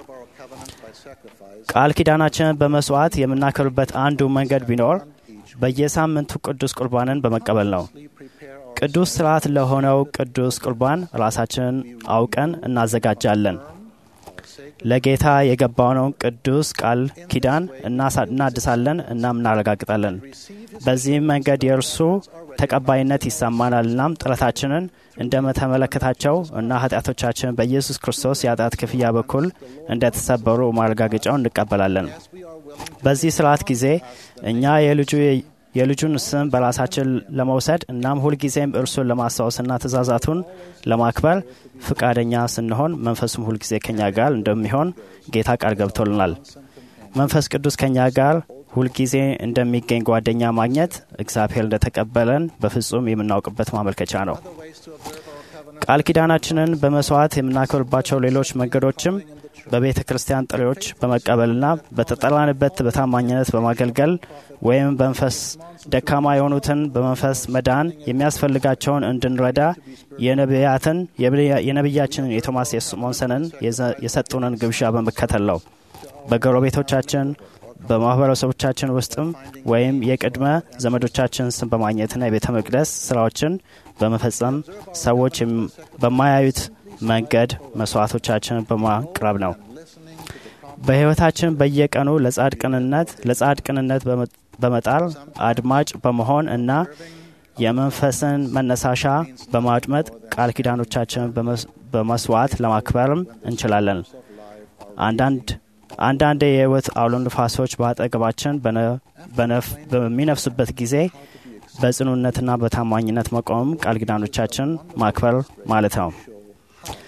ቃል ኪዳናችንን በመስዋዕት የምናከብርበት አንዱ መንገድ ቢኖር በየሳምንቱ ቅዱስ ቁርባንን በመቀበል ነው። ቅዱስ ስርዓት ለሆነው ቅዱስ ቁርባን ራሳችንን አውቀን እናዘጋጃለን። ለጌታ የገባነውን ቅዱስ ቃል ኪዳን እናድሳለን እና እናረጋግጣለን። በዚህም መንገድ የእርሱ ተቀባይነት ይሰማናል። እናም ጥረታችንን እንደምተመለከታቸው እና ኃጢአቶቻችን በኢየሱስ ክርስቶስ የኃጢአት ክፍያ በኩል እንደተሰበሩ ማረጋገጫውን እንቀበላለን። በዚህ ስርዓት ጊዜ እኛ የልጁ የልጁን ስም በራሳችን ለመውሰድ እናም ሁልጊዜም እርሱን ለማስታወስና ትእዛዛቱን ለማክበር ፍቃደኛ ስንሆን መንፈሱም ሁልጊዜ ከኛ ጋር እንደሚሆን ጌታ ቃል ገብቶልናል። መንፈስ ቅዱስ ከኛ ጋር ሁልጊዜ እንደሚገኝ ጓደኛ ማግኘት እግዚአብሔር እንደተቀበለን በፍጹም የምናውቅበት ማመልከቻ ነው። ቃል ኪዳናችንን በመስዋዕት የምናከብርባቸው ሌሎች መንገዶችም በቤተ ክርስቲያን ጥሪዎች በመቀበልና በተጠራንበት በታማኝነት በማገልገል ወይም በመንፈስ ደካማ የሆኑትን በመንፈስ መዳን የሚያስፈልጋቸውን እንድንረዳ የነቢያትን የነቢያችንን የቶማስ ሞንሰንን የሰጡንን ግብዣ በመከተል ነው። በጎረቤቶቻችን በማህበረሰቦቻችን ውስጥም ወይም የቅድመ ዘመዶቻችን ስም በማግኘትና የቤተ መቅደስ ስራዎችን በመፈጸም ሰዎች በማያዩት መንገድ መስዋዕቶቻችንን በማቅረብ ነው። በሕይወታችን በየቀኑ ለጻድቅነት ለጻድቅነት በመጣር አድማጭ በመሆን እና የመንፈስን መነሳሻ በማድመጥ ቃል ኪዳኖቻችንን በመስዋዕት ለማክበርም እንችላለን። አንዳንድ አንዳንድ የሕይወት አውሎ ነፋሶች በአጠገባችን በሚነፍሱበት ጊዜ በጽኑነትና በታማኝነት መቆም ቃል ኪዳኖቻችን ማክበር ማለት ነው።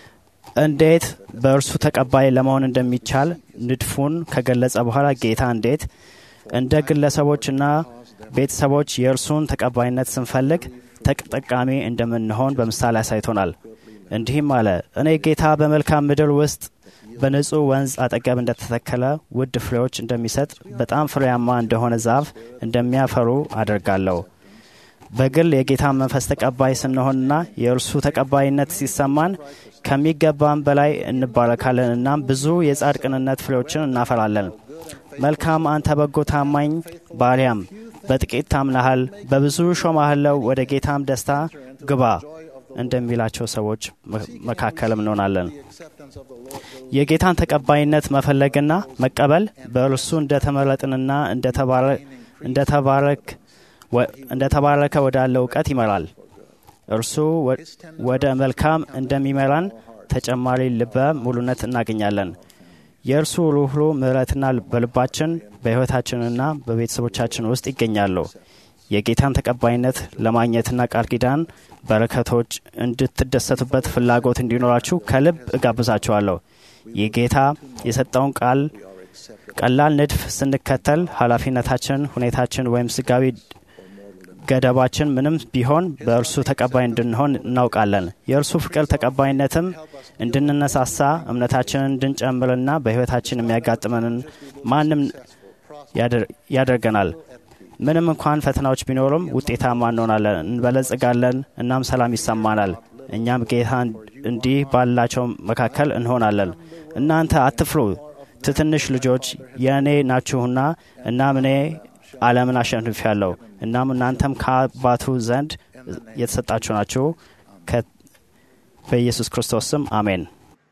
እንዴት በእርሱ ተቀባይ ለመሆን እንደሚቻል ንድፉን ከገለጸ በኋላ ጌታ እንዴት እንደ ግለሰቦችና ቤተሰቦች የእርሱን ተቀባይነት ስንፈልግ ተጠቃሚ እንደምንሆን በምሳሌ አሳይቶናል። እንዲህም አለ፣ እኔ ጌታ በመልካም ምድር ውስጥ በንጹህ ወንዝ አጠገብ እንደተተከለ ውድ ፍሬዎች እንደሚሰጥ በጣም ፍሬያማ እንደሆነ ዛፍ እንደሚያፈሩ አደርጋለሁ። በግል የጌታን መንፈስ ተቀባይ ስንሆንና የእርሱ ተቀባይነት ሲሰማን ከሚገባን በላይ እንባረካለን። እናም ብዙ የጻድቅነት ፍሬዎችን እናፈራለን። መልካም አንተ በጎ ታማኝ ባሪያም፣ በጥቂት ታምናሃል፣ በብዙ ሾማህለው፣ ወደ ጌታም ደስታ ግባ እንደሚላቸው ሰዎች መካከልም እንሆናለን። የጌታን ተቀባይነት መፈለግና መቀበል በእርሱ እንደተመረጥንና እንደተባረክ እንደተባረከ ወዳለው ዕውቀት ይመራል። እርሱ ወደ መልካም እንደሚመራን ተጨማሪ ልበ ሙሉነት እናገኛለን። የእርሱ ሩህሩህ ምሕረትና በልባችን በሕይወታችንና በቤተሰቦቻችን ውስጥ ይገኛሉ። የጌታን ተቀባይነት ለማግኘትና ቃል ኪዳን በረከቶች እንድትደሰቱበት ፍላጎት እንዲኖራችሁ ከልብ እጋብዛችኋለሁ። የጌታ የሰጠውን ቃል ቀላል ንድፍ ስንከተል ኃላፊነታችን፣ ሁኔታችን ወይም ስጋዊ ገደባችን ምንም ቢሆን በእርሱ ተቀባይ እንድንሆን እናውቃለን። የእርሱ ፍቅር ተቀባይነትም እንድንነሳሳ እምነታችንን እንድንጨምርና በሕይወታችን የሚያጋጥመንን ማንም ያደርገናል። ምንም እንኳን ፈተናዎች ቢኖሩም ውጤታማ እንሆናለን፣ እንበለጽጋለን፣ እናም ሰላም ይሰማናል። እኛም ጌታ እንዲህ ባላቸው መካከል እንሆናለን። እናንተ አትፍሩ፣ ትንሽ ልጆች የእኔ ናችሁና እናም እኔ ዓለምን አሸንፌአለሁ። እናም እናንተም ከአባቱ ዘንድ የተሰጣችሁ ናችሁ። በኢየሱስ ክርስቶስ ስም አሜን።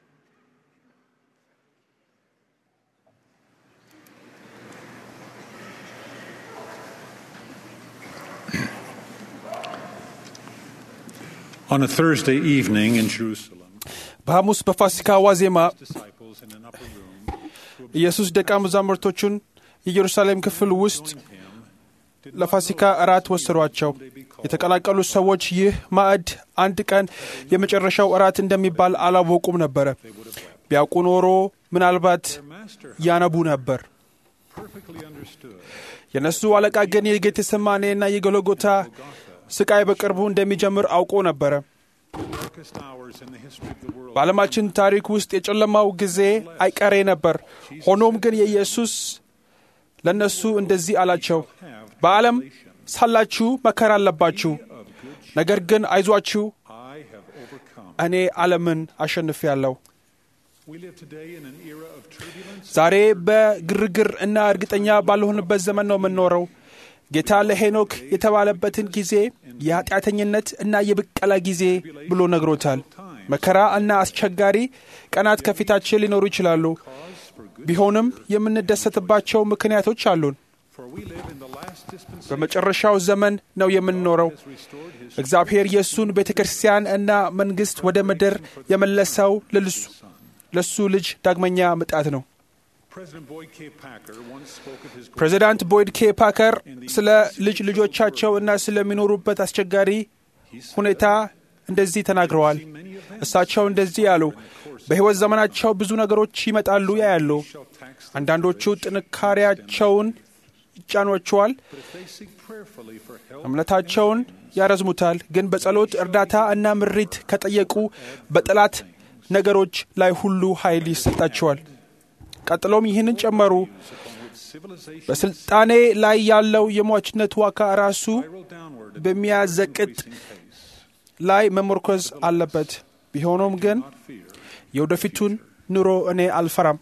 On a Thursday evening in Jerusalem, በሐሙስ በፋሲካ ዋዜማ ኢየሱስ ደቀ መዛሙርቶቹን የኢየሩሳሌም ክፍል ውስጥ ለፋሲካ እራት ወሰዷቸው። የተቀላቀሉት ሰዎች ይህ ማዕድ አንድ ቀን የመጨረሻው እራት እንደሚባል አላወቁም ነበር። ቢያውቁ ኖሮ ምናልባት ያነቡ ነበር። የነሱ አለቃ ግን የጌቴሰማኔና የጎልጎታ ስቃይ በቅርቡ እንደሚጀምር አውቆ ነበር። በዓለማችን ታሪክ ውስጥ የጨለማው ጊዜ አይቀሬ ነበር። ሆኖም ግን የኢየሱስ ለነሱ እንደዚህ አላቸው፣ በዓለም ሳላችሁ መከራ አለባችሁ፣ ነገር ግን አይዟችሁ፣ እኔ ዓለምን አሸንፌአለሁ። ዛሬ በግርግር እና እርግጠኛ ባልሆንበት ዘመን ነው የምንኖረው። ጌታ ለሄኖክ የተባለበትን ጊዜ የኃጢአተኝነት እና የብቀላ ጊዜ ብሎ ነግሮታል። መከራ እና አስቸጋሪ ቀናት ከፊታችን ሊኖሩ ይችላሉ። ቢሆንም የምንደሰትባቸው ምክንያቶች አሉን። በመጨረሻው ዘመን ነው የምንኖረው። እግዚአብሔር ኢየሱስን ቤተክርስቲያን እና መንግስት ወደ ምድር የመለሰው ለሱ ልጅ ዳግመኛ ምጣት ነው። ፕሬዚዳንት ቦይድ ኬ ፓከር ስለ ልጅ ልጆቻቸው እና ስለሚኖሩበት አስቸጋሪ ሁኔታ እንደዚህ ተናግረዋል። እሳቸው እንደዚህ ያሉ፣ በሕይወት ዘመናቸው ብዙ ነገሮች ይመጣሉ ያያሉ። አንዳንዶቹ ጥንካሬያቸውን ይጫኗቸዋል፣ እምነታቸውን ያረዝሙታል። ግን በጸሎት እርዳታ እና ምሪት ከጠየቁ በጠላት ነገሮች ላይ ሁሉ ኃይል ይሰጣቸዋል። ቀጥሎም ይህንን ጨመሩ፣ በስልጣኔ ላይ ያለው የሟችነት ዋጋ ራሱ በሚያዘቅጥ ላይ መመርኮዝ አለበት። ቢሆንም ግን የወደፊቱን ኑሮ እኔ አልፈራም።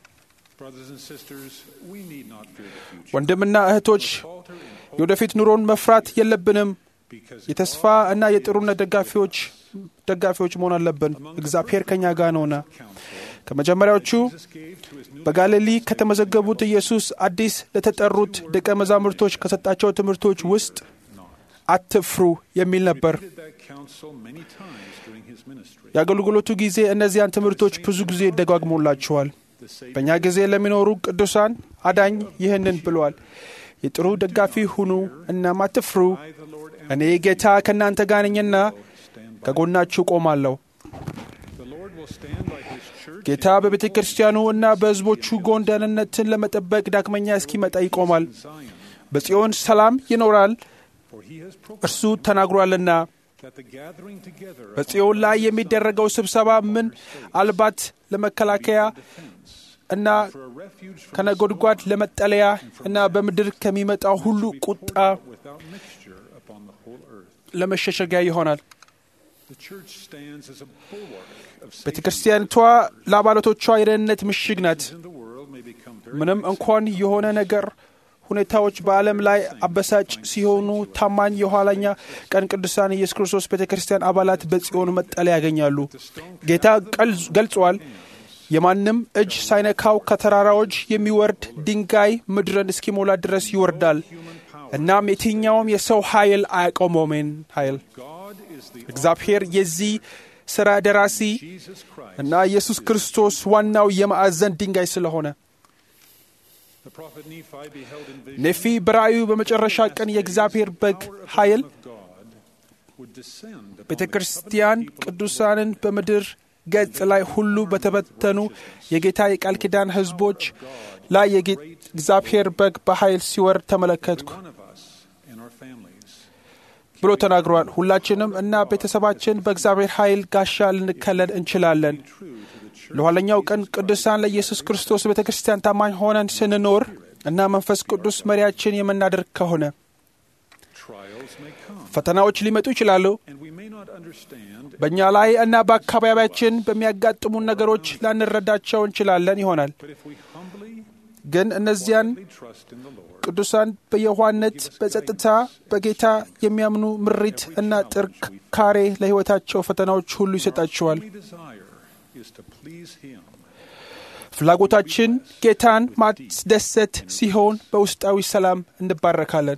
ወንድምና እህቶች፣ የወደፊት ኑሮን መፍራት የለብንም። የተስፋ እና የጥሩነት ደጋፊዎች ደጋፊዎች መሆን አለብን። እግዚአብሔር ከኛ ጋር ነውና። ከመጀመሪያዎቹ በጋሊሊ ከተመዘገቡት ኢየሱስ አዲስ ለተጠሩት ደቀ መዛሙርቶች ከሰጣቸው ትምህርቶች ውስጥ አትፍሩ የሚል ነበር። የአገልግሎቱ ጊዜ እነዚያን ትምህርቶች ብዙ ጊዜ ደጋግሞላቸዋል። በእኛ ጊዜ ለሚኖሩ ቅዱሳን አዳኝ ይህንን ብሏል፣ የጥሩ ደጋፊ ሁኑ እናም አትፍሩ፣ እኔ ጌታ ከእናንተ ጋር ነኝና ከጎናችሁ ቆማለሁ። ጌታ በቤተ ክርስቲያኑ እና በሕዝቦቹ ጎን ደህንነትን ለመጠበቅ ዳግመኛ እስኪመጣ ይቆማል። በጽዮን ሰላም ይኖራል እርሱ ተናግሯልና። በጽዮን ላይ የሚደረገው ስብሰባ ምን አልባት ለመከላከያ እና ከነጎድጓድ ለመጠለያ እና በምድር ከሚመጣው ሁሉ ቁጣ ለመሸሸጊያ ይሆናል። ቤተ ክርስቲያኒቷ ለአባላቶቿ የደህንነት ምሽግ ናት። ምንም እንኳን የሆነ ነገር ሁኔታዎች በዓለም ላይ አበሳጭ ሲሆኑ ታማኝ የኋላኛ ቀን ቅዱሳን ኢየሱስ ክርስቶስ ቤተ ክርስቲያን አባላት በጽዮን መጠለያ ያገኛሉ። ጌታ ገልጿል። የማንም እጅ ሳይነካው ከተራራዎች የሚወርድ ድንጋይ ምድርን እስኪሞላ ድረስ ይወርዳል። እናም የትኛውም የሰው ኃይል አያቆመውም። ኃይል እግዚአብሔር የዚህ ሥራ ደራሲ እና ኢየሱስ ክርስቶስ ዋናው የማዕዘን ድንጋይ ስለሆነ ኔፊ በራእዩ በመጨረሻ ቀን የእግዚአብሔር በግ ኃይል ቤተ ክርስቲያን ቅዱሳንን በምድር ገጽ ላይ ሁሉ በተበተኑ የጌታ የቃል ኪዳን ሕዝቦች ላይ የእግዚአብሔር በግ በኃይል ሲወርድ ተመለከትኩ ብሎ ተናግሯል። ሁላችንም እና ቤተሰባችን በእግዚአብሔር ኃይል ጋሻ ልንከለል እንችላለን። ለኋለኛው ቀን ቅዱሳን ለኢየሱስ ክርስቶስ ቤተ ክርስቲያን ታማኝ ሆነን ስንኖር እና መንፈስ ቅዱስ መሪያችን የምናደርግ ከሆነ ፈተናዎች ሊመጡ ይችላሉ። በእኛ ላይ እና በአካባቢያችን በሚያጋጥሙን ነገሮች ላንረዳቸው እንችላለን ይሆናል። ግን እነዚያን ቅዱሳን በየዋህነት በጸጥታ በጌታ የሚያምኑ ምሪት እና ጥንካሬ ለሕይወታቸው ፈተናዎች ሁሉ ይሰጣቸዋል። ፍላጎታችን ጌታን ማስደሰት ሲሆን በውስጣዊ ሰላም እንባረካለን።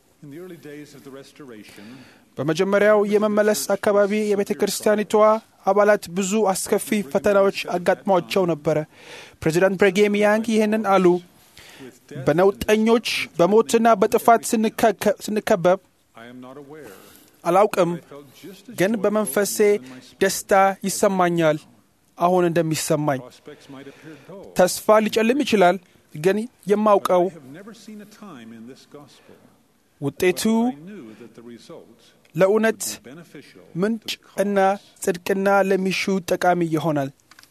በመጀመሪያው የመመለስ አካባቢ የቤተ ክርስቲያኒቷ አባላት ብዙ አስከፊ ፈተናዎች አጋጥሟቸው ነበረ። ፕሬዚዳንት ብሪግሃም ያንግ ይህንን አሉ። በነውጠኞች በሞትና በጥፋት ስንከበብ አላውቅም፣ ግን በመንፈሴ ደስታ ይሰማኛል። አሁን እንደሚሰማኝ ተስፋ ሊጨልም ይችላል፣ ግን የማውቀው ውጤቱ ለእውነት ምንጭ እና ጽድቅና ለሚሹ ጠቃሚ ይሆናል።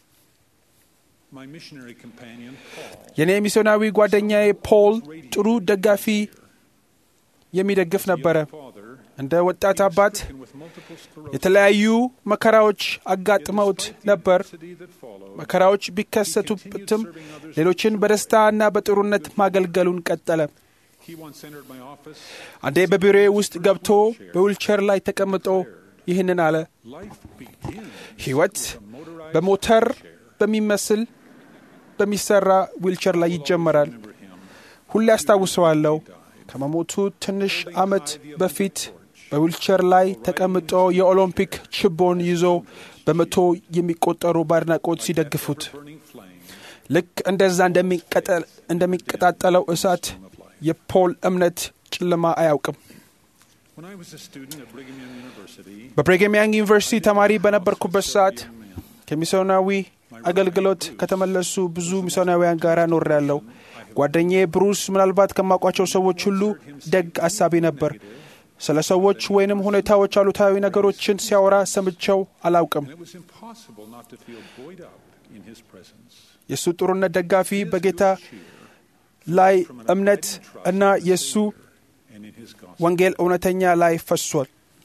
የኔ ሚስዮናዊ ጓደኛዬ ፖል ጥሩ ደጋፊ የሚደግፍ ነበረ። እንደ ወጣት አባት የተለያዩ መከራዎች አጋጥመውት ነበር። መከራዎች ቢከሰቱበትም ሌሎችን በደስታና በጥሩነት ማገልገሉን ቀጠለ። አንዴ በቢሮዬ ውስጥ ገብቶ በዊልቸር ላይ ተቀምጦ ይህንን አለ። ሕይወት በሞተር በሚመስል በሚሰራ ዊልቸር ላይ ይጀመራል። ሁሌ አስታውሰዋለሁ። ከመሞቱ ትንሽ ዓመት በፊት በዊልቸር ላይ ተቀምጦ የኦሎምፒክ ችቦን ይዞ በመቶ የሚቆጠሩ በአድናቆት ሲደግፉት ልክ እንደዛ እንደሚቀጣጠለው እሳት የፖል እምነት ጨለማ አያውቅም። በብሪግሃም ያንግ ዩኒቨርሲቲ ተማሪ በነበርኩበት ሰዓት ከሚስዮናዊ አገልግሎት ከተመለሱ ብዙ ሚስዮናውያን ጋር ኖሬያለሁ። ጓደኛዬ ብሩስ ምናልባት ከማውቋቸው ሰዎች ሁሉ ደግ አሳቢ ነበር። ስለ ሰዎች ወይንም ሁኔታዎች አሉታዊ ነገሮችን ሲያወራ ሰምቼው አላውቅም። የእሱ ጥሩነት ደጋፊ በጌታ ላይ እምነት እና የእሱ ወንጌል እውነተኛ ላይ ፈሷል።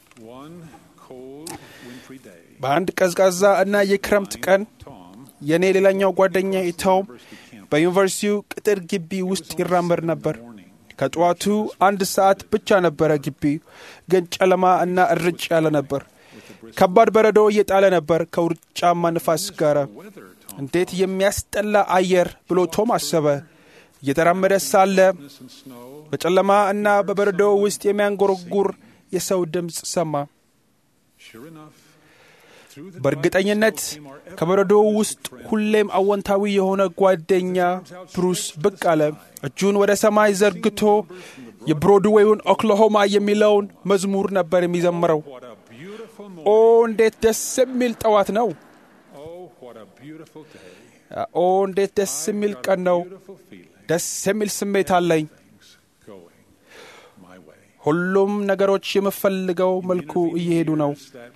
በአንድ ቀዝቃዛ እና የክረምት ቀን የኔ ሌላኛው ጓደኛ ቶም በዩኒቨርሲቲው ቅጥር ግቢ ውስጥ ይራመድ ነበር። ከጠዋቱ አንድ ሰዓት ብቻ ነበረ። ግቢ ግን ጨለማ እና እርጭ ያለ ነበር። ከባድ በረዶ እየጣለ ነበር ከውርጫማ ንፋስ ጋር። እንዴት የሚያስጠላ አየር ብሎ ቶም አሰበ። እየተራመደ ሳለ በጨለማ እና በበረዶ ውስጥ የሚያንጎረጉር የሰው ድምፅ ሰማ። በእርግጠኝነት ከበረዶ ውስጥ ሁሌም አወንታዊ የሆነ ጓደኛ ብሩስ ብቅ አለ። እጁን ወደ ሰማይ ዘርግቶ የብሮድዌውን ኦክላሆማ የሚለውን መዝሙር ነበር የሚዘምረው። ኦ እንዴት ደስ የሚል ጠዋት ነው! ኦ እንዴት ደስ የሚል ቀን ነው! ደስ የሚል ስሜት አለኝ። ሁሉም ነገሮች የምፈልገው መልኩ እየሄዱ ነው።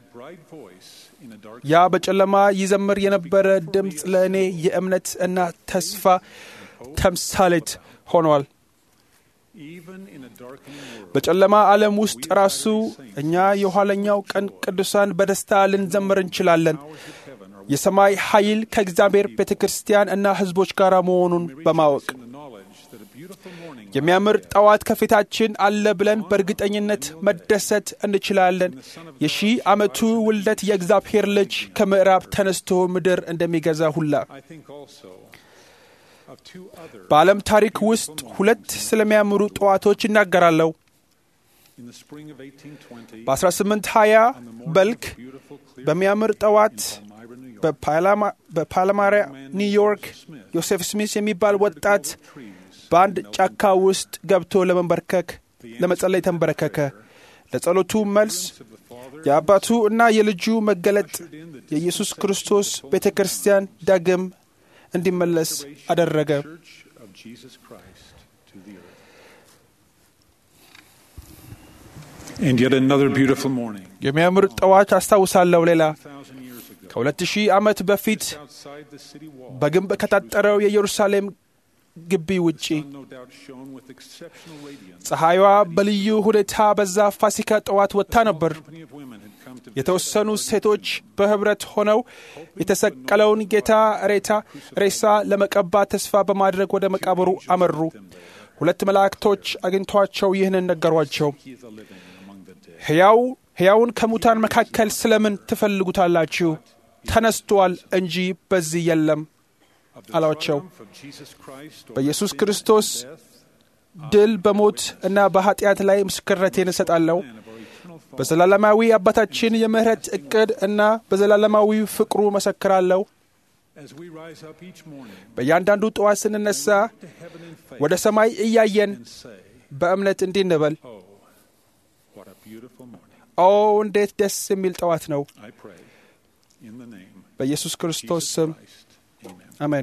ያ በጨለማ ይዘምር የነበረ ድምፅ ለእኔ የእምነት እና ተስፋ ተምሳሌት ሆኗል። በጨለማ ዓለም ውስጥ ራሱ እኛ የኋለኛው ቀን ቅዱሳን በደስታ ልንዘምር እንችላለን። የሰማይ ኃይል ከእግዚአብሔር ቤተ ክርስቲያን እና ሕዝቦች ጋር መሆኑን በማወቅ የሚያምር ጠዋት ከፊታችን አለ ብለን በእርግጠኝነት መደሰት እንችላለን። የሺህ ዓመቱ ውልደት የእግዚአብሔር ልጅ ከምዕራብ ተነስቶ ምድር እንደሚገዛ ሁላ በዓለም ታሪክ ውስጥ ሁለት ስለሚያምሩ ጠዋቶች ይናገራለሁ። በ1820 በልክ በሚያምር ጠዋት በፓላማሪያ ኒውዮርክ ዮሴፍ ስሚስ የሚባል ወጣት በአንድ ጫካ ውስጥ ገብቶ ለመንበርከክ ለመጸለይ ተንበረከከ። ለጸሎቱ መልስ የአባቱ እና የልጁ መገለጥ የኢየሱስ ክርስቶስ ቤተ ክርስቲያን ዳግም እንዲመለስ አደረገ። የሚያምር ጠዋት አስታውሳለሁ። ሌላ ከሁለት ሺህ ዓመት በፊት በግንብ ከታጠረው የኢየሩሳሌም ግቢ ውጪ ፀሐይዋ በልዩ ሁኔታ በዛ ፋሲካ ጠዋት ወጥታ ነበር። የተወሰኑ ሴቶች በህብረት ሆነው የተሰቀለውን ጌታ ሬታ ሬሳ ለመቀባት ተስፋ በማድረግ ወደ መቃብሩ አመሩ። ሁለት መላእክቶች አግኝቷቸው ይህንን ነገሯቸው። ሕያው ሕያውን ከሙታን መካከል ስለምን ትፈልጉታላችሁ? ተነስቷል እንጂ በዚህ የለም አሏቸው። በኢየሱስ ክርስቶስ ድል በሞት እና በኃጢአት ላይ ምስክርነቴን እሰጣለሁ። በዘላለማዊ አባታችን የምህረት ዕቅድ እና በዘላለማዊ ፍቅሩ መሰክራለሁ። በእያንዳንዱ ጠዋት ስንነሳ ወደ ሰማይ እያየን በእምነት እንዲህ እንበል፣ ኦ እንዴት ደስ የሚል ጠዋት ነው! በኢየሱስ ክርስቶስ ስም አሜን።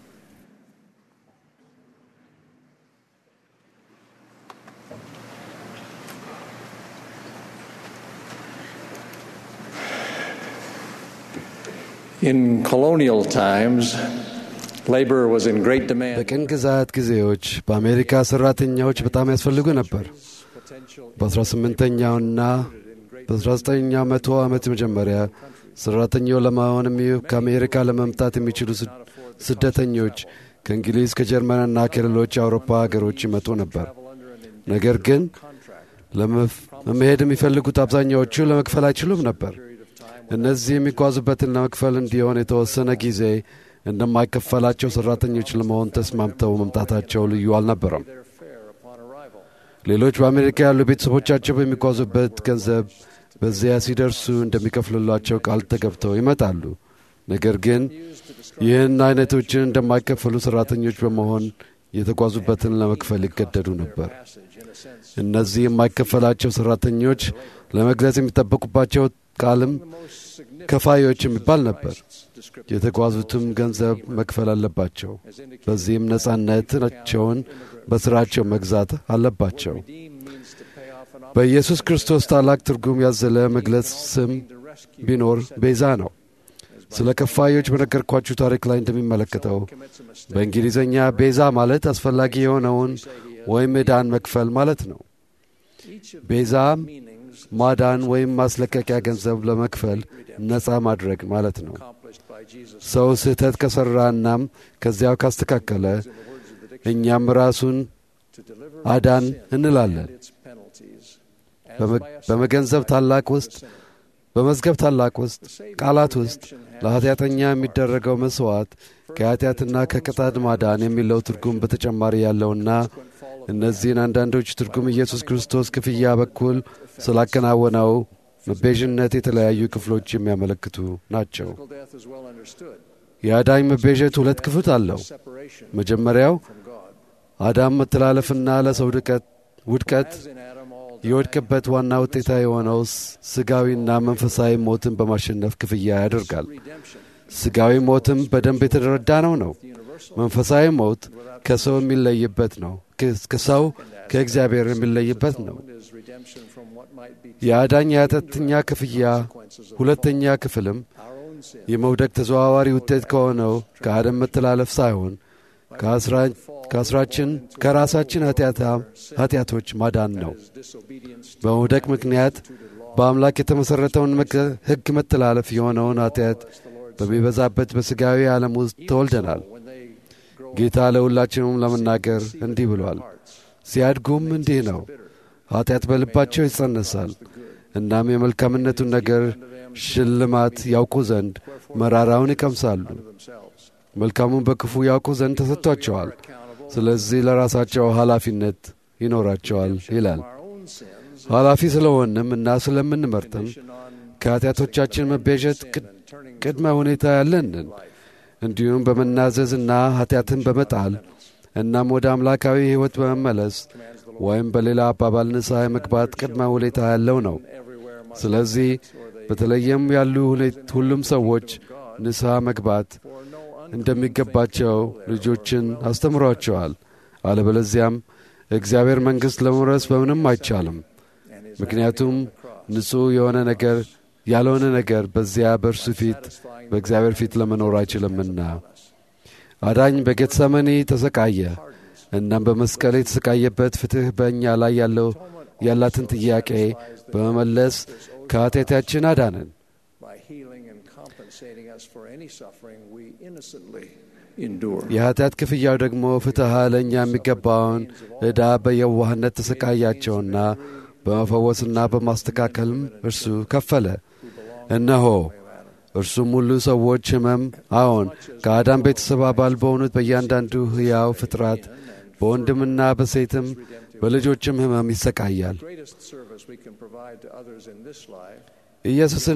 In colonial times, labor was in great demand. በቅኝ ግዛት ጊዜዎች በአሜሪካ ሰራተኛዎች በጣም ያስፈልጉ ነበር። በአስራ ስምንተኛውና በአስራ ዘጠነኛው መቶ ዓመት መጀመሪያ ሰራተኛው ለመሆንም ከአሜሪካ ለመምጣት የሚችሉ ስደተኞች ከእንግሊዝ ከጀርመንና ከሌሎች የአውሮፓ ሀገሮች ይመጡ ነበር። ነገር ግን ለመሄድ የሚፈልጉት አብዛኛዎቹ ለመክፈል አይችሉም ነበር። እነዚህ የሚጓዙበትን ለመክፈል እንዲሆን የተወሰነ ጊዜ እንደማይከፈላቸው ሰራተኞች ለመሆን ተስማምተው መምጣታቸው ልዩ አልነበረም። ሌሎች በአሜሪካ ያሉ ቤተሰቦቻቸው በሚጓዙበት ገንዘብ በዚያ ሲደርሱ እንደሚከፍሉላቸው ቃል ተገብተው ይመጣሉ። ነገር ግን ይህን አይነቶችን እንደማይከፈሉ ሰራተኞች በመሆን የተጓዙበትን ለመክፈል ይገደዱ ነበር። እነዚህ የማይከፈላቸው ሰራተኞች ለመግለጽ የሚጠበቁባቸው ቃልም ከፋዮች የሚባል ነበር። የተጓዙትም ገንዘብ መክፈል አለባቸው። በዚህም ነጻነታቸውን በሥራቸው መግዛት አለባቸው። በኢየሱስ ክርስቶስ ታላቅ ትርጉም ያዘለ መግለጽ ስም ቢኖር ቤዛ ነው። ስለ ከፋዮች በነገርኳችሁ ታሪክ ላይ እንደሚመለከተው በእንግሊዝኛ ቤዛ ማለት አስፈላጊ የሆነውን ወይም ዕዳን መክፈል ማለት ነው። ቤዛም ማዳን ወይም ማስለቀቂያ ገንዘብ ለመክፈል ነጻ ማድረግ ማለት ነው። ሰው ስህተት ከሠራናም ከዚያው ካስተካከለ እኛም ራሱን አዳን እንላለን። በመገንዘብ ታላቅ ውስጥ በመዝገብ ታላቅ ውስጥ ቃላት ውስጥ ለኃጢአተኛ የሚደረገው መሥዋዕት ከኃጢአትና ከቅጣት ማዳን የሚለው ትርጉም በተጨማሪ ያለውና እነዚህን አንዳንዶች ትርጉም ኢየሱስ ክርስቶስ ክፍያ በኩል ስላከናወነው መቤዥነት የተለያዩ ክፍሎች የሚያመለክቱ ናቸው። የአዳኝ መቤዠት ሁለት ክፍል አለው። መጀመሪያው አዳም መተላለፍና ለሰው ውድቀት የወድቅበት ዋና ውጤታ የሆነው ሥጋዊና መንፈሳዊ ሞትን በማሸነፍ ክፍያ ያደርጋል። ሥጋዊ ሞትም በደንብ የተረዳነው ነው። መንፈሳዊ ሞት ከሰው የሚለይበት ነው። ከሰው ከእግዚአብሔር የሚለይበት ነው። የአዳኝ የኃጢአተኛ ክፍያ ሁለተኛ ክፍልም የመውደቅ ተዘዋዋሪ ውጤት ከሆነው ከአደም መተላለፍ ሳይሆን ከአስራችን ከራሳችን ኃጢአቶች ማዳን ነው። በመውደቅ ምክንያት በአምላክ የተመሠረተውን ሕግ መተላለፍ የሆነውን ኃጢአት በሚበዛበት በሥጋዊ ዓለም ውስጥ ተወልደናል። ጌታ ለሁላችንም ለመናገር እንዲህ ብሏል። ሲያድጉም እንዲህ ነው፣ ኃጢአት በልባቸው ይጸነሳል። እናም የመልካምነቱን ነገር ሽልማት ያውቁ ዘንድ መራራውን ይቀምሳሉ። መልካሙን በክፉ ያውቁ ዘንድ ተሰጥቷቸዋል። ስለዚህ ለራሳቸው ኃላፊነት ይኖራቸዋል ይላል። ኃላፊ ስለሆንም እና ስለምንመርጥም ከኃጢአቶቻችን መቤዠት ቅድመ ሁኔታ ያለንን እንዲሁም በመናዘዝና ኃጢአትን በመጣል እናም ወደ አምላካዊ ሕይወት በመመለስ ወይም በሌላ አባባል ንስሐ የመግባት ቅድመ ሁኔታ ያለው ነው። ስለዚህ በተለይም ያሉ ሁሉም ሰዎች ንስሐ መግባት እንደሚገባቸው ልጆችን አስተምሯቸዋል። አለበለዚያም እግዚአብሔር መንግሥት ለመውረስ በምንም አይቻልም። ምክንያቱም ንጹሕ የሆነ ነገር ያልሆነ ነገር በዚያ በእርሱ ፊት በእግዚአብሔር ፊት ለመኖር አይችልምና። አዳኝ በጌተሰመኒ ተሰቃየ። እናም በመስቀል የተሰቃየበት ፍትሕ በእኛ ላይ ያለው ያላትን ጥያቄ በመመለስ ከኃጢአታችን አዳነን። የኃጢአት ክፍያው ደግሞ ፍትሐ ለእኛ የሚገባውን ዕዳ በየዋህነት ተሰቃያቸውና በመፈወስና በማስተካከልም እርሱ ከፈለ። እነሆ እርሱም ሁሉ ሰዎች ሕመም አዎን ከአዳም ቤተሰብ አባል በሆኑት በእያንዳንዱ ሕያው ፍጥረት በወንድምና በሴትም በልጆችም ሕመም ይሰቃያል። ኢየሱስን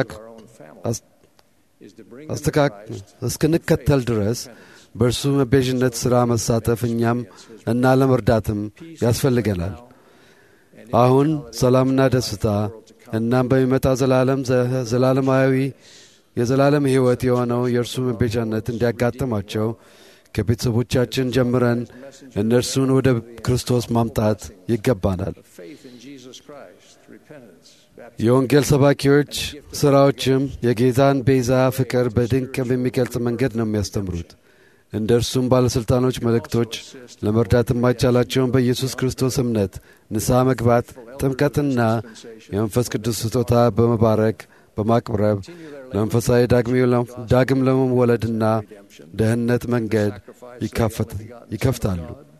እስክንከተል ድረስ በእርሱ መቤዥነት ሥራ መሳተፍ እኛም እና ለመርዳትም ያስፈልገናል። አሁን ሰላምና ደስታ እናም በሚመጣ ዘላለም ዘላለማዊ የዘላለም ሕይወት የሆነው የእርሱ መቤዣነት እንዲያጋጥማቸው ከቤተሰቦቻችን ጀምረን እነርሱን ወደ ክርስቶስ ማምጣት ይገባናል። የወንጌል ሰባኪዎች ሥራዎችም የጌታን ቤዛ ፍቅር በድንቅ በሚገልጽ መንገድ ነው የሚያስተምሩት። እንደ እርሱም ባለሥልጣኖች መልእክቶች ለመርዳት የማይቻላቸውን በኢየሱስ ክርስቶስ እምነት፣ ንስሐ መግባት፣ ጥምቀትና የመንፈስ ቅዱስ ስጦታ በመባረክ በማቅረብ ለመንፈሳዊ ዳግም ለመወለድና ደህንነት መንገድ ይከፍታሉ።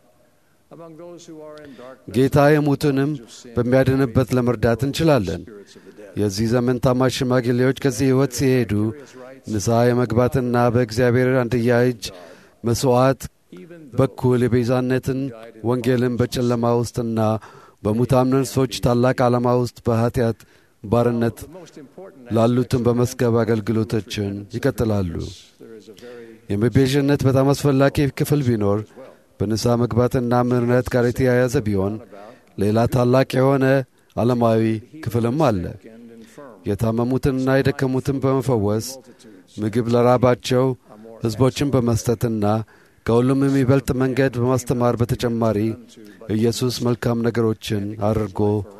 ጌታ የሙትንም በሚያድንበት ለመርዳት እንችላለን። የዚህ ዘመን ታማኝ ሽማግሌዎች ከዚህ ሕይወት ሲሄዱ ንስሐ የመግባትና በእግዚአብሔር አንድያ እጅ መሥዋዕት በኩል የቤዛነትን ወንጌልን በጨለማ ውስጥና በሙታን ነፍሶች ታላቅ ዓላማ ውስጥ በኃጢአት ባርነት ላሉትን በመስገብ አገልግሎቶችን ይቀጥላሉ። የመቤዥነት በጣም አስፈላጊ ክፍል ቢኖር በንስሐ መግባትና ምሕረት ጋር የተያያዘ ቢሆን ሌላ ታላቅ የሆነ ዓለማዊ ክፍልም አለ። የታመሙትንና የደከሙትን በመፈወስ ምግብ ለራባቸው ሕዝቦችን በመስጠትና ከሁሉም የሚበልጥ መንገድ በማስተማር በተጨማሪ ኢየሱስ መልካም ነገሮችን አድርጎ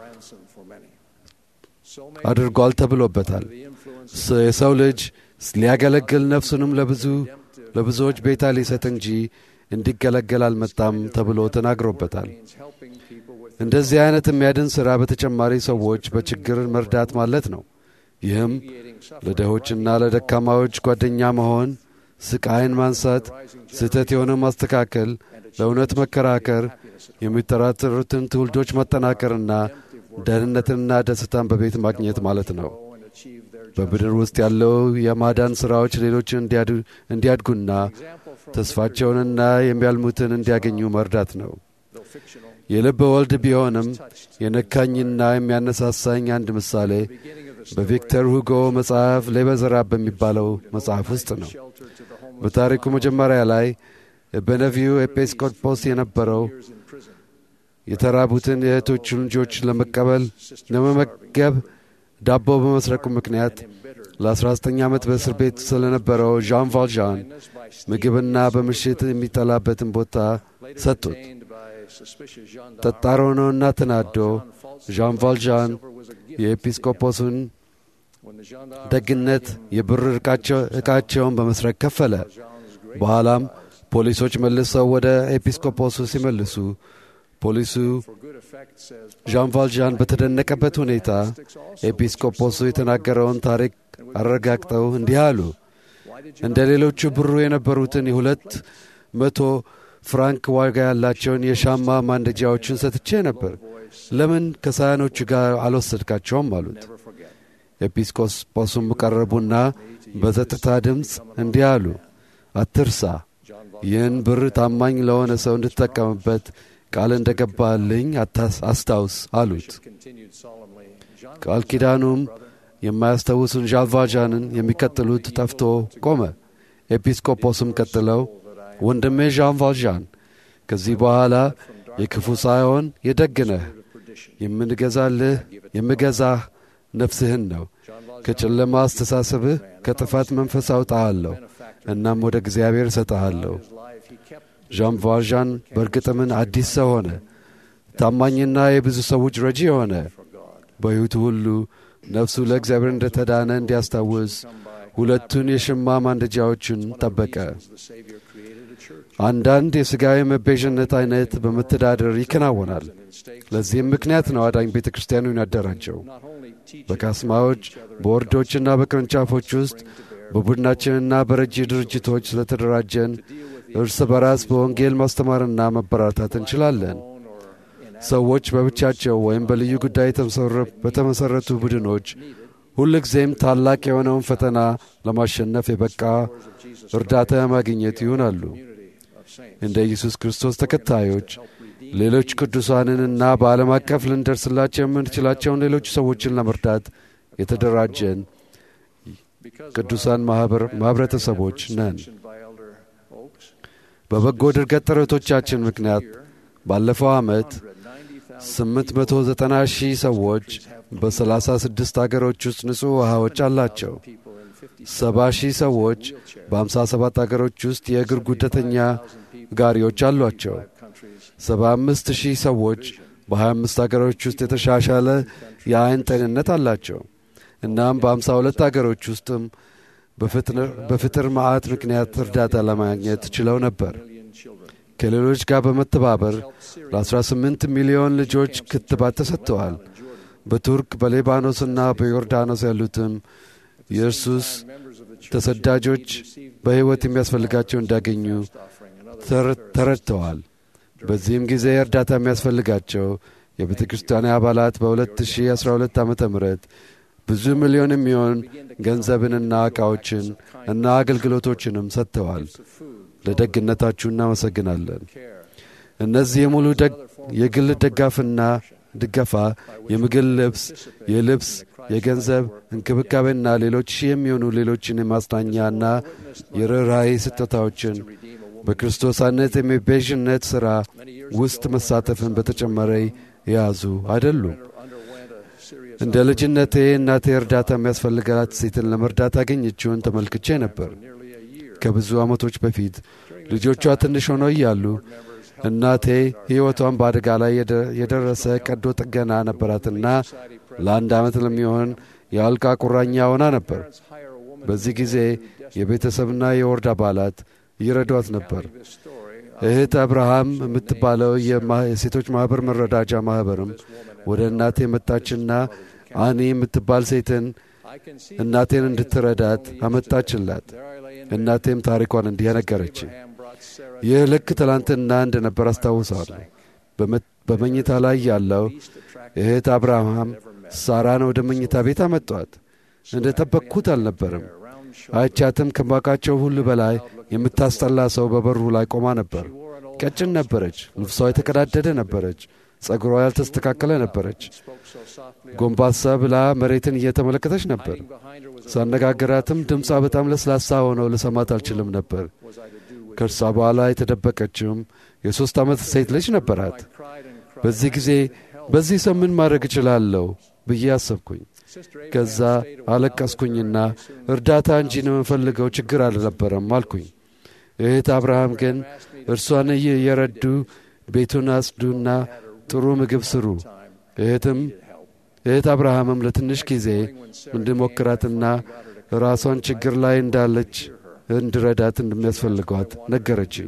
አድርጓል ተብሎበታል። የሰው ልጅ ሊያገለግል ነፍሱንም ለብዙ ለብዙዎች ቤታ ሊሰጥ እንጂ እንዲገለገል አልመጣም ተብሎ ተናግሮበታል። እንደዚህ አይነት የሚያድን ሥራ በተጨማሪ ሰዎች በችግር መርዳት ማለት ነው። ይህም ለድሆችና ለደካማዎች ጓደኛ መሆን፣ ስቃይን ማንሳት፣ ስህተት የሆነ ማስተካከል፣ ለእውነት መከራከር፣ የሚጠራጠሩትን ትውልዶች ማጠናከርና ደህንነትንና ደስታን በቤት ማግኘት ማለት ነው። በምድር ውስጥ ያለው የማዳን ሥራዎች ሌሎችን እንዲያድጉና ተስፋቸውንና የሚያልሙትን እንዲያገኙ መርዳት ነው። የልብ ወልድ ቢሆንም የነካኝና የሚያነሳሳኝ አንድ ምሳሌ በቪክተር ሁጎ መጽሐፍ ሌበዘራብ በሚባለው መጽሐፍ ውስጥ ነው። በታሪኩ መጀመሪያ ላይ በነቢዩ ኤጲስቆጶስ የነበረው የተራቡትን የእህቶቹን ልጆች ለመቀበል ለመመገብ ዳቦ በመስረቁ ምክንያት ለአስራ ዘጠኝ ዓመት በእስር ቤት ስለነበረው ዣን ቫልዣን ምግብና በምሽት የሚጠላበትን ቦታ ሰጡት። ጠጣር ሆኖና ተናዶ ዣን ቫልዣን የኤጲስቆጶሱን ደግነት የብር ዕቃቸውን በመስረቅ ከፈለ። በኋላም ፖሊሶች መልሰው ወደ ኤጲስቆጶሱ ሲመልሱ ፖሊሱ ዣን ቫልዣን በተደነቀበት ሁኔታ ኤጲስቆጶሱ የተናገረውን ታሪክ አረጋግጠው እንዲህ አሉ። እንደ ሌሎቹ ብሩ የነበሩትን የሁለት መቶ ፍራንክ ዋጋ ያላቸውን የሻማ ማንደጃዎችን ሰጥቼ ነበር። ለምን ከሳህኖቹ ጋር አልወሰድካቸውም? አሉት። ኤጲስቆጶሱም ቀረቡና በጸጥታ ድምፅ እንዲህ አሉ። አትርሳ፣ ይህን ብር ታማኝ ለሆነ ሰው እንድትጠቀምበት ቃል እንደ ገባልኝ አስታውስ አሉት። ቃል ኪዳኑም የማያስታውሱን ዣን ቫልዣንን የሚቀጥሉት ጠፍቶ ቆመ። ኤጲስቆጶስም ቀጥለው ወንድሜ ዣን ቫልዣን ከዚህ በኋላ የክፉ ሳይሆን የደግ ነህ። የምንገዛልህ የምገዛህ ነፍስህን ነው። ከጨለማ አስተሳሰብህ ከጥፋት መንፈስ አውጣሃለሁ፣ እናም ወደ እግዚአብሔር እሰጥሃለሁ። ዣን ቫልዣን በእርግጥምን አዲስ ሰው ሆነ። ታማኝና የብዙ ሰዎች ረጂ ሆነ። በሕይወቱ ሁሉ ነፍሱ ለእግዚአብሔር እንደ ተዳነ እንዲያስታውስ ሁለቱን የሽማ ማንደጃዎችን ጠበቀ። አንዳንድ የሥጋዊ መቤዥነት ዐይነት በመተዳደር ይከናወናል። ለዚህም ምክንያት ነው አዳኝ ቤተ ክርስቲያኑን ያደራጀው። በካስማዎች በወርዶችና በቅርንጫፎች ውስጥ በቡድናችንና በረጂ ድርጅቶች ስለተደራጀን እርስ በራስ በወንጌል ማስተማርና መበራታት እንችላለን። ሰዎች በብቻቸው ወይም በልዩ ጉዳይ በተመሠረቱ ቡድኖች ሁልጊዜም ታላቅ የሆነውን ፈተና ለማሸነፍ የበቃ እርዳታ ማግኘት ይሆናሉ። እንደ ኢየሱስ ክርስቶስ ተከታዮች ሌሎች ቅዱሳንንና በዓለም አቀፍ ልንደርስላቸው የምንችላቸውን ሌሎች ሰዎችን ለመርዳት የተደራጀን ቅዱሳን ማኅበረተሰቦች ነን። በበጎ ድርገት ጥረቶቻችን ምክንያት ባለፈው ዓመት ስምንት መቶ ዘጠና ሺህ ሰዎች በሰላሳ ስድስት አገሮች ውስጥ ንጹሕ ውሃዎች አላቸው። ሰባ ሺህ ሰዎች በአምሳ ሰባት አገሮች ውስጥ የእግር ጉዳተኛ ጋሪዎች አሏቸው። ሰባ አምስት ሺህ ሰዎች በሀያ አምስት አገሮች ውስጥ የተሻሻለ የዐይን ጤንነት አላቸው። እናም በአምሳ ሁለት አገሮች ውስጥም በፍጥር መዓት ምክንያት እርዳታ ለማግኘት ችለው ነበር። ከሌሎች ጋር በመተባበር ለአስራ ስምንት ሚሊዮን ልጆች ክትባት ተሰጥተዋል። በቱርክ በሊባኖስና በዮርዳኖስ ያሉትም የኢየሱስ ተሰዳጆች በሕይወት የሚያስፈልጋቸው እንዲያገኙ ተረድተዋል። በዚህም ጊዜ እርዳታ የሚያስፈልጋቸው የቤተ ክርስቲያን አባላት በ2012 ዓ ም ብዙ ሚሊዮን የሚሆን ገንዘብንና ዕቃዎችን እና አገልግሎቶችንም ሰጥተዋል። ለደግነታችሁ እናመሰግናለን። እነዚህ የሙሉ የግል ደጋፍና ድጋፋ የምግብ፣ ልብስ፣ የልብስ፣ የገንዘብ እንክብካቤና ሌሎች ሺህ የሚሆኑ ሌሎችን የማጽናኛና የርኅራኄ ስጦታዎችን በክርስቶሳነት የሚቤዥነት ሥራ ውስጥ መሳተፍን በተጨመረ የያዙ አይደሉም። እንደ ልጅነቴ እናቴ እርዳታ የሚያስፈልጋት ሴትን ለመርዳት ያገኘችውን ተመልክቼ ነበር። ከብዙ ዓመቶች በፊት ልጆቿ ትንሽ ሆነው እያሉ እናቴ ሕይወቷን በአደጋ ላይ የደረሰ ቀዶ ጥገና ነበራትና ለአንድ ዓመት ለሚሆን የአልጋ ቁራኛ ሆና ነበር። በዚህ ጊዜ የቤተሰብና የወርድ አባላት ይረዷት ነበር። እህት አብርሃም የምትባለው የሴቶች ማኅበር መረዳጃ ማኅበርም ወደ እናቴ መጣችና አኒ የምትባል ሴትን እናቴን እንድትረዳት አመጣችላት። እናቴም ታሪኳን እንዲህ ነገረች። ይህ ልክ ትላንትና እንደ ነበር አስታውሳለሁ። በመኝታ ላይ ያለው እህት አብርሃም ሳራን ወደ መኝታ ቤት አመጧት። እንደ ጠበቅኩት አልነበርም። አይቻትም ከማውቃቸው ሁሉ በላይ የምታስጠላ ሰው በበሩ ላይ ቆማ ነበር። ቀጭን ነበረች። ልብሷ የተቀዳደደ ነበረች። ጸጉሯ ያልተስተካከለ ነበረች። ጎንባሳ ብላ መሬትን እየተመለከተች ነበር። ሳነጋገራትም ድምጿ በጣም ለስላሳ ሆነው ልሰማት አልችልም ነበር። ከእርሷ በኋላ የተደበቀችውም የሦስት ዓመት ሴት ልጅ ነበራት። በዚህ ጊዜ በዚህ ሰው ምን ማድረግ እችላለሁ ብዬ አሰብኩኝ። ከዛ አለቀስኩኝና እርዳታ እንጂ ነው የምፈልገው፣ ችግር አልነበረም አልኩኝ። እህት አብርሃም ግን እርሷን እየረዱ ቤቱን አጽዱና ጥሩ ምግብ ስሩ። እህትም እህት አብርሃምም ለትንሽ ጊዜ እንድሞክራትና ራሷን ችግር ላይ እንዳለች እንድረዳት እንደሚያስፈልጓት ነገረችኝ።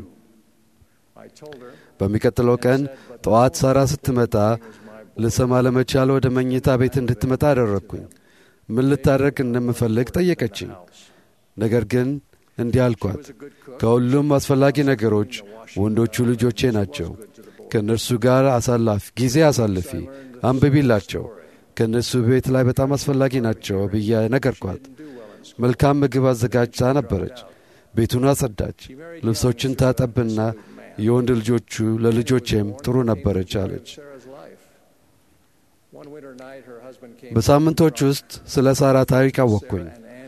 በሚቀጥለው ቀን ጠዋት ሳራ ስትመጣ ልሰማ ለመቻል ወደ መኝታ ቤት እንድትመጣ አደረግኩኝ። ምን ልታደርግ እንደምፈልግ ጠየቀችኝ። ነገር ግን እንዲህ አልኳት፣ ከሁሉም አስፈላጊ ነገሮች ወንዶቹ ልጆቼ ናቸው። ከእነርሱ ጋር አሳላፊ ጊዜ አሳልፊ፣ አንብቢላቸው፣ ከእነሱ ቤት ላይ በጣም አስፈላጊ ናቸው ብዬ ነገርኳት። መልካም ምግብ አዘጋጅታ ነበረች። ቤቱን አጸዳች፣ ልብሶችን ታጠብና የወንድ ልጆቹ ለልጆቼም ጥሩ ነበረች አለች። በሳምንቶች ውስጥ ስለ ሳራ ታሪክ አወቅኩኝ።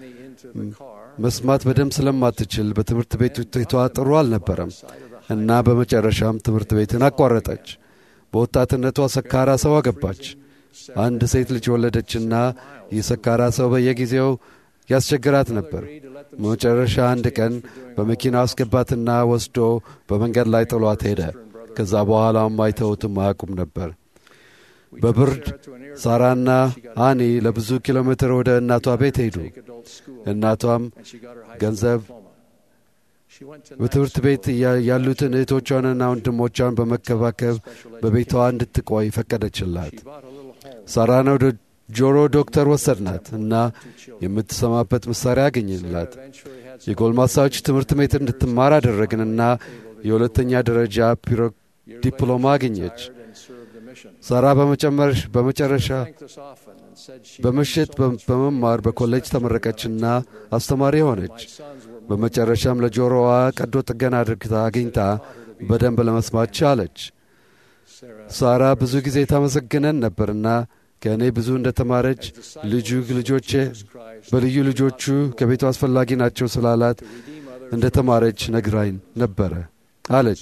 መስማት በደንብ ስለማትችል በትምህርት ቤት ውጤቷ ጥሩ አልነበረም እና በመጨረሻም ትምህርት ቤትን አቋረጠች። በወጣትነቷ ሰካራ ሰው አገባች። አንድ ሴት ልጅ ወለደችና ይህ ሰካራ ሰው በየጊዜው ያስቸግራት ነበር። በመጨረሻ አንድ ቀን በመኪና አስገባትና ወስዶ በመንገድ ላይ ጥሏት ሄደ። ከዛ በኋላም አይተውትም አያውቁም ነበር። በብርድ ሳራና አኒ ለብዙ ኪሎ ሜትር ወደ እናቷ ቤት ሄዱ። እናቷም ገንዘብ በትምህርት ቤት ያሉትን እህቶቿንና ወንድሞቿን በመከባከብ በቤቷ እንድትቆይ ፈቀደችላት። ሳራን ወደ ጆሮ ዶክተር ወሰድናት እና የምትሰማበት መሳሪያ አገኘላት። የጎልማሳዎች ትምህርት ቤት እንድትማር አደረግንና የሁለተኛ ደረጃ ዲፕሎማ አገኘች። ሳራ በመጨረሻ በምሽት በመማር በኮሌጅ ተመረቀችና አስተማሪ ሆነች። በመጨረሻም ለጆሮዋ ቀዶ ጥገና አድርግታ አግኝታ በደንብ ለመስማት ቻለች። ሳራ ብዙ ጊዜ ታመሰግነን ነበርና ከእኔ ብዙ እንደ ተማረች ልጁ ልጆቼ በልዩ ልጆቹ ከቤቱ አስፈላጊ ናቸው ስላላት እንደ ተማረች ነግራኝ ነበረ አለች።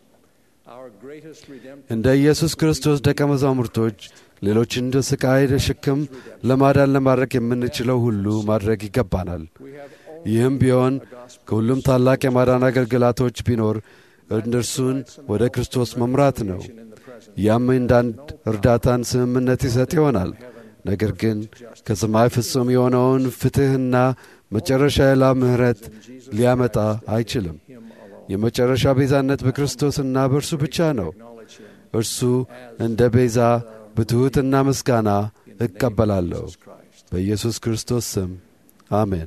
እንደ ኢየሱስ ክርስቶስ ደቀ መዛሙርቶች ሌሎችን እንደ ስቃይ ሸክም ለማዳን ለማድረግ የምንችለው ሁሉ ማድረግ ይገባናል። ይህም ቢሆን ከሁሉም ታላቅ የማዳን አገልግሎቶች ቢኖር እነርሱን ወደ ክርስቶስ መምራት ነው። ያም እንዳንድ እርዳታን ስምምነት ይሰጥ ይሆናል። ነገር ግን ከሰማይ ፍጹም የሆነውን ፍትሕና መጨረሻ ያለ ምሕረት ሊያመጣ አይችልም። የመጨረሻ ቤዛነት በክርስቶስና በእርሱ ብቻ ነው። እርሱ እንደ ቤዛ በትሑትና ምስጋና እቀበላለሁ። በኢየሱስ ክርስቶስ ስም አሜን።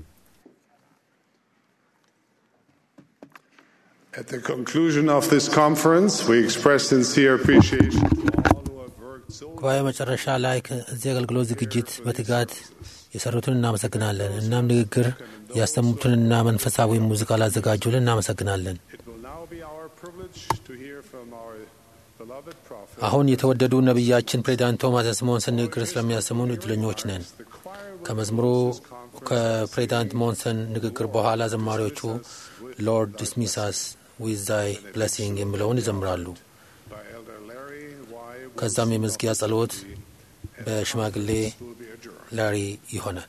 At the conclusion of this conference, we express sincere appreciation to all who have worked so hard. ጉባኤ መጨረሻ ላይ ከዚህ አገልግሎት ዝግጅት በትጋት የሰሩትን እናመሰግናለን። እናም ንግግር ያሰሙትንና መንፈሳዊ ሙዚቃ ላዘጋጁልን እናመሰግናለን። አሁን የተወደዱ ነቢያችን ፕሬዚዳንት ቶማስ ሞንሰን ንግግር ስለሚያሰሙን እድለኞች ነን። ከመዝሙሩ ከፕሬዚዳንት ሞንሰን ንግግር በኋላ ዘማሪዎቹ ሎርድ ዲስሚሳስ ዊዝ ዛይ ብሌሲንግ የሚለውን ይዘምራሉ። ከዛም የመዝጊያ ጸሎት በሽማግሌ ላሪ ይሆናል።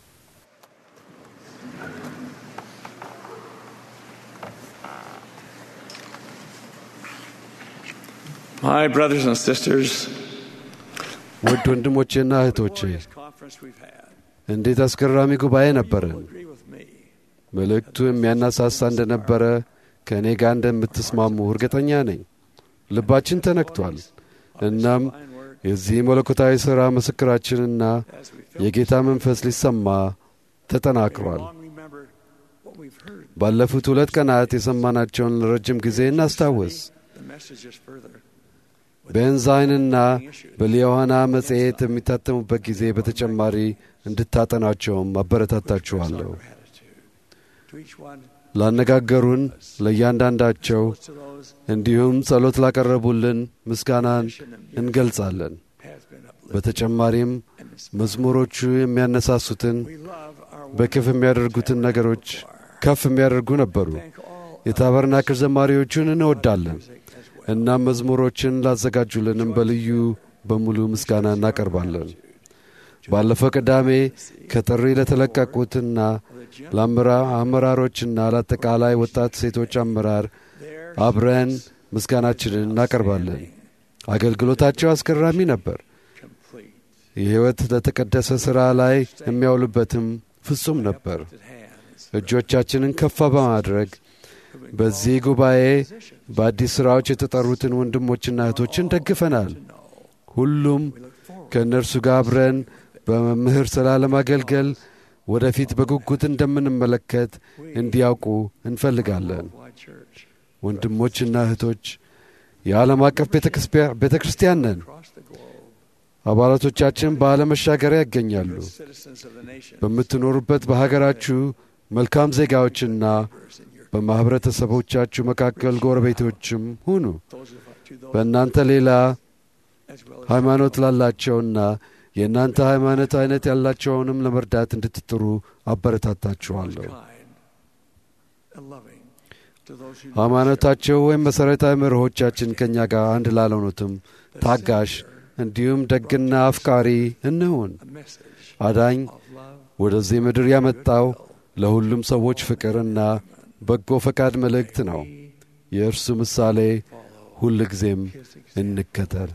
My brothers and sisters, ውድ ወንድሞቼና እህቶቼ እንዴት አስገራሚ ጉባኤ ነበረን። መልእክቱ የሚያነሳሳ እንደነበረ ከእኔ ጋር እንደምትስማሙ እርግጠኛ ነኝ። ልባችን ተነክቷል። እናም የዚህ መለኮታዊ ሥራ ምስክራችንና የጌታ መንፈስ ሊሰማ ተጠናክሯል። ባለፉት ሁለት ቀናት የሰማናቸውን ረጅም ጊዜ እናስታውስ። በኤንዛይንና በሊዮሐና መጽሔት የሚታተሙበት ጊዜ በተጨማሪ እንድታጠናቸውም አበረታታችኋለሁ። ላነጋገሩን ለእያንዳንዳቸው እንዲሁም ጸሎት ላቀረቡልን ምስጋናን እንገልጻለን። በተጨማሪም መዝሙሮቹ የሚያነሳሱትን በከፍ የሚያደርጉትን ነገሮች ከፍ የሚያደርጉ ነበሩ። የታበርናክል ዘማሪዎቹን እንወዳለን። እናም መዝሙሮችን ላዘጋጁልንም በልዩ በሙሉ ምስጋና እናቀርባለን። ባለፈው ቅዳሜ ከጥሪ ለተለቀቁትና ለአመራሮችና ለአጠቃላይ ወጣት ሴቶች አመራር አብረን ምስጋናችንን እናቀርባለን። አገልግሎታቸው አስገራሚ ነበር። የሕይወት ለተቀደሰ ሥራ ላይ የሚያውሉበትም ፍጹም ነበር። እጆቻችንን ከፍ በማድረግ በዚህ ጉባኤ በአዲስ ሥራዎች የተጠሩትን ወንድሞችና እህቶችን ደግፈናል። ሁሉም ከእነርሱ ጋር አብረን በመምህር ሥራ ለማገልገል ወደፊት በጉጉት እንደምንመለከት እንዲያውቁ እንፈልጋለን። ወንድሞችና እህቶች፣ የዓለም አቀፍ ቤተ ክርስቲያን ነን። አባላቶቻችን በዓለም መሻገሪያ ይገኛሉ። በምትኖሩበት በሀገራችሁ መልካም ዜጋዎችና በማኅበረተሰቦቻችሁ መካከል ጎረቤቶችም ሁኑ። በእናንተ ሌላ ሃይማኖት ላላቸውና የእናንተ ሃይማኖት አይነት ያላቸውንም ለመርዳት እንድትጥሩ አበረታታችኋለሁ። ሃይማኖታቸው ወይም መሠረታዊ መርሆቻችን ከእኛ ጋር አንድ ላልሆኑትም ታጋሽ እንዲሁም ደግና አፍቃሪ እንሁን። አዳኝ ወደዚህ ምድር ያመጣው ለሁሉም ሰዎች ፍቅርና በጎ ፈቃድ መልእክት ነው። የእርሱ ምሳሌ ሁል ጊዜም እንከተል።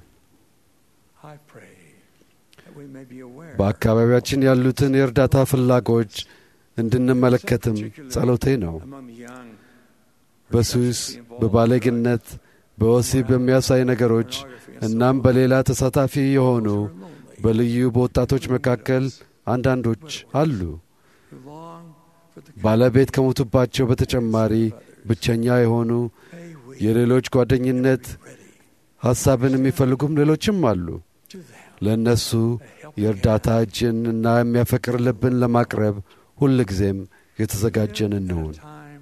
በአካባቢያችን ያሉትን የእርዳታ ፍላጎች እንድንመለከትም ጸሎቴ ነው። በሱስ፣ በባለግነት፣ በወሲብ በሚያሳይ ነገሮች እናም በሌላ ተሳታፊ የሆኑ በልዩ በወጣቶች መካከል አንዳንዶች አሉ። ባለቤት ከሞቱባቸው በተጨማሪ ብቸኛ የሆኑ የሌሎች ጓደኝነት ሐሳብን የሚፈልጉም ሌሎችም አሉ። ለእነሱ የእርዳታ እጅን እና የሚያፈቅር ልብን ለማቅረብ ሁል ጊዜም የተዘጋጀን እንሁን።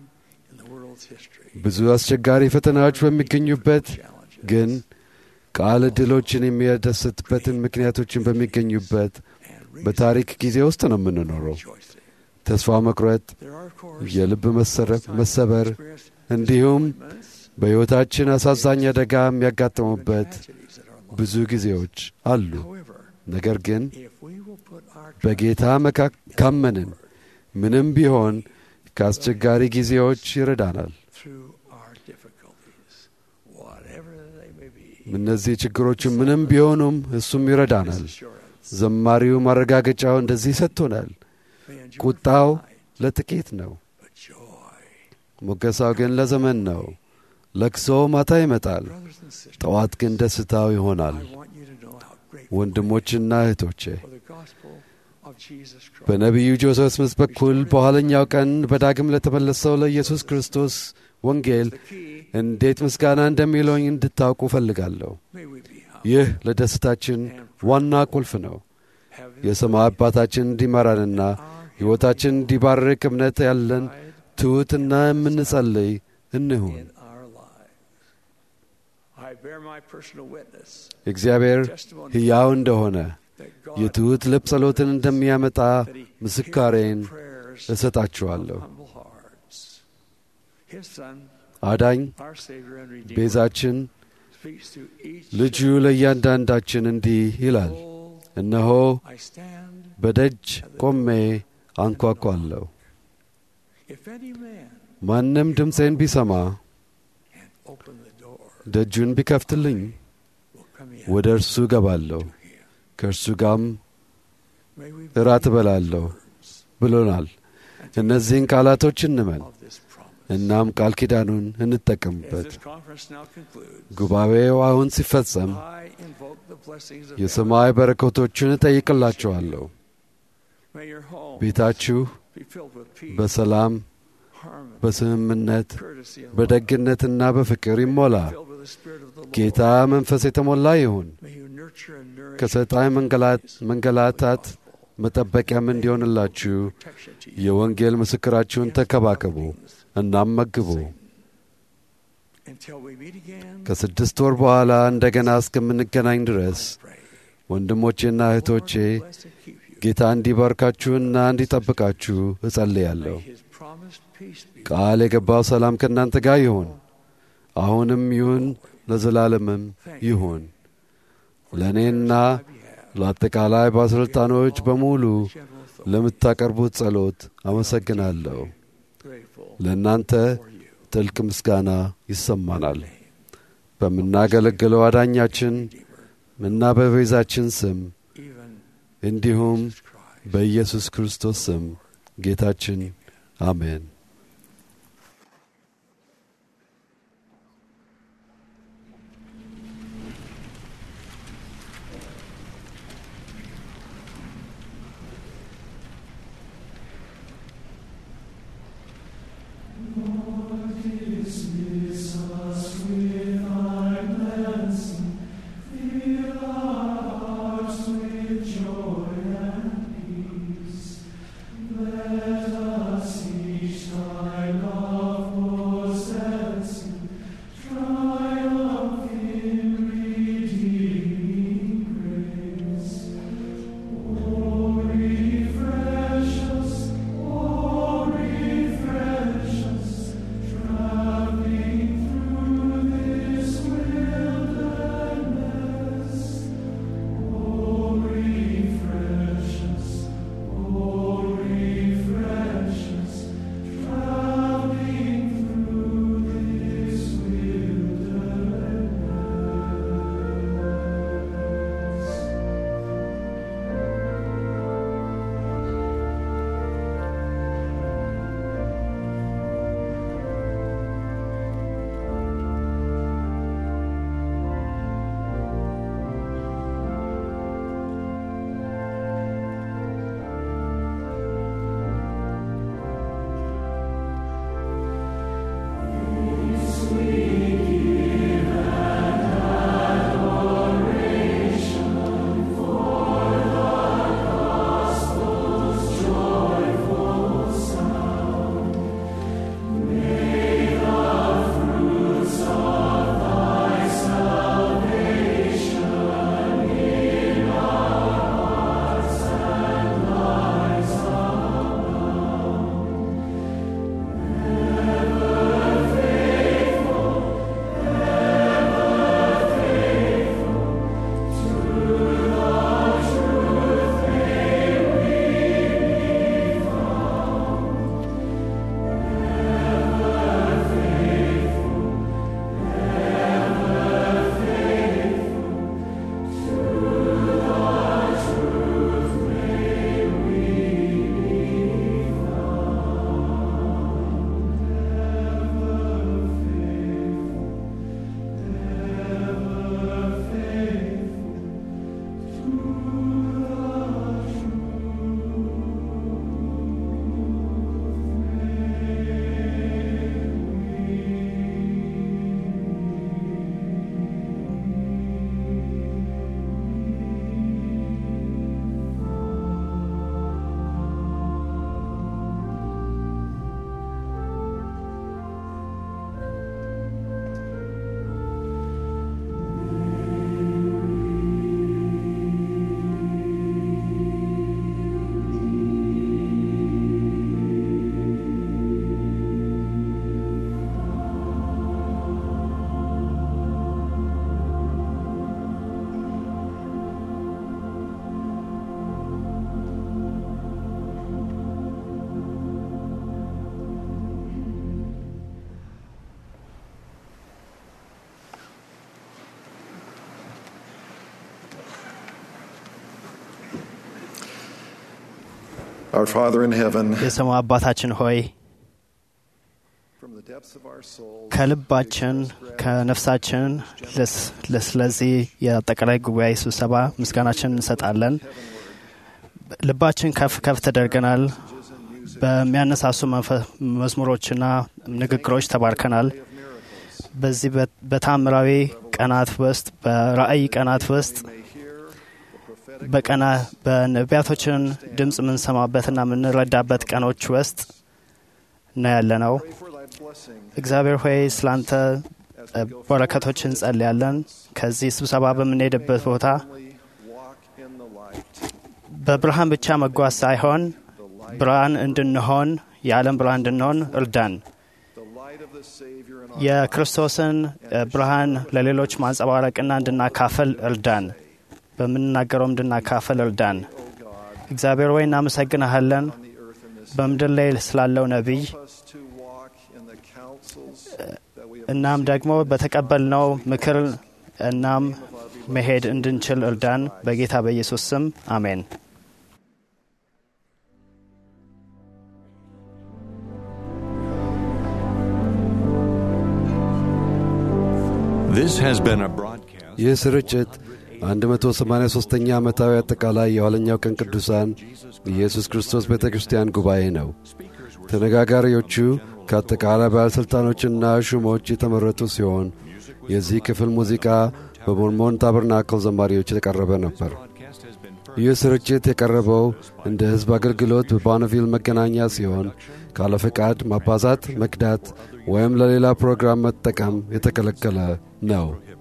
ብዙ አስቸጋሪ ፈተናዎች በሚገኙበት ግን ቃል ዕድሎችን የሚያደስትበትን ምክንያቶችን በሚገኙበት በታሪክ ጊዜ ውስጥ ነው የምንኖረው። ተስፋ መቁረጥ፣ የልብ መሰበር እንዲሁም በሕይወታችን አሳዛኝ አደጋ የሚያጋጥሙበት ብዙ ጊዜዎች አሉ። ነገር ግን በጌታ ካመንን ምንም ቢሆን ከአስቸጋሪ ጊዜዎች ይረዳናል። እነዚህ ችግሮች ምንም ቢሆኑም እሱም ይረዳናል። ዘማሪው ማረጋገጫው እንደዚህ ሰጥቶናል። ቁጣው ለጥቂት ነው፣ ሞገሳው ግን ለዘመን ነው። ለቅሶ ማታ ይመጣል፣ ጠዋት ግን ደስታው ይሆናል። ወንድሞችና እህቶቼ፣ በነቢዩ ጆሴፍ ስሚዝ በኩል በኋለኛው ቀን በዳግም ለተመለሰው ለኢየሱስ ክርስቶስ ወንጌል እንዴት ምስጋና እንደሚለኝ እንድታውቁ እፈልጋለሁ። ይህ ለደስታችን ዋና ቁልፍ ነው። የሰማይ አባታችን እንዲመራንና ሕይወታችን እንዲባርክ እምነት ያለን ትሑትና የምንጸልይ እንሁን። እግዚአብሔር ሕያው እንደሆነ የትሑት ልብ ጸሎትን እንደሚያመጣ ምስካሬን እሰጣችኋለሁ። አዳኝ ቤዛችን ልጁ ለእያንዳንዳችን እንዲህ ይላል፣ እነሆ በደጅ ቆሜ አንኳኳለሁ። ማንም ድምፄን ቢሰማ ደጁን ቢከፍትልኝ ወደ እርሱ እገባለሁ፣ ከእርሱ ጋርም እራት እበላለሁ ብሎናል። እነዚህን ቃላቶች እንመን፣ እናም ቃል ኪዳኑን እንጠቀምበት። ጉባኤው አሁን ሲፈጸም የሰማይ በረከቶችን እጠይቅላችኋለሁ። ቤታችሁ በሰላም፣ በስምምነት፣ በደግነትና በፍቅር ይሞላ። ጌታ መንፈስ የተሞላ ይሁን። ከሰይጣን መንገላታት መጠበቂያም እንዲሆንላችሁ የወንጌል ምስክራችሁን ተከባከቡ እናም መግቡ። ከስድስት ወር በኋላ እንደገና እስከምንገናኝ ድረስ ወንድሞቼና እህቶቼ ጌታ እንዲባርካችሁና እንዲጠብቃችሁ እጸልያለሁ። ቃል የገባው ሰላም ከእናንተ ጋር ይሁን፣ አሁንም ይሁን፣ ለዘላለምም ይሁን። ለእኔና ለአጠቃላይ ባለሥልጣኖች በሙሉ ለምታቀርቡት ጸሎት አመሰግናለሁ። ለእናንተ ጥልቅ ምስጋና ይሰማናል። በምናገለግለው አዳኛችን እና በቤዛችን ስም እንዲሁም በኢየሱስ ክርስቶስ ስም ጌታችን አሜን። Our Father in heaven, የሰማይ አባታችን ሆይ ከልባችን ከነፍሳችን ለስለዚህ የአጠቃላይ ጉባኤ ስብሰባ ምስጋናችን እንሰጣለን። ልባችን ከፍ ከፍ ተደርገናል። በሚያነሳሱ መዝሙሮችና ንግግሮች ተባርከናል። በዚህ በታምራዊ ቀናት ውስጥ በራእይ ቀናት ውስጥ በቀና በነቢያቶችን ድምጽ ምን ሰማበትና ምን ረዳበት ቀኖች ውስጥ ነው ያለነው። እግዚአብሔር ሆይ ስላንተ በረከቶችን ጸልያለን። ከዚህ ስብሰባ በምንሄድበት ቦታ በብርሃን ብቻ መጓዝ ሳይሆን ብርሃን እንድንሆን የዓለም ብርሃን እንድንሆን እርዳን። የክርስቶስን ብርሃን ለሌሎች ማንጸባረቅና እንድናካፈል እርዳን። በምንናገረው እንድናካፈል እርዳን። እግዚአብሔር ሆይ እናመሰግንሃለን በምድር ላይ ስላለው ነቢይ እናም ደግሞ በተቀበልነው ምክር እናም መሄድ እንድንችል እርዳን። በጌታ በኢየሱስ ስም አሜን። This has been a broadcast. ይህ ስርጭት አንድ መቶ ሰማንያ ሦስተኛ ዓመታዊ አጠቃላይ የኋለኛው ቀን ቅዱሳን ኢየሱስ ክርስቶስ ቤተ ክርስቲያን ጉባኤ ነው። ተነጋጋሪዎቹ ከአጠቃላይ ባለሥልጣኖችና ሹሞች የተመረጡ ሲሆን የዚህ ክፍል ሙዚቃ በሞርሞን ታበርናክል ዘማሪዎች የተቀረበ ነበር። ይህ ስርጭት የቀረበው እንደ ሕዝብ አገልግሎት በባነቪል መገናኛ ሲሆን ካለ ፈቃድ ማባዛት፣ መቅዳት ወይም ለሌላ ፕሮግራም መጠቀም የተከለከለ ነው።